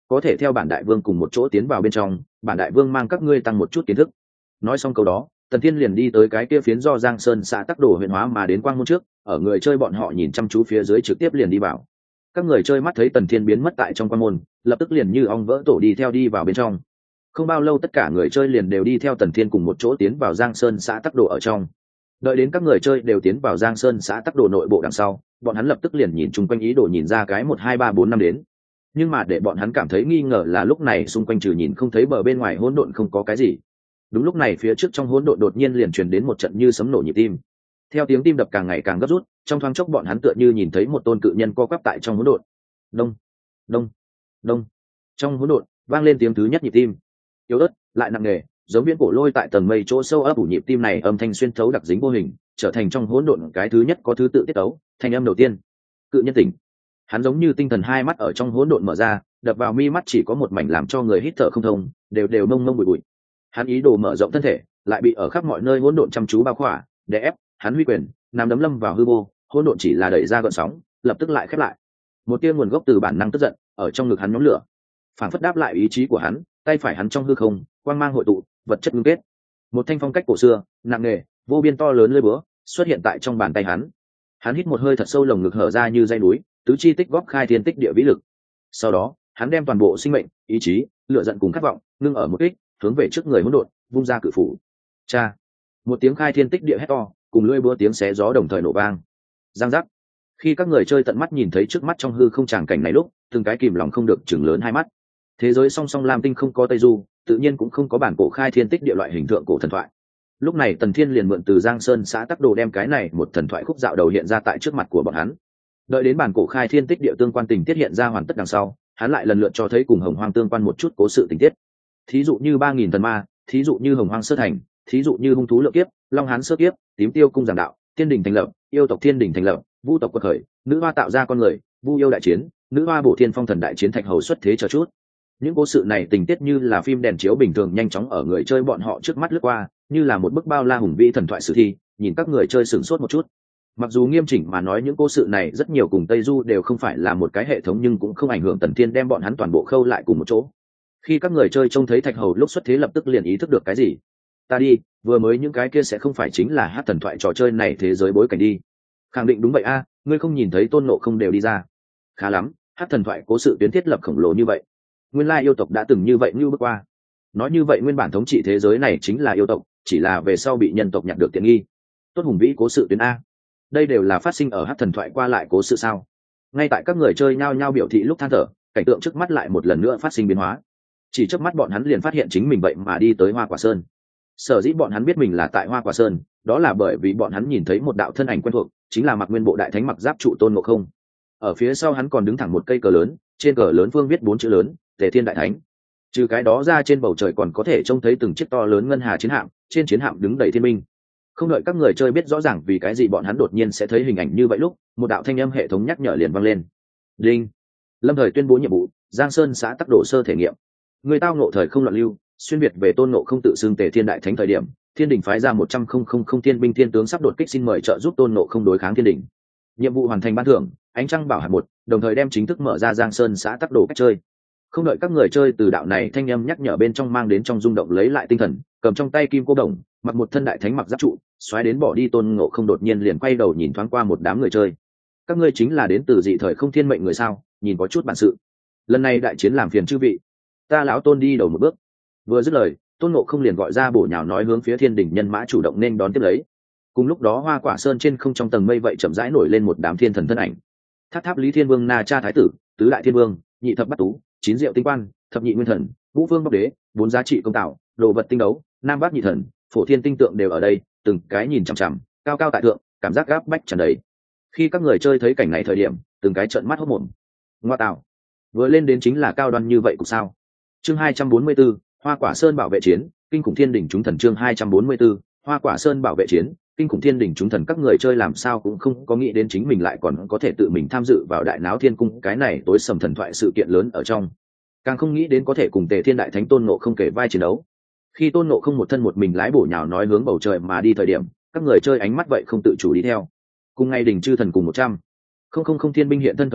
Speaker 1: có thể theo bản đại vương cùng một chỗ tiến vào bên trong, bản đại vương mang các ngươi tăng một chút kiến thức. Nói xong câu đó, Tần Thiên liền đi tới cái kia phiến do Giang Sơn xã Tắc Đồ huyện hóa mà đến quang môn trước, ở người chơi bọn họ nhìn chăm chú phía dưới trực tiếp liền đi vào. Các người chơi mắt thấy Tần Thiên biến mất tại trong quang môn, lập tức liền như ong vỡ tổ đi theo đi vào bên trong. Không bao lâu tất cả người chơi liền đều đi theo Tần Thiên cùng một chỗ tiến vào Giang Sơn xã Tắc Đồ ở trong. Đợi đến các người chơi đều tiến vào Giang Sơn xã Tắc Đồ nội bộ đằng sau, bọn hắn lập tức liền nhìn chung quanh ý đồ nhìn ra cái 1 2 3 4 5 đến. Nhưng mà để bọn hắn cảm thấy nghi ngờ là lúc này xung quanh trừ nhìn không thấy bờ bên ngoài hỗn độn không có cái gì. Đúng lúc này phía trước trong hỗn độn đột nhiên liền truyền đến một trận như sấm nổ nhịp tim. Theo tiếng tim đập càng ngày càng gấp rút, trong thoáng chốc bọn hắn tựa như nhìn thấy một tôn cự nhân co quắp tại trong hỗn độn. Đông, đông, đông. Trong hỗn độn vang lên tiếng thứ nhất nhịp tim. Yếu ớt, lại nặng nề, giống viễn cổ lôi tại tầng mây chỗ sâu ấp ủ nhịp tim này âm thanh xuyên thấu đặc dính vô hình, trở thành trong hỗn độn cái thứ nhất có thứ tự tiết tấu, thanh âm đầu tiên. Cự nhân tỉnh. Hắn giống như tinh thần hai mắt ở trong hỗn độn mở ra, đập vào mi mắt chỉ có một mảnh làm cho người hít thở không thông, đều mông mông bụi bụi. Hắn ý đồ mở rộng thân thể, lại bị ở khắp mọi nơi hỗn độn chăm chú bao khỏa, đè ép, hắn huy quyền, nắm đấm lâm vào hư vô, hỗn độn chỉ là đẩy ra gợn sóng, lập tức lại khép lại. Một tia nguồn gốc từ bản năng tức giận, ở trong ngực hắn nhóm lửa, phản phất đáp lại ý chí của hắn, tay phải hắn trong hư không, quang mang hội tụ, vật chất ngưng kết. Một thanh phong cách cổ xưa, nặng nề, vô biên to lớn lưỡi búa xuất hiện tại trong bàn tay hắn. Hắn hít một hơi thật sâu, lồng ngực hở ra như dãy núi, tứ chi tích góp khai thiên tích địa vĩ lực. Sau đó, hắn đem toàn bộ sinh mệnh, ý chí, lửa giận cùng khát vọng, ngưng ở một kích, hướng về trước người hỗn độn, vung ra cự phủ. Cha! Một tiếng khai thiên tích địa hét to, cùng lưỡi búa tiếng xé gió đồng thời nổ vang. Giang giác! Khi các người chơi tận mắt nhìn thấy trước mắt trong hư không tràng cảnh này lúc, từng cái kìm lòng không được chừng lớn hai mắt. Thế giới song song lam tinh không có tây du, tự nhiên cũng không có bản cổ khai thiên tích địa loại hình tượng cổ thần thoại. Lúc này Tần Thiên liền mượn từ Giang Sơn xã Tắc Đồ đem cái này một thần thoại khúc dạo đầu hiện ra tại trước mặt của bọn hắn. Đợi đến bản cổ khai thiên tích địa tương quan tình tiết hiện ra hoàn tất đằng sau, hắn lại lần lượt cho thấy cùng Hồng Hoang tương quan một chút cố sự tình tiết. Thí dụ như 3000 thần ma, thí dụ như Hồng Hoang sơ thành, thí dụ như hung thú lượng kiếp, Long Hán sơ kiếp, Tím Tiêu cung giảng đạo, Thiên đình thành lập, yêu tộc Thiên đình thành lập, Vu tộc quật khởi, nữ hoa tạo ra con người, Vu yêu đại chiến, nữ hoa bổ thiên phong thần đại chiến thạch hầu xuất thế chờ chút. Những cố sự này tình tiết như là phim đèn chiếu bình thường nhanh chóng ở người chơi bọn họ trước mắt lướt qua, như là một bức bao la hùng vĩ thần thoại sử thi, nhìn các người chơi sửng sốt một chút. Mặc dù nghiêm chỉnh mà nói những cố sự này rất nhiều cùng Tây Du đều không phải là một cái hệ thống, nhưng cũng không ảnh hưởng Tần Thiên đem bọn hắn toàn bộ khâu lại cùng một chỗ. Khi các người chơi trông thấy thạch hầu lúc xuất thế lập tức liền ý thức được cái gì. Ta đi, vừa mới những cái kia sẽ không phải chính là hát thần thoại trò chơi này thế giới bối cảnh đi. Khẳng định đúng vậy a, ngươi không nhìn thấy Tôn Ngộ Không đều đi ra. Khá lắm, hát thần thoại cố sự tuyến thiết lập khổng lồ như vậy. Nguyên lai yêu tộc đã từng như vậy như bước qua. Nói như vậy nguyên bản thống trị thế giới này chính là yêu tộc, chỉ là về sau bị nhân tộc nhặt được tiện nghi. Tốt hùng vĩ cố sự tuyến a. Đây đều là phát sinh ở hát thần thoại qua lại cố sự sao? Ngay tại các người chơi nhao nhao biểu thị lúc than thở, cảnh tượng trước mắt lại một lần nữa phát sinh biến hóa. Chỉ trước mắt bọn hắn liền phát hiện chính mình vậy mà đi tới Hoa Quả Sơn. Sở dĩ bọn hắn biết mình là tại Hoa Quả Sơn, đó là bởi vì bọn hắn nhìn thấy một đạo thân ảnh quen thuộc, chính là Mặc Nguyên Bộ Đại Thánh mặc giáp trụ Tôn Ngộ Không. Ở phía sau hắn còn đứng thẳng một cây cờ lớn, trên cờ lớn phương viết 4 chữ lớn, Tề Thiên Đại Thánh. Trừ cái đó ra trên bầu trời còn có thể trông thấy từng chiếc to lớn ngân hà chiến hạm, trên chiến hạm đứng đầy thiên minh. Không đợi các người chơi biết rõ ràng vì cái gì bọn hắn đột nhiên sẽ thấy hình ảnh như vậy lúc, một đạo thanh âm hệ thống nhắc nhở liền vang lên. Đinh. Lâm thời tuyên bố nhiệm vụ, Giang Sơn xã Tắc Đồ sơ thể nghiệm. Người tao ngộ thời không loạn lưu, xuyên việt về Tôn Ngộ Không tự xưng Tề Thiên Đại Thánh thời điểm, Thiên đình phái ra 100,000 thiên binh thiên tướng sắp đột kích xin mời trợ giúp Tôn Ngộ Không đối kháng Thiên đình. Nhiệm vụ hoàn thành ban thưởng, ánh trăng bảo hạt 1, đồng thời đem chính thức mở ra Giang Sơn xã Tắc Đồ cách chơi. Không đợi các người chơi từ đạo này thanh âm nhắc nhở bên trong mang đến trong rung động lấy lại tinh thần, cầm trong tay kim cô đồng, mặc một thân đại thánh mặc giáp trụ, xoáy đến bỏ đi Tôn Ngộ Không đột nhiên liền quay đầu nhìn thoáng qua một đám người chơi. Các ngươi chính là đến từ dị thời không thiên mệnh người sao? Nhìn có chút bản sự. Lần này đại chiến làm phiền chư vị, ta lão Tôn đi đầu một bước. Vừa dứt lời, Tôn Ngộ Không liền gọi ra bổ nhào nói hướng phía Thiên đình nhân mã chủ động nên đón tiếp lấy. Cùng lúc đó Hoa Quả Sơn trên không trong tầng mây vậy chậm rãi nổi lên một đám thiên thần thân ảnh. Tháp Tháp Lý Thiên Vương Na Cha Thái tử, tứ đại thiên vương, nhị thập bát tú, chín diệu tinh quan, thập nhị nguyên thần, ngũ vương bóc đế, bốn giá trị công tạo, đồ vật tinh đấu, nam bát nhị thần, phổ thiên tinh tượng đều ở đây, từng cái nhìn chằm chằm, cao cao tại thượng, cảm giác gáp bách tràn đầy. Khi các người chơi thấy cảnh này thời điểm, từng cái trợn mắt hốt mồm. Ngoa tạo, vừa lên đến chính là cao đoan như vậy của sao? Chương 244, Hoa Quả Sơn bảo vệ chiến, kinh khủng thiên đỉnh chúng thần. Chương 244, Hoa Quả Sơn bảo vệ chiến, kinh khủng thiên đỉnh chúng thần. Các người chơi làm sao cũng không có nghĩ đến chính mình lại còn có thể tự mình tham dự vào đại náo thiên cung cái này tối sầm thần thoại sự kiện lớn ở trong, càng không nghĩ đến có thể cùng Tề Thiên Đại Thánh Tôn Ngộ Không kể vai chiến đấu. Khi Tôn Ngộ Không một thân một mình lái bổ nhào nói hướng bầu trời mà đi thời điểm, các người chơi ánh mắt vậy không tự chủ đi theo. Cùng ngày đỉnh chư thần cùng 100,000 thiên binh hiện thân thời khắc,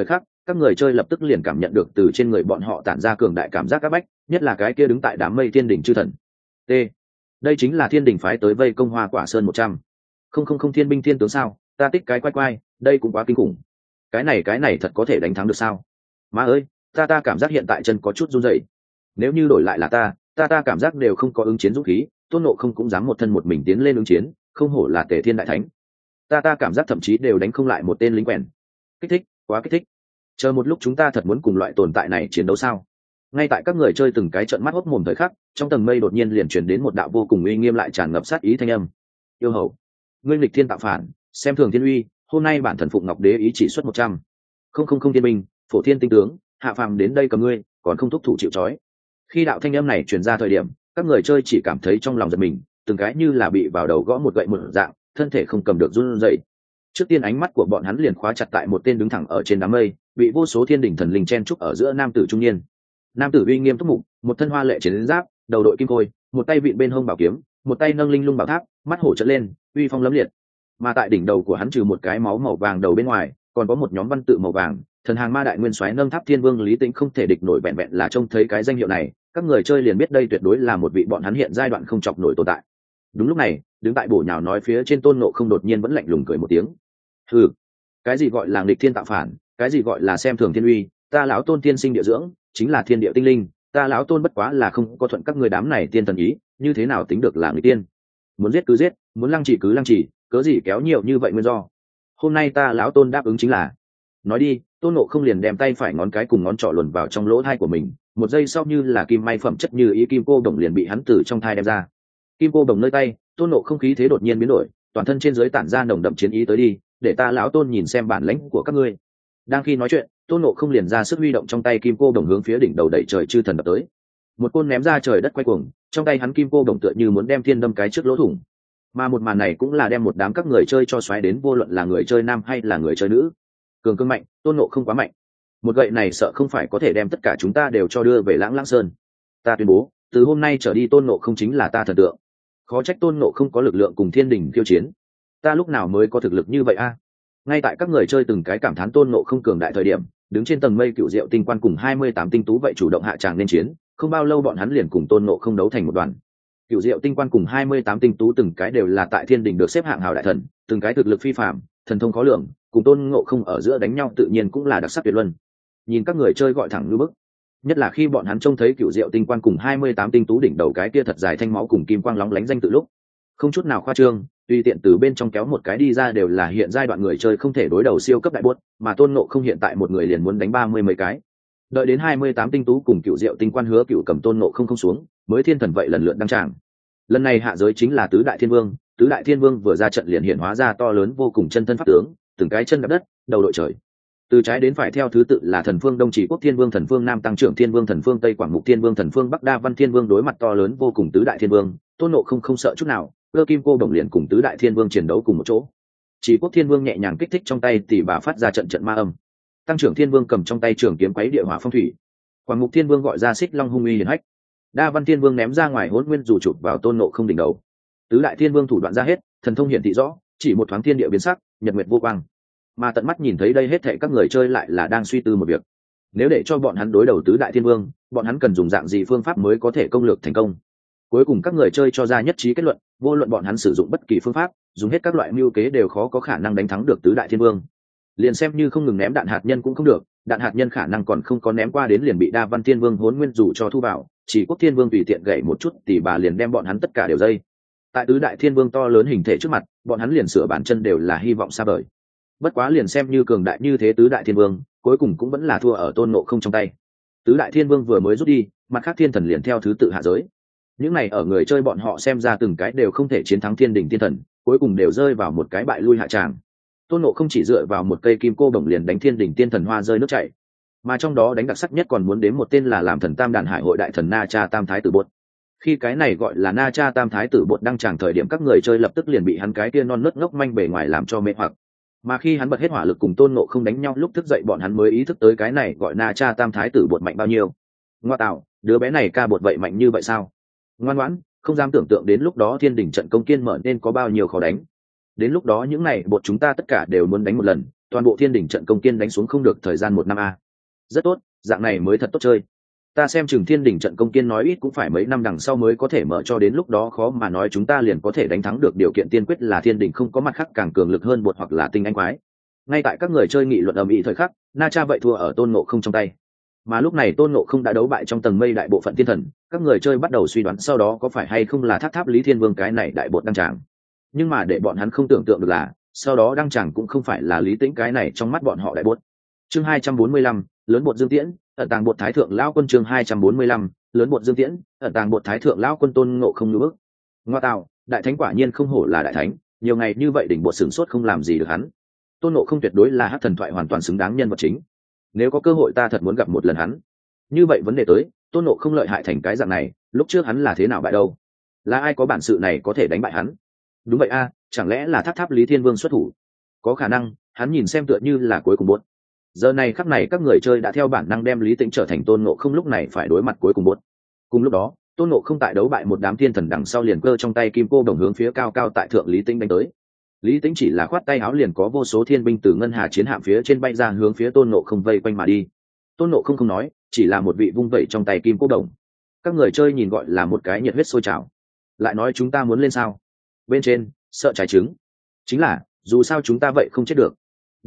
Speaker 1: các người chơi lập tức liền cảm nhận được từ trên người bọn họ tản ra cường đại cảm giác áp bách, nhất là cái kia đứng tại đám mây thiên đỉnh chư thần. T. Đây chính là thiên đỉnh phái tới vây công Hoa Quả Sơn 100. Không thiên binh thiên tướng sao? Ta tích cái quay, đây cũng quá kinh khủng. Cái này thật có thể đánh thắng được sao? Má ơi, ta cảm giác hiện tại chân có chút run rẩy. Nếu như đổi lại là ta cảm giác đều không có ứng chiến dũng khí, Tôn Ngộ Không cũng dám một thân một mình tiến lên ứng chiến, không hổ là Tề Thiên đại thánh. Ta cảm giác thậm chí đều đánh không lại một tên lính quèn. Kích thích, quá kích thích. Chờ một lúc chúng ta thật muốn cùng loại tồn tại này chiến đấu sao? Ngay tại các người chơi từng cái trợn mắt hốc mồm thời khắc, trong tầng mây đột nhiên liền truyền đến một đạo vô cùng uy nghiêm lại tràn ngập sát ý thanh âm. Yêu hầu, ngươi nghịch thiên tạo phản, xem thường thiên uy, hôm nay bản thần phụng Ngọc Đế ý chỉ xuất 100. Không thiên binh, phổ thiên tinh tướng, hạ phàm đến đây cầm ngươi, còn không thúc thủ chịu trói. Khi đạo thanh âm này truyền ra thời điểm, các người chơi chỉ cảm thấy trong lòng giật mình, từng cái như là bị vào đầu gõ một gậy một dạng, thân thể không cầm được run rẩy. Trước tiên ánh mắt của bọn hắn liền khóa chặt tại một tên đứng thẳng ở trên đám mây, bị vô số thiên đỉnh thần linh chen trúc ở giữa nam tử trung niên. Nam tử uy nghiêm túc mục, một thân hoa lệ chiến giáp, đầu đội kim khôi, một tay vịn bên hông bảo kiếm, một tay nâng linh lung bảo tháp, mắt hổ trợn lên, uy phong lẫm liệt. Mà tại đỉnh đầu của hắn trừ một cái máu màu vàng đầu bên ngoài, còn có một nhóm văn tự màu vàng, thần hàng ma đại nguyên soái nâng tháp thiên vương Lý Tĩnh không thể địch nổi, vẹn vẹn là trông thấy cái danh hiệu này, các người chơi liền biết đây tuyệt đối là một vị bọn hắn hiện giai đoạn không chọc nổi tồn tại. Đúng lúc này, đứng tại bổ nhào nói phía trên Tôn Ngộ Không đột nhiên vẫn lạnh lùng cười một tiếng. Hừ, cái gì gọi là nghịch thiên tạo phản, cái gì gọi là xem thường thiên uy, ta lão Tôn tiên sinh địa dưỡng, chính là thiên địa tinh linh, ta lão Tôn bất quá là không có thuận các người đám này tiên thần ý, như thế nào tính được là nghịch tiên? Muốn giết cứ giết, muốn lăng trì cứ lăng trì, cớ gì kéo nhiều như vậy nguyên do? Hôm nay ta lão Tôn đáp ứng chính là. Nói đi, Tôn Ngộ Không liền đem tay phải ngón cái cùng ngón trỏ luồn vào trong lỗ thai của mình, một giây sau như là kim may phẩm chất như ý kim cô đồng liền bị hắn từ trong thai đem ra. Kim cô đồng nơi tay, Tôn Ngộ Không khí thế đột nhiên biến đổi, toàn thân trên dưới tản ra nồng đậm chiến ý tới đi, để ta lão Tôn nhìn xem bản lãnh của các ngươi. Đang khi nói chuyện, Tôn Ngộ Không liền ra sức huy động trong tay kim cô đồng hướng phía đỉnh đầu đẩy trời chư thần đập tới. Một côn ném ra trời đất quay cuồng, trong tay hắn kim cô đồng tựa như muốn đem thiên đâm cái trước lỗ thủng. Mà một màn này cũng là đem một đám các người chơi cho xoáy đến, vô luận là người chơi nam hay là người chơi nữ. Cường cương mạnh, Tôn Ngộ Không quá mạnh. Một gậy này sợ không phải có thể đem tất cả chúng ta đều cho đưa về Lãng Lãng Sơn. Ta tuyên bố, từ hôm nay trở đi Tôn Ngộ Không chính là ta thần tượng. Khó trách Tôn Ngộ Không có lực lượng cùng thiên đình khiêu chiến. Ta lúc nào mới có thực lực như vậy a? Ngay tại các người chơi từng cái cảm thán Tôn Ngộ Không cường đại thời điểm, đứng trên tầng mây Cựu Diệu Tinh Quan cùng 28 tinh tú vậy chủ động hạ tràng nên chiến, không bao lâu bọn hắn liền cùng Tôn Ngộ Không đấu thành một đoàn. Cựu Diệu Tinh Quan cùng 28 tinh tú từng cái đều là tại thiên đình được xếp hạng hào đại thần, từng cái thực lực phi phàm, thần thông khó lường, cùng Tôn Ngộ Không ở giữa đánh nhau tự nhiên cũng là đặc sắc tuyệt luân. Nhìn các người chơi gọi thẳng như bức, nhất là khi bọn hắn trông thấy Cựu Diệu Tinh Quan cùng 28 tinh tú đỉnh đầu cái kia thật dài thanh máu cùng kim quang lóng lánh danh tự lúc, không chút nào khoa trương, tùy tiện từ bên trong kéo một cái đi ra đều là hiện giai đoạn người chơi không thể đối đầu siêu cấp đại buốt, mà Tôn Ngộ Không hiện tại một người liền muốn đánh 30 mấy cái. Đợi đến 28 tinh tú cùng Cựu Diệu Tinh Quan hứa cựu cầm Tôn Ngộ Không xuống, mới thiên thần vậy lần lượt đăng tràng. Lần này hạ giới chính là tứ đại thiên vương, tứ đại thiên vương vừa ra trận liền hiện hóa ra to lớn vô cùng chân thân pháp tướng, từng cái chân đạp đất, đầu đội trời. Từ trái đến phải theo thứ tự là thần phương Đông Chỉ Quốc Thiên Vương, thần phương Nam Tăng Trưởng Thiên Vương, thần phương Tây Quảng Mục Thiên Vương, thần phương Bắc Đa Văn Thiên Vương, đối mặt to lớn vô cùng tứ đại thiên vương, Tôn Ngộ Không không sợ chút nào, cơ kim cô đồng liền cùng tứ đại thiên vương chiến đấu cùng một chỗ. Chỉ Quốc Thiên Vương nhẹ nhàng kích thích trong tay tỷ bà phát ra trận trận ma âm. Tăng Trưởng Thiên Vương cầm trong tay trường kiếm quấy địa hỏa phong thủy. Quảng Mục Thiên Vương gọi ra xích long hung uy hiển hách. Đa Văn Thiên Vương ném ra ngoài Hỗn Nguyên dù chụp vào Tôn Ngộ Không đỉnh đầu. Tứ đại thiên vương thủ đoạn ra hết, thần thông hiển thị rõ, chỉ một thoáng thiên địa biến sắc, nhật nguyệt vô quang. Mà tận mắt nhìn thấy đây hết thảy các người chơi lại là đang suy tư một việc. Nếu để cho bọn hắn đối đầu tứ đại thiên vương, bọn hắn cần dùng dạng gì phương pháp mới có thể công lược thành công? Cuối cùng các người chơi cho ra nhất trí kết luận, vô luận bọn hắn sử dụng bất kỳ phương pháp, dùng hết các loại mưu kế đều khó có khả năng đánh thắng được tứ đại thiên vương. Liền xem như không ngừng ném đạn hạt nhân cũng không được, đạn hạt nhân khả năng còn không có ném qua đến liền bị Đa Văn Thiên Vương Hỗn Nguyên dù cho thu vào, Chỉ Quốc Thiên Vương tùy tiện gậy một chút thì bà liền đem bọn hắn tất cả đều dây. Tại tứ đại thiên vương to lớn hình thể trước mặt, bọn hắn liền sửa bản chân đều là hy vọng xa vời. Bất quá liền xem như cường đại như thế tứ đại thiên vương, cuối cùng cũng vẫn là thua ở Tôn Ngộ Không trong tay. Tứ đại thiên vương vừa mới rút đi, mặt khác thiên thần liền theo thứ tự hạ giới. Những này ở người chơi bọn họ xem ra từng cái đều không thể chiến thắng thiên đình thiên thần, cuối cùng đều rơi vào một cái bại lui hạ tràng. Tôn Ngộ Không chỉ dựa vào một cây kim cô đồng liền đánh thiên đình tiên thần hoa rơi nước chảy, mà trong đó đánh đặc sắc nhất còn muốn đến một tên là làm thần Tam Đàn Hải hội đại thần Na Cha Tam Thái Tử Bột. Khi cái này gọi là Na Cha Tam Thái Tử Bột đăng tràng thời điểm, các người chơi lập tức liền bị hắn cái kia non nớt ngốc manh bề ngoài làm cho mê hoặc. Mà khi hắn bật hết hỏa lực cùng Tôn Ngộ Không đánh nhau lúc thức dậy, bọn hắn mới ý thức tới cái này gọi Na Cha Tam Thái Tử Bột mạnh bao nhiêu. Ngoa tạo, đứa bé này ca bột vậy mạnh như vậy sao? Ngoan ngoãn, không dám tưởng tượng đến lúc đó thiên đình trận công kiên mở nên có bao nhiêu khó đánh. Đến lúc đó những này bột chúng ta tất cả đều muốn đánh một lần, toàn bộ thiên đình trận công kiên đánh xuống không được thời gian 1 năm a. Rất tốt, dạng này mới thật tốt chơi. Ta xem chừng thiên đình trận công kiên nói ít cũng phải mấy năm đằng sau mới có thể mở, cho đến lúc đó khó mà nói chúng ta liền có thể đánh thắng được, điều kiện tiên quyết là thiên đình không có mặt khác càng cường lực hơn bột hoặc là tinh anh quái. Ngay tại các người chơi nghị luận ầm ĩ thời khắc, Na Cha vậy thua ở Tôn Ngộ Không trong tay. Mà lúc này Tôn Ngộ Không đã đấu bại trong tầng mây đại bộ phận thiên thần, các người chơi bắt đầu suy đoán sau đó có phải hay không là Tháp Tháp Lý Thiên Vương cái này đại bột đăng tràng. Nhưng mà để bọn hắn không tưởng tượng được là, sau đó đăng tràng cũng không phải là Lý Tĩnh cái này trong mắt bọn họ đại bột. Chương 245, lớn bột Dương Tiễn, ẩn tàng bột Thái thượng lão quân. Chương 245, lớn bột Dương Tiễn, ẩn tàng bột Thái thượng lão quân. Tôn Ngộ Không như bước. Ngoa tạo, đại thánh quả nhiên không hổ là đại thánh, nhiều ngày như vậy đỉnh bột sửng sốt không làm gì được hắn. Tôn Ngộ Không tuyệt đối là hắc thần thoại hoàn toàn xứng đáng nhân vật chính. Nếu có cơ hội ta thật muốn gặp một lần hắn. Như vậy vấn đề tới, Tôn Ngộ Không lợi hại thành cái dạng này, lúc trước hắn là thế nào bại đâu? Là ai có bản sự này có thể đánh bại hắn? Đúng vậy a, chẳng lẽ là Tháp Tháp Lý Thiên Vương xuất thủ? Có khả năng, hắn nhìn xem tựa như là cuối cùng bột. Giờ này khắc này các người chơi đã theo bản năng đem Lý Tĩnh trở thành Tôn Ngộ Không lúc này phải đối mặt cuối cùng bột. Cùng lúc đó, Tôn Ngộ Không tại đấu bại một đám thiên thần đằng sau liền cơ trong tay kim cô đồng hướng phía cao cao tại thượng Lý Tĩnh đánh tới. Lý Tĩnh chỉ là khoát tay áo liền có vô số thiên binh từ ngân hà chiến hạm phía trên bay ra hướng phía Tôn Ngộ Không vây quanh mà đi. Tôn Ngộ Không không nói, chỉ là một vị vung vẩy trong tay kim cô đồng. Các người chơi nhìn gọi là một cái nhiệt huyết sôi trào. Lại nói chúng ta muốn lên sao? Bên trên, sợ trái trứng. Chính là, dù sao chúng ta vậy không chết được.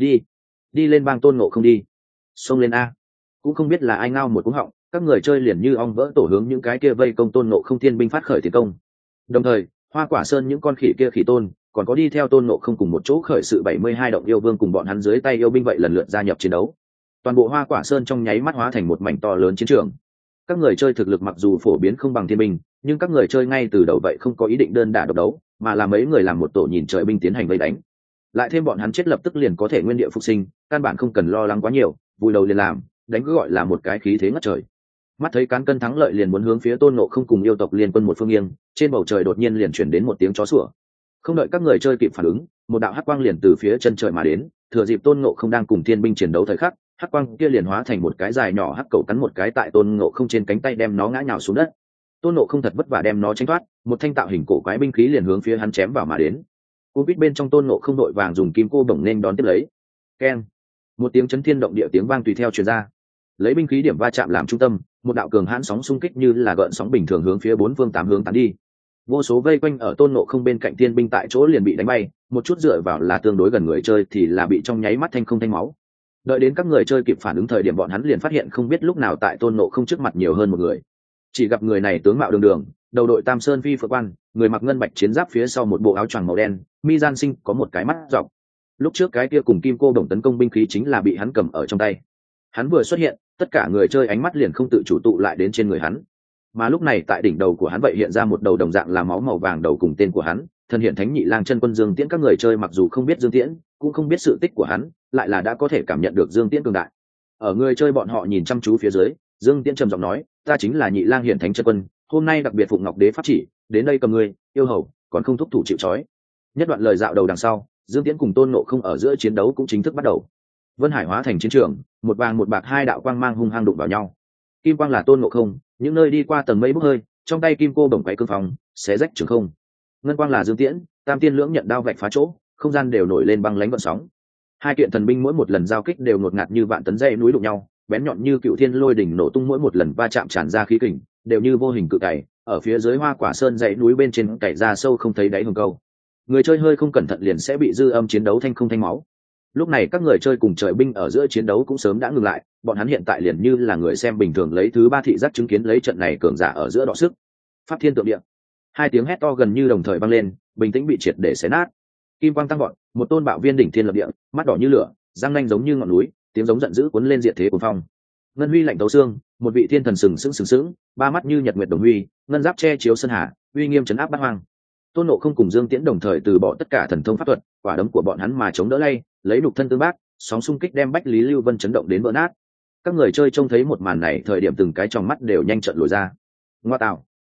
Speaker 1: Đi lên bang Tôn Ngộ Không đi. Xông lên a. Cũng không biết là ai ngao một cú họng, các người chơi liền như ong vỡ tổ hướng những cái kia vây công Tôn Ngộ Không thiên binh phát khởi tiến công. Đồng thời, Hoa Quả Sơn những con khỉ kia khỉ tôn, còn có đi theo Tôn Ngộ Không cùng một chỗ khởi sự 72 động yêu vương cùng bọn hắn dưới tay yêu binh vậy lần lượt gia nhập chiến đấu. Toàn bộ Hoa Quả Sơn trong nháy mắt hóa thành một mảnh to lớn chiến trường. Các người chơi thực lực mặc dù phổ biến không bằng thiên binh, nhưng các người chơi ngay từ đầu vậy không có ý định đơn đả độc đấu, mà là mấy người làm một tổ nhìn trời binh tiến hành vây đánh. Lại thêm bọn hắn chết lập tức liền có thể nguyên địa phục sinh, căn bản không cần lo lắng quá nhiều, vui đầu liền làm, đánh cứ gọi là một cái khí thế ngất trời. Mắt thấy cán cân thắng lợi liền muốn hướng phía Tôn Ngộ Không cùng yêu tộc liên quân một phương nghiêng, trên bầu trời đột nhiên liền chuyển đến một tiếng chó sủa. Không đợi các người chơi kịp phản ứng, một đạo hắc quang liền từ phía chân trời mà đến, thừa dịp Tôn Ngộ Không đang cùng thiên binh chiến đấu thời khắc, hắc quang kia liền hóa thành một cái dài nhỏ hắc cầu cắn một cái tại Tôn Ngộ Không trên cánh tay đem nó ngã nhào xuống đất. Tôn Ngộ Không thật vất vả đem nó tránh thoát, một thanh tạo hình cổ quái binh khí liền hướng phía hắn chém vào mà đến. Cú bít bên trong Tôn Ngộ Không đội vàng dùng kim cô bổng nên đón tiếp lấy. Keng! Một tiếng chấn thiên động địa tiếng vang tùy theo truyền ra. Lấy binh khí điểm va chạm làm trung tâm, một đạo cường hãn sóng xung kích như là gợn sóng bình thường hướng phía bốn phương tám hướng tán đi. Vô số vây quanh ở Tôn Ngộ Không bên cạnh thiên binh tại chỗ liền bị đánh bay, một chút dựa vào là tương đối gần người chơi thì là bị trong nháy mắt thanh không thanh máu. Đợi đến các người chơi kịp phản ứng thời điểm bọn hắn liền phát hiện không biết lúc nào tại Tôn Ngộ Không trước mặt nhiều hơn một người. Chỉ gặp người này tướng mạo đường đường, đầu đội tam sơn phi phượng quan, người mặc ngân bạch chiến giáp phía sau một bộ áo choàng màu đen, mi gian sinh có một cái mắt dọc. Lúc trước cái kia cùng kim cô đồng tấn công binh khí chính là bị hắn cầm ở trong tay. Hắn vừa xuất hiện, tất cả người chơi ánh mắt liền không tự chủ tụ lại đến trên người hắn. Mà lúc này tại đỉnh đầu của hắn vậy hiện ra một đầu đồng dạng là máu màu vàng đầu cùng tên của hắn, thần hiện thánh nhị lang chân quân Dương Tiễn. Các người chơi mặc dù không biết Dương Tiễn, cũng không biết sự tích của hắn, lại là đã có thể cảm nhận được Dương Tiễn cường đại. Ở người chơi bọn họ nhìn chăm chú phía dưới, Dương Tiễn trầm giọng nói, ta chính là nhị lang hiện thánh chân quân, hôm nay đặc biệt phụng ngọc đế pháp chỉ, đến đây cầm ngươi, yêu hầu, còn không thúc thủ chịu trói. Nhất đoạn lời dạo đầu đằng sau, Dương Tiễn cùng Tôn Ngộ Không ở giữa chiến đấu cũng chính thức bắt đầu. Vân Hải hóa thành chiến trường, một vàng một bạc hai đạo quang mang hung hăng đụng vào nhau. Kim quang là Tôn Ngộ Không, những nơi đi qua tầng mây bốc hơi, trong tay kim cô bổng quay cương phong, xé rách trường không. Ngân quang là Dương Tiễn, tam tiên lưỡng nhận đao vạch phá chỗ, không gian đều nổi lên băng lãnh gợn sóng. Hai kiện thần binh mỗi một lần giao kích đều ngột ngạt như vạn tấn dây núi đụng nhau, bén nhọn như cựu thiên lôi đỉnh nổ tung, mỗi một lần va chạm tràn ra khí kình, đều như vô hình cự cày, ở phía dưới Hoa Quả Sơn dãy núi bên trên cày ra sâu không thấy đáy hồng câu. Người chơi hơi không cẩn thận liền sẽ bị dư âm chiến đấu thanh không thanh máu. Lúc này các người chơi cùng trời binh ở giữa chiến đấu cũng sớm đã ngừng lại, bọn hắn hiện tại liền như là người xem bình thường lấy thứ ba thị giác chứng kiến lấy trận này cường giả ở giữa đọ sức. Pháp thiên tượng địa, hai tiếng hét to gần như đồng thời vang lên, bình tĩnh bị triệt để xé nát. Kim quang tăng vọt, một tôn bạo viên đỉnh thiên lập địa, mắt đỏ như lửa, răng nanh giống như ngọn núi, tiếng giống giận dữ cuốn lên diệt thế cuồng phong. Ngân huy lạnh tấu xương, một vị thiên thần sừng sững, ba mắt như nhật nguyệt đồng huy, ngân giáp che chiếu sơn hà, uy nghiêm trấn áp bát hoang. Tôn Ngộ Không cùng Dương Tiễn đồng thời từ bỏ tất cả thần thông pháp thuật, quả đấm của bọn hắn mà chống đỡ lay, lấy nhục thân tương bác, sóng xung kích đem Bách Lý Lưu Vân chấn động đến vỡ nát. Các người chơi trông thấy một màn này thời điểm từng cái trong mắt đều nhanh trợn lồi ra. Ngoa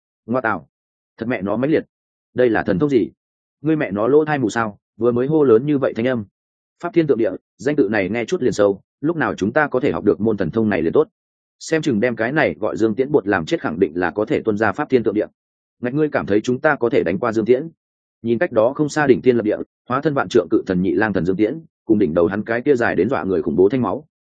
Speaker 1: tạo, thật mẹ nó mãnh liệt, đây là thần thông gì? Ngươi mẹ nó lỗ thai mù sao? Vừa mới hô lớn như vậy thanh âm. Pháp thiên tượng địa, danh tự này nghe chút liền sâu, lúc nào chúng ta có thể học được môn thần thông này liền tốt. Xem chừng đem cái này gọi Dương Tiễn bột làm chết khẳng định là có thể tuân ra pháp thiên tượng địa. Ngạch ngươi cảm thấy chúng ta có thể đánh qua Dương Tiễn? Nhìn cách đó không xa đỉnh thiên lập địa, hóa thân vạn trượng cự thần nhị lang thần Dương Tiễn, cùng đỉnh đầu hắn cái kia dài đến dọa người khủng bố thanh máu,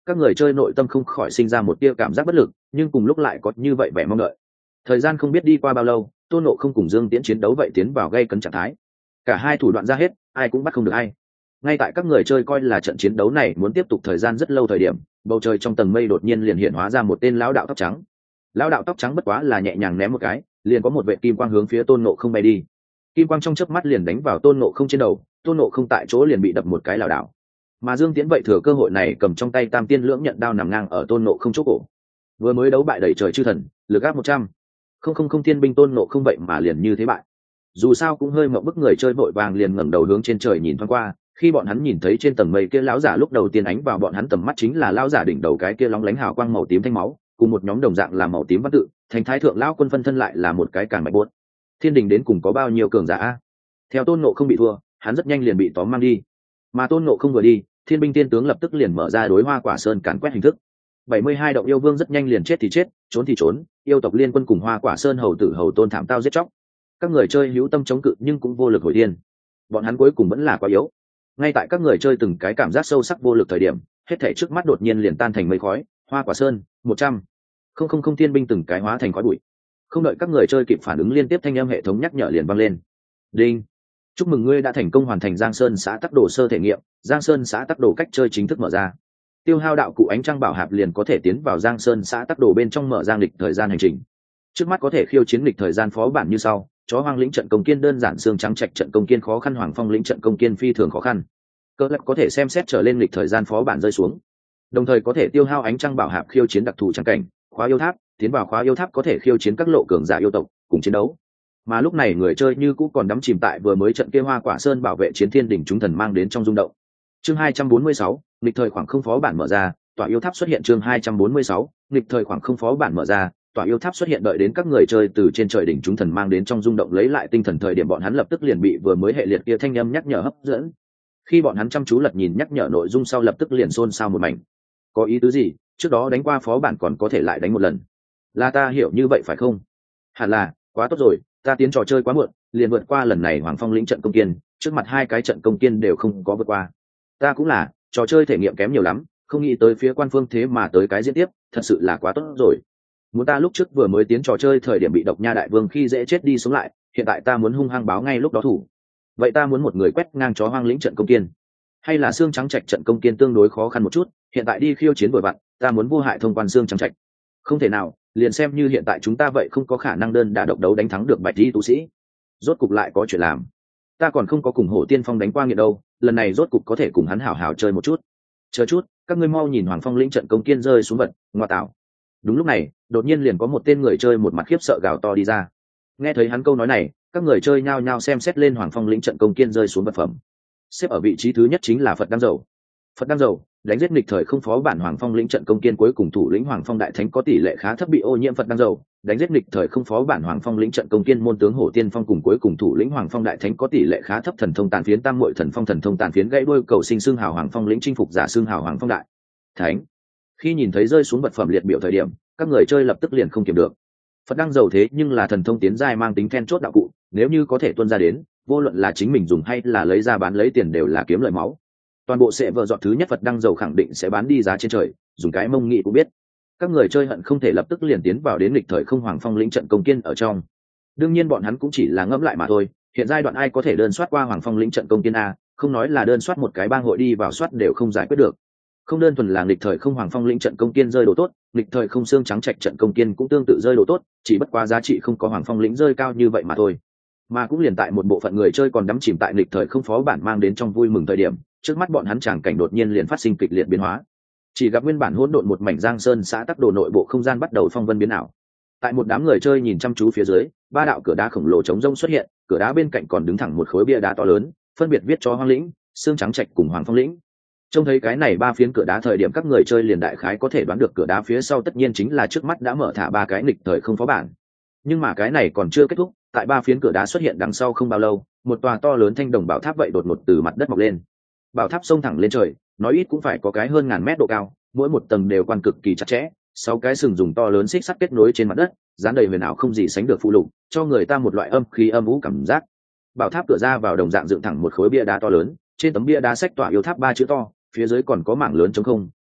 Speaker 1: các người chơi nội tâm không khỏi sinh ra một tia cảm giác bất lực, nhưng cùng lúc lại có như vậy vẻ mong đợi. Thời gian không biết đi qua bao lâu, Tôn Ngộ Không cùng Dương Tiễn chiến đấu vậy tiến vào gây cấn trạng thái. Cả hai thủ đoạn ra hết, ai cũng bắt không được ai. Ngay tại các người chơi coi là trận chiến đấu này muốn tiếp tục thời gian rất lâu thời điểm, bầu trời trong tầng mây đột nhiên liền hiện hóa ra một tên lão đạo tóc trắng. Lão đạo tóc trắng bất quá là nhẹ nhàng ném một cái, liền có một vệ kim quang hướng phía Tôn Ngộ Không bay đi. Kim quang trong chớp mắt liền đánh vào Tôn Ngộ Không trên đầu, Tôn Ngộ Không tại chỗ liền bị đập một cái lảo đảo. Mà Dương Tiễn vậy thừa cơ hội này cầm trong tay Tam Tiên Lưỡng Nhận đao nằm ngang ở Tôn Ngộ Không chỗ cổ. Vừa mới đấu bại đẩy trời chư thần, lực áp 100. Không thiên binh Tôn Ngộ Không vậy mà liền như thế bại. Dù sao cũng hơi mộng bức, người chơi vội vàng liền ngẩng đầu hướng trên trời nhìn thoáng qua, khi bọn hắn nhìn thấy trên tầng mây kia lão giả, lúc đầu tiên ánh vào bọn hắn tầm mắt chính là lão giả đỉnh đầu cái kia lóng lánh hào quang màu tím thanh máu, cùng một nhóm đồng dạng là màu tím văn tự, thành thái thượng lão quân phân thân lại là một cái càng mạnh buốt. Thiên đình đến cùng có bao nhiêu cường giả a? Theo Tôn Ngộ Không bị thua, hắn rất nhanh liền bị tóm mang đi. Mà Tôn Ngộ Không vừa đi, Thiên binh tiên tướng lập tức liền mở ra đối Hoa Quả Sơn càn quét hình thức. 72 động yêu vương rất nhanh liền chết thì chết, trốn thì trốn, yêu tộc liên quân cùng Hoa Quả Sơn hầu tử hầu tôn thảm tao giết chóc. Các người chơi hữu tâm chống cự nhưng cũng vô lực hồi thiên. Bọn hắn cuối cùng vẫn là quá yếu. Ngay tại các người chơi từng cái cảm giác sâu sắc vô lực thời điểm, hết thảy trước mắt đột nhiên liền tan thành mây khói. Hoa Quả Sơn 100. Không thiên binh từng cái hóa thành khói bụi. Không đợi các người chơi kịp phản ứng, liên tiếp thanh âm hệ thống nhắc nhở liền vang lên. Đinh, chúc mừng ngươi đã thành công hoàn thành Giang Sơn xã tắc đồ sơ thể nghiệm. Giang Sơn xã tắc đồ cách chơi chính thức mở ra. Tiêu hao đạo cụ ánh trăng bảo hạp liền có thể tiến vào Giang Sơn xã tắc đồ bên trong, mở ra lịch thời gian hành trình. Trước mắt có thể khiêu chiến lịch thời gian phó bản như sau: chó hoang lĩnh trận công kiên đơn giản, xương trắng trạch trận công kiên khó khăn, hoàng phong lĩnh trận công kiên phi thường khó khăn. Cơ lập có thể xem xét trở lên lịch thời gian phó bản rơi xuống, đồng thời có thể tiêu hao ánh trăng bảo hạp khiêu chiến đặc thù trắng cảnh. Khóa yêu tháp, tiến vào khóa yêu tháp có thể khiêu chiến các lộ cường giả yêu tộc cùng chiến đấu. Mà lúc này người chơi như cũ còn đắm chìm tại vừa mới trận kia Hoa Quả Sơn bảo vệ chiến thiên đỉnh chúng thần mang đến trong rung động. Chương 246, lịch thời khoảng không phó bản mở ra, tọa yêu tháp xuất hiện. Chương 246, lịch thời khoảng không phó bản mở ra, tọa yêu tháp xuất hiện. Đợi đến các người chơi từ trên trời đỉnh chúng thần mang đến trong rung động lấy lại tinh thần thời điểm, bọn hắn lập tức liền bị vừa mới hệ liệt kia thanh âm nhắc nhở hấp dẫn. Khi bọn hắn chăm chú lật nhìn nhắc nhở nội dung sau, lập tức liền xôn xao một mảnh. Có ý tứ gì? Trước đó đánh qua phó bản còn có thể lại đánh một lần, là ta hiểu như vậy phải không? Hẳn là, quá tốt rồi, ta tiến trò chơi quá muộn, liền vượt qua lần này Hoàng Phong lĩnh trận công kiên, trước mặt hai cái trận công kiên đều không có vượt qua. Ta cũng là, trò chơi thể nghiệm kém nhiều lắm, không nghĩ tới phía quan phương thế mà tới cái diễn tiếp, thật sự là quá tốt rồi. Muốn ta lúc trước vừa mới tiến trò chơi thời điểm bị độc nha đại vương khi dễ chết đi sống lại, hiện tại ta muốn hung hăng báo ngay lúc đó thủ. Vậy ta muốn một người quét ngang chó hoang lĩnh trận công kiên, hay là xương trắng trạch trận công kiên tương đối khó khăn một chút, hiện tại đi khiêu chiến bồi bạn, ta muốn vô hại thông quan xương trắng trạch. Không thể nào, liền xem như hiện tại chúng ta vậy không có khả năng đơn đả độc đấu đánh thắng được bạch di tu sĩ. Rốt cục lại có chuyện làm, ta còn không có cùng Hổ Tiên Phong đánh qua nghiệt đâu, lần này rốt cục có thể cùng hắn hảo hảo chơi một chút. Chờ chút, các ngươi mau nhìn Hoàng Phong lĩnh trận công kiên rơi xuống vật, ngoa tạo. Đúng lúc này, đột nhiên liền có một tên người chơi một mặt khiếp sợ gào to đi ra. Nghe thấy hắn câu nói này, các người chơi nhao nhao xem xét lên Hoàng Phong lĩnh trận công kiên rơi xuống vật phẩm. Xếp ở vị trí thứ nhất chính là Phật Đăng Dầu. Phật Đăng Dầu, đánh giết nghịch thời không phó bản Hoàng Phong lĩnh trận công kiên cuối cùng thủ lĩnh Hoàng Phong đại thánh có tỷ lệ khá thấp bị ô nhiễm. Phật Đăng Dầu, đánh giết nghịch thời không phó bản Hoàng Phong lĩnh trận công kiên môn tướng Hổ Tiên Phong cùng cuối cùng thủ lĩnh Hoàng Phong đại thánh có tỷ lệ khá thấp. Thần thông tàn phiến tam muội thần phong, thần thông tàn phiến gãy đuôi cầu sinh xương hào Hoàng Phong lĩnh chinh phục giả xương hào Hoàng Phong đại thánh. Khi nhìn thấy rơi xuống vật phẩm liệt biểu thời điểm, các người chơi lập tức liền không kiềm được. Phật Đăng Dầu thế nhưng là thần thông tiến giai mang tính then chốt đạo cụ, nếu như có thể tuân ra đến, vô luận là chính mình dùng hay là lấy ra bán lấy tiền đều là kiếm lợi máu. Toàn bộ sẽ vợ dọn thứ nhất Phật Đăng Dầu khẳng định sẽ bán đi giá trên trời, dùng cái mông nghị cũng biết. Các người chơi hận không thể lập tức liền tiến vào đến lịch thời không Hoàng Phong lĩnh trận công kiên ở trong. Đương nhiên bọn hắn cũng chỉ là ngẫm lại mà thôi, hiện giai đoạn ai có thể đơn soát qua Hoàng Phong lĩnh trận công kiên a, không nói là đơn soát một cái bang hội đi vào soát đều không giải quyết được. Không đơn thuần là lịch thời không Hoàng Phong lĩnh trận công kiên rơi đồ tốt, lịch thời không xương trắng trạch trận công kiên cũng tương tự rơi đồ tốt, chỉ bất quá giá trị không có Hoàng Phong lĩnh rơi cao như vậy mà thôi. Mà cũng liền tại một bộ phận người chơi còn đắm chìm tại lịch thời không phó bản mang đến trong vui mừng thời điểm, trước mắt bọn hắn tràng cảnh đột nhiên liền phát sinh kịch liệt biến hóa. Chỉ gặp nguyên bản hỗn độn một mảnh Giang Sơn xã tắc đồ nội bộ không gian bắt đầu phong vân biến ảo. Tại một đám người chơi nhìn chăm chú phía dưới, ba đạo cửa đá khổng lồ trống rông xuất hiện, cửa đá bên cạnh còn đứng thẳng một khối bia đá to lớn, phân biệt viết cho Hoang lĩnh, xương trắng trạch cùng Hoàng Phong lĩnh. Trông thấy cái này ba phiến cửa đá thời điểm, các người chơi liền đại khái có thể đoán được cửa đá phía sau tất nhiên chính là trước mắt đã mở thả ba cái lịch thời không phó bản. Nhưng mà cái này còn chưa kết thúc, tại ba phiến cửa đá xuất hiện đằng sau không bao lâu, một tòa to lớn thanh đồng bảo tháp vậy đột ngột từ mặt đất mọc lên. Bảo tháp xông thẳng lên trời, nói ít cũng phải có cái hơn ngàn mét độ cao, mỗi một tầng đều quan cực kỳ chặt chẽ, 6 cái sừng dùng to lớn xích sắt kết nối trên mặt đất, dán đầy huyền ảo không gì sánh được phụ lục, cho người ta một loại âm khí âm u cảm giác. Bảo tháp cửa ra vào đồng dạng dựng thẳng một khối bia đá to lớn, trên tấm bia đá sách tỏa yêu tháp 3 chữ to, phía dưới còn có mảng lớn trống không,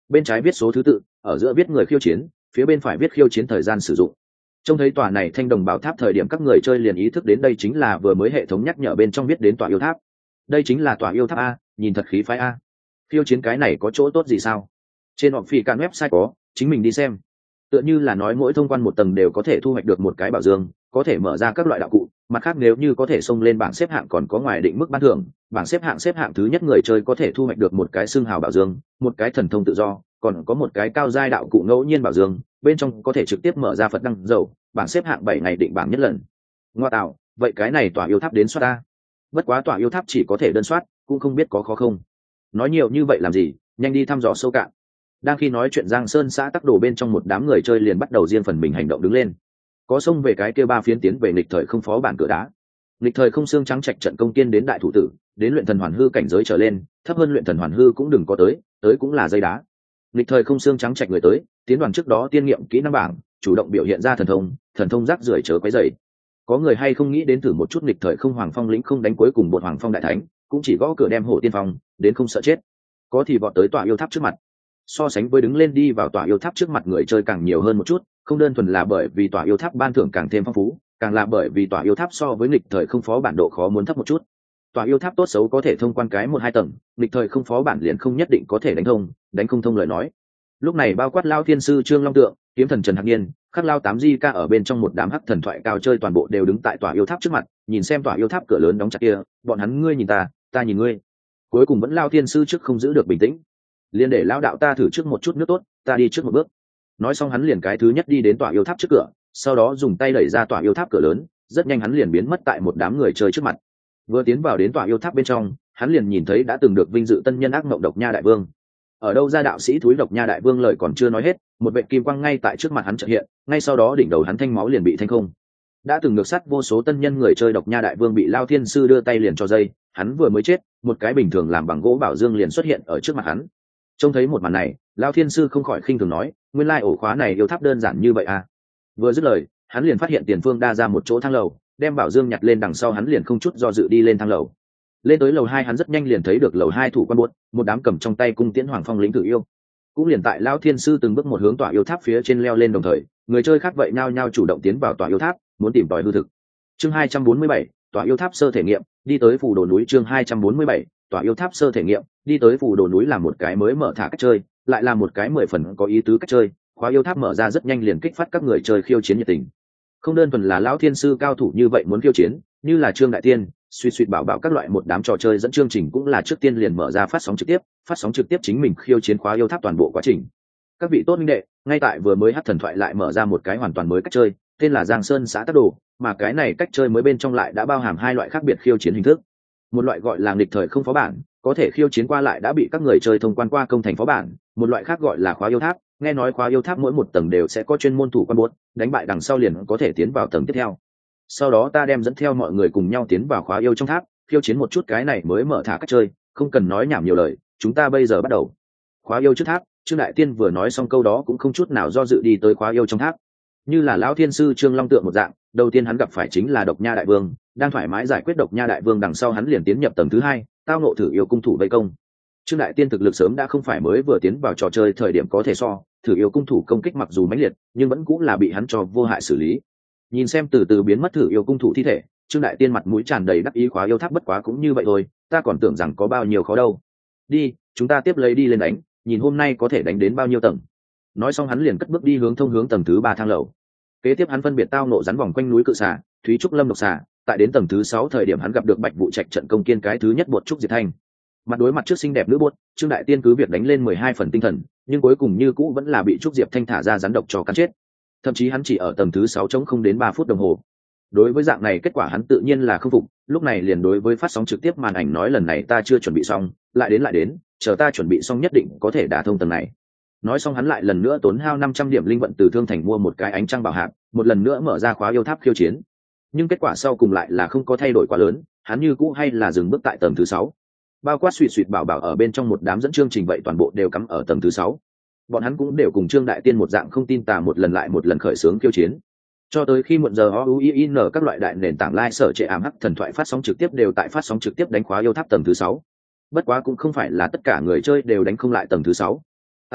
Speaker 1: bên trái viết số thứ tự, ở giữa viết người khiêu chiến, phía bên phải viết khiêu chiến thời gian sử dụng. Trông thấy tòa này thanh đồng bảo tháp thời điểm các người chơi liền ý thức đến đây chính là vừa mới hệ thống nhắc nhở bên trong viết đến tòa yêu tháp. Đây chính là tòa yêu tháp a, nhìn thật khí phái a. Khiêu chiến cái này có chỗ tốt gì sao? Trên họp phỉ cạn website có, chính mình đi xem. Tựa như là nói mỗi thông quan một tầng đều có thể thu hoạch được một cái bảo dương, có thể mở ra các loại đạo cụ, mặt khác nếu như có thể xông lên bảng xếp hạng còn có ngoài định mức ban thưởng, bảng xếp hạng thứ nhất người chơi có thể thu hoạch được một cái xương hào bảo dương, một cái thần thông tự do, còn có một cái cao giai đạo cụ ngẫu nhiên bảo dương, bên trong có thể trực tiếp mở ra Phật đăng dầu, bảng xếp hạng 7 ngày định bảng nhất lần. Ngoa tạo, vậy cái này tòa yêu tháp đến soát ta. Bất quá tòa yêu tháp chỉ có thể đơn soát, cũng không biết có khó không. Nói nhiều như vậy làm gì, nhanh đi thăm dò sâu cạn. Đang khi nói chuyện Giang Sơn xã tắc đồ bên trong một đám người chơi liền bắt đầu riêng phần mình hành động đứng lên. Có xông về cái kia ba phiến tiến về nghịch thời không phó bản cửa đá. Nghịch thời không xương trắng trạch trận công tiên đến đại thủ tử, đến luyện thần hoàn hư cảnh giới trở lên, thấp hơn luyện thần hoàn hư cũng đừng có tới cũng là dây đá. Nghịch thời không xương trắng trạch người tới, tiến đoàn trước đó tiên nghiệm kỹ năng bảng, chủ động biểu hiện ra thần thông rác rưởi chớ quấy rầy. Có người hay không nghĩ đến thử một chút nghịch thời không hoàng phong lĩnh không đánh cuối cùng bột hoàng phong đại thánh, cũng chỉ gõ cửa đem hổ tiên phong, đến không sợ chết. Có thì vọt tới tòa yêu tháp trước mặt. So sánh với đứng lên đi vào tòa yêu tháp trước mặt người chơi càng nhiều hơn một chút, không đơn thuần là bởi vì tòa yêu tháp ban thưởng càng thêm phong phú, càng là bởi vì tòa yêu tháp so với nghịch thời không phó bản độ khó muốn thấp một chút. Tòa yêu tháp tốt xấu có thể thông quan cái 1-2 tầng, nghịch thời không phó bản liền không nhất định có thể đánh không thông lời nói. Lúc này bao quát Lao Thiên sư Trương Long Tượng, kiếm thần Trần Hạc Niên, khắc Lao 8J ở bên trong một đám hắc thần thoại cao chơi toàn bộ đều đứng tại tòa yêu tháp trước mặt, nhìn xem tòa yêu tháp cửa lớn đóng chặt kia, bọn hắn ngươi nhìn ta nhìn ngươi. Cuối cùng vẫn Lao Thiên sư trước không giữ được bình tĩnh, liền để Lao đạo ta thử trước một chút nước tốt, ta đi trước một bước. Nói xong hắn liền cái thứ nhất đi đến tòa yêu tháp trước cửa, sau đó dùng tay đẩy ra tòa yêu tháp cửa lớn, rất nhanh hắn liền biến mất tại một đám người chơi trước mặt. Vừa tiến vào đến tòa yêu tháp bên trong, hắn liền nhìn thấy đã từng được vinh dự tân nhân ác mộng Độc Nha Đại Vương. Ở đâu ra đạo sĩ thúi Độc Nha Đại Vương lời còn chưa nói hết, một vệt kim quang ngay tại trước mặt hắn chợt hiện, ngay sau đó đỉnh đầu hắn thanh máu liền bị thanh không. Đã từng ngược sát vô số tân nhân người chơi Độc Nha Đại Vương bị Lao Thiên sư đưa tay liền cho dây, hắn vừa mới chết, một cái bình thường làm bằng gỗ bảo dương liền xuất hiện ở trước mặt hắn. Trông thấy một màn này, Lao Thiên sư không khỏi khinh thường nói, nguyên lai ổ khóa này yêu tháp đơn giản như vậy à? Vừa dứt lời, hắn liền phát hiện tiền phương đa ra một chỗ thang lầu, đem bảo dương nhặt lên đằng sau hắn liền không chút do dự đi lên thang lầu. Lên tới lầu 2 hắn rất nhanh liền thấy được lầu 2 thủ quan buốt, một đám cầm trong tay cung tiễn hoàng phong lĩnh tử yêu. Cũng liền tại Lao Thiên sư từng bước một hướng tòa yêu tháp phía trên leo lên đồng thời, người chơi khác vậy nhao nhao chủ động tiến vào tòa yêu tháp, muốn tìm tòi hư thực. Chương 247, tòa yêu tháp sơ thể nghiệm, đi tới phù đồ núi. Chương 247, tòa yêu tháp sơ thể nghiệm, đi tới phù đồ núi là một cái mới mở thả cách chơi, lại là một cái 10 phần có ý tứ cách chơi. Khóa yêu tháp mở ra rất nhanh liền kích phát các người chơi khiêu chiến nhiệt tình. Không đơn thuần là Lão Thiên sư cao thủ như vậy muốn khiêu chiến, như là Trương Đại Tiên, suy bảo các loại một đám trò chơi dẫn chương trình cũng là trước tiên liền mở ra phát sóng trực tiếp chính mình khiêu chiến khóa yêu tháp toàn bộ quá trình. Các vị tốt minh đệ, ngay tại vừa mới hát thần thoại lại mở ra một cái hoàn toàn mới cách chơi, tên là Giang Sơn xã tắc đồ, mà cái này cách chơi mới bên trong lại đã bao hàm hai loại khác biệt khiêu chiến hình thức. Một loại gọi là nghịch thời không phó bản, có thể khiêu chiến qua lại đã bị các người chơi thông quan qua công thành phó bản, một loại khác gọi là khóa yêu tháp, nghe nói khóa yêu tháp mỗi một tầng đều sẽ có chuyên môn thủ quan buốt, đánh bại đằng sau liền có thể tiến vào tầng tiếp theo. Sau đó ta đem dẫn theo mọi người cùng nhau tiến vào khóa yêu trong tháp, khiêu chiến một chút cái này mới mở thả cách chơi, không cần nói nhảm nhiều lời, chúng ta bây giờ bắt đầu. Khóa yêu trước tháp, Trương Đại Tiên vừa nói xong câu đó cũng không chút nào do dự đi tới khóa yêu trong tháp. Như là Lão Thiên sư Trương Long Tượng một dạng, đầu tiên hắn gặp phải chính là Độc Nha Đại Vương, đang thoải mái giải quyết Độc Nha Đại Vương đằng sau hắn liền tiến nhập tầng thứ 2, tao ngộ thử yêu cung thủ vây công. Trương Đại Tiên thực lực sớm đã không phải mới vừa tiến vào trò chơi thời điểm có thể so, thử yêu cung thủ công kích mặc dù mãnh liệt, nhưng vẫn cũng là bị hắn cho vô hại xử lý. Nhìn xem từ từ biến mất thử yêu cung thủ thi thể, Trương Đại Tiên mặt mũi tràn đầy đắc ý, khóa yêu tháp bất quá cũng như vậy thôi, ta còn tưởng rằng có bao nhiêu khó đâu. Đi, chúng ta tiếp lấy đi lên đánh, nhìn hôm nay có thể đánh đến bao nhiêu tầng. Nói xong hắn liền cất bước đi hướng thông hướng tầng thứ 3 thang lầu. Kế tiếp hắn phân biệt tao nộ rắn vòng quanh núi cự xà, Thúy Trúc Lâm độc xà, tại đến tầng thứ 6 thời điểm hắn gặp được Bạch Vũ Trạch trận công kiên cái thứ nhất bột trúc diệt thanh. Mặt đối mặt trước xinh đẹp nữ bột, Trương Đại Tiên cứ việc đánh lên 12 phần tinh thần, nhưng cuối cùng như cũ vẫn là bị trúc diệp thanh thả ra rắn độc cho cắn chết. Thậm chí hắn chỉ ở tầng thứ 6 chống không đến 3 phút đồng hồ. Đối với dạng này kết quả hắn tự nhiên là không phục, lúc này liền đối với phát sóng trực tiếp màn ảnh nói lần này ta chưa chuẩn bị xong, lại đến, chờ ta chuẩn bị xong nhất định có thể đả thông tầng này. Nói xong hắn lại lần nữa tốn hao 500 điểm linh vận từ Thương Thành mua một cái ánh trăng bảo hạp, một lần nữa mở ra khóa yêu tháp khiêu chiến. Nhưng kết quả sau cùng lại là không có thay đổi quá lớn, hắn như cũ hay là dừng bước tại tầng thứ 6. Bao quát suýt bảo ở bên trong một đám dẫn chương trình vậy toàn bộ đều cắm ở tầng thứ 6. Bọn hắn cũng đều cùng Trương Đại Tiên một dạng không tin tà một lần lại một lần khởi xướng khiêu chiến. Cho tới khi muộn giờ OUIN các loại đại nền tảng live sở trệ ảm hắc thần thoại phát sóng trực tiếp đều tại phát sóng trực tiếp đánh khóa yêu tháp tầng thứ 6. Bất quá cũng không phải là tất cả người chơi đều đánh không lại tầng thứ 6.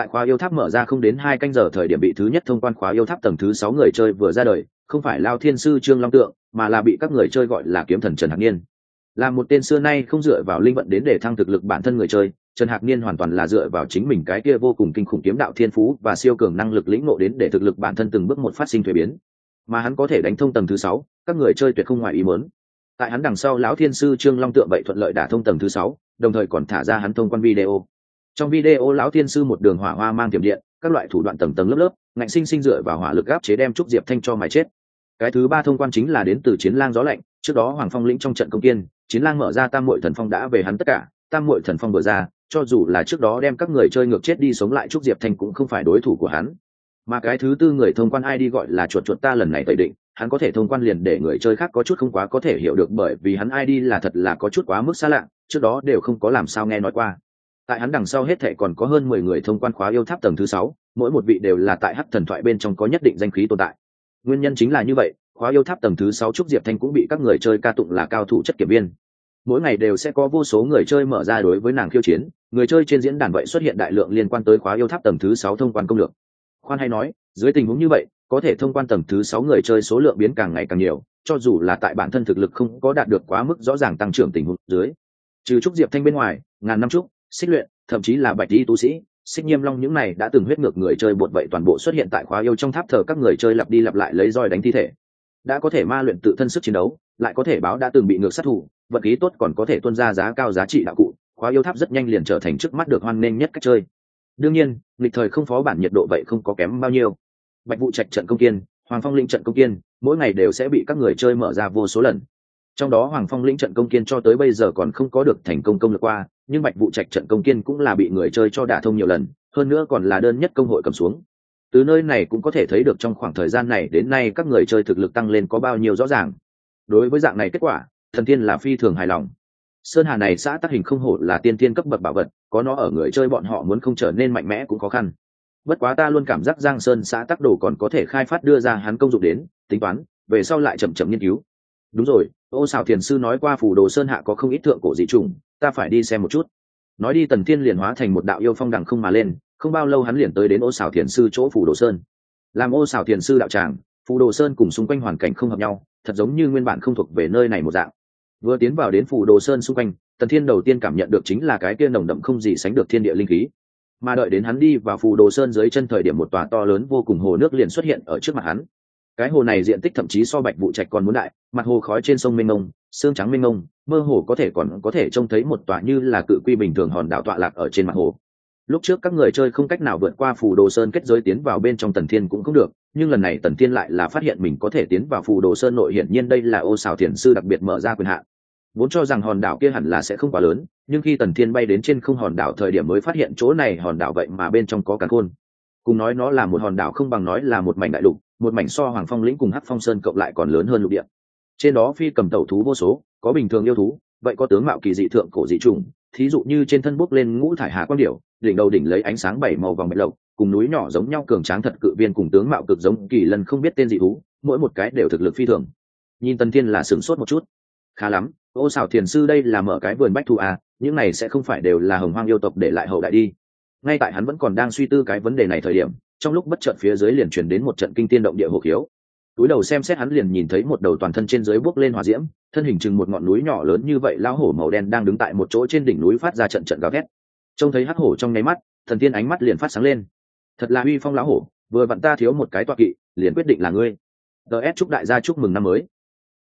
Speaker 1: Tại khóa yêu tháp mở ra không đến 2 canh giờ thời điểm bị thứ nhất thông quan khóa yêu tháp tầng thứ 6 người chơi vừa ra đời, không phải Lao Thiên sư Trương Long Tượng, mà là bị các người chơi gọi là kiếm thần Trần Hạc Niên. Là một tên xưa nay không dựa vào linh vận đến để thăng thực lực bản thân người chơi, Trần Hạc Niên hoàn toàn là dựa vào chính mình cái kia vô cùng kinh khủng kiếm đạo thiên phú và siêu cường năng lực lĩnh ngộ đến để thực lực bản thân từng bước một phát sinh thuế biến. Mà hắn có thể đánh thông tầng thứ 6, các người chơi tuyệt không ngoài ý muốn. Tại hắn đằng sau lão thiên sư Trương Long Tượng vậy thuận lợi đả thông tầng thứ 6, đồng thời còn thả ra hắn thông quan video. Trong video lão thiên sư một đường hỏa hoa mang tiềm điện, các loại thủ đoạn tầng tầng lớp lớp, ngạnh sinh sinh dựa vào hỏa lực áp chế đem trúc diệp thanh cho mài chết. Cái thứ 3 thông quan chính là đến từ chiến lang gió lạnh, trước đó Hoàng Phong lĩnh trong trận công kiên, chiến lang mở ra tam muội thần phong đã về hắn tất cả, tam muội thần phong vừa ra, cho dù là trước đó đem các người chơi ngược chết đi sống lại trúc diệp thanh cũng không phải đối thủ của hắn. Mà cái thứ 4 người thông quan ID gọi là chuột chuột ta lần này tẩy định, hắn có thể thông quan liền để người chơi khác có chút không quá có thể hiểu được bởi vì hắn ID là thật là có chút quá mức xa lạ, trước đó đều không có làm sao nghe nói qua. Tại hắn đằng sau hết thảy còn có hơn 10 người thông quan khóa yêu tháp tầng thứ 6, mỗi một vị đều là tại hắc thần thoại bên trong có nhất định danh khí tồn tại. Nguyên nhân chính là như vậy, khóa yêu tháp tầng thứ 6 trúc diệp thanh cũng bị các người chơi ca tụng là cao thủ chất kiểm viên. Mỗi ngày đều sẽ có vô số người chơi mở ra đối với nàng khiêu chiến, người chơi trên diễn đàn vậy xuất hiện đại lượng liên quan tới khóa yêu tháp tầng thứ 6 thông quan công lược. Khoan hay nói, dưới tình huống như vậy, có thể thông quan tầng thứ 6 người chơi số lượng biến càng ngày càng nhiều, cho dù là tại bản thân thực lực không có đạt được quá mức rõ ràng tăng trưởng tình huống dưới. Trừ trúc diệp thanh bên ngoài, ngàn năm trúc, xích luyện, thậm chí là bạch y tu sĩ, xích nhiêm long những này đã từng huyết ngược người chơi bột vậy toàn bộ xuất hiện tại khóa yêu trong tháp thờ các người chơi lặp đi lặp lại lấy roi đánh thi thể. Đã có thể ma luyện tự thân sức chiến đấu, lại có thể báo đã từng bị ngược sát thủ, vật khí tốt còn có thể tuân ra giá cao giá trị đạo cụ, khóa yêu tháp rất nhanh liền trở thành trước mắt được hoan nghênh nhất cách chơi. Đương nhiên, nghịch thời không phó bản nhiệt độ vậy không có kém bao nhiêu. Bạch vụ trạch trận công kiên, Hoàng Phong linh trận công kiên, mỗi ngày đều sẽ bị các người chơi mở ra vô số lần. Trong đó Hoàng Phong lĩnh trận công kiên cho tới bây giờ còn không có được thành công công lược qua, nhưng Bạch vụ trạch trận công kiên cũng là bị người chơi cho đả thông nhiều lần, hơn nữa còn là đơn nhất công hội cầm xuống. Từ nơi này cũng có thể thấy được trong khoảng thời gian này đến nay các người chơi thực lực tăng lên có bao nhiêu rõ ràng. Đối với dạng này kết quả, Thần Tiên là phi thường hài lòng. Sơn Hà này xã tác hình không hổ là tiên tiên cấp bậc bảo vật, có nó ở người chơi bọn họ muốn không trở nên mạnh mẽ cũng khó khăn. Bất quá ta luôn cảm giác Giang Sơn xã tác đồ còn có thể khai phát đưa ra hắn công dụng đến, tính toán, về sau lại chậm chậm nghiên cứu. Đúng rồi, Ô Sào Thiền sư nói qua Phù Đồ Sơn hạ có không ít thượng cổ dị trùng, ta phải đi xem một chút. Nói đi Tần Thiên liền hóa thành một đạo yêu phong đằng không mà lên, không bao lâu hắn liền tới đến Ô Sào Thiền sư chỗ Phù Đồ Sơn. Làm Ô Sào Thiền sư đạo tràng, Phù Đồ Sơn cùng xung quanh hoàn cảnh không hợp nhau, thật giống như nguyên bản không thuộc về nơi này một dạng. Vừa tiến vào đến Phù Đồ Sơn xung quanh, Tần Thiên đầu tiên cảm nhận được chính là cái kia nồng đậm không gì sánh được thiên địa linh khí. Mà đợi đến hắn đi vào Phù Đồ Sơn dưới chân thời điểm một tòa to lớn vô cùng hồ nước liền xuất hiện ở trước mặt hắn. Cái hồ này diện tích thậm chí so Bạch vụ trạch còn muốn đại, mặt hồ khói trên sông mênh mông, sương trắng mênh mông, mơ hồ còn có thể trông thấy một tòa như là cự quy bình thường hòn đảo tọa lạc ở trên mặt hồ. Lúc trước các người chơi không cách nào vượt qua Phù Đồ Sơn kết giới tiến vào bên trong Tần Thiên cũng không được, nhưng lần này Tần Thiên lại là phát hiện mình có thể tiến vào Phù Đồ Sơn nội, hiển nhiên đây là Ô Sào Thiền sư đặc biệt mở ra quyền hạn. Vốn cho rằng hòn đảo kia hẳn là sẽ không quá lớn, nhưng khi Tần Thiên bay đến trên không hòn đảo thời điểm mới phát hiện chỗ này hòn đảo vậy mà bên trong có càn khôn. Cùng nói nó là một hòn đảo không bằng nói là một mảnh đại lục, một mảnh so Hoàng Phong lĩnh cùng Hắc Phong Sơn cộng lại còn lớn hơn lục địa. Trên đó phi cầm tẩu thú vô số, có bình thường yêu thú, vậy có tướng mạo kỳ dị thượng cổ dị trùng, thí dụ như trên thân bốc lên ngũ thải hà quang điểu, đỉnh đầu đỉnh lấy ánh sáng bảy màu vòng bạch lộc, cùng núi nhỏ giống nhau cường tráng thật cự viên cùng tướng mạo cực giống kỳ lân không biết tên dị thú, mỗi một cái đều thực lực phi thường. Nhìn Tần Thiên là sửng sốt một chút. Khá lắm, Ô Sào Thiền sư đây là mở cái vườn bách thú à, những này sẽ không phải đều là hồng hoang yêu tộc để lại hậu đại đi. Ngay tại hắn vẫn còn đang suy tư cái vấn đề này thời điểm, trong lúc bất chợt phía dưới liền truyền đến một trận kinh tiên động địa hồ khiếu. Túi đầu xem xét hắn liền nhìn thấy một đầu toàn thân trên dưới bốc lên hỏa diễm, thân hình chừng một ngọn núi nhỏ lớn như vậy lão hổ màu đen đang đứng tại một chỗ trên đỉnh núi phát ra trận trận gào thét. Trông thấy hắc hổ trong nháy mắt, Thần Tiên ánh mắt liền phát sáng lên. Thật là uy phong lão hổ, vừa vặn ta thiếu một cái tọa kỵ, liền quyết định là ngươi. DS chúc đại gia chúc mừng năm mới.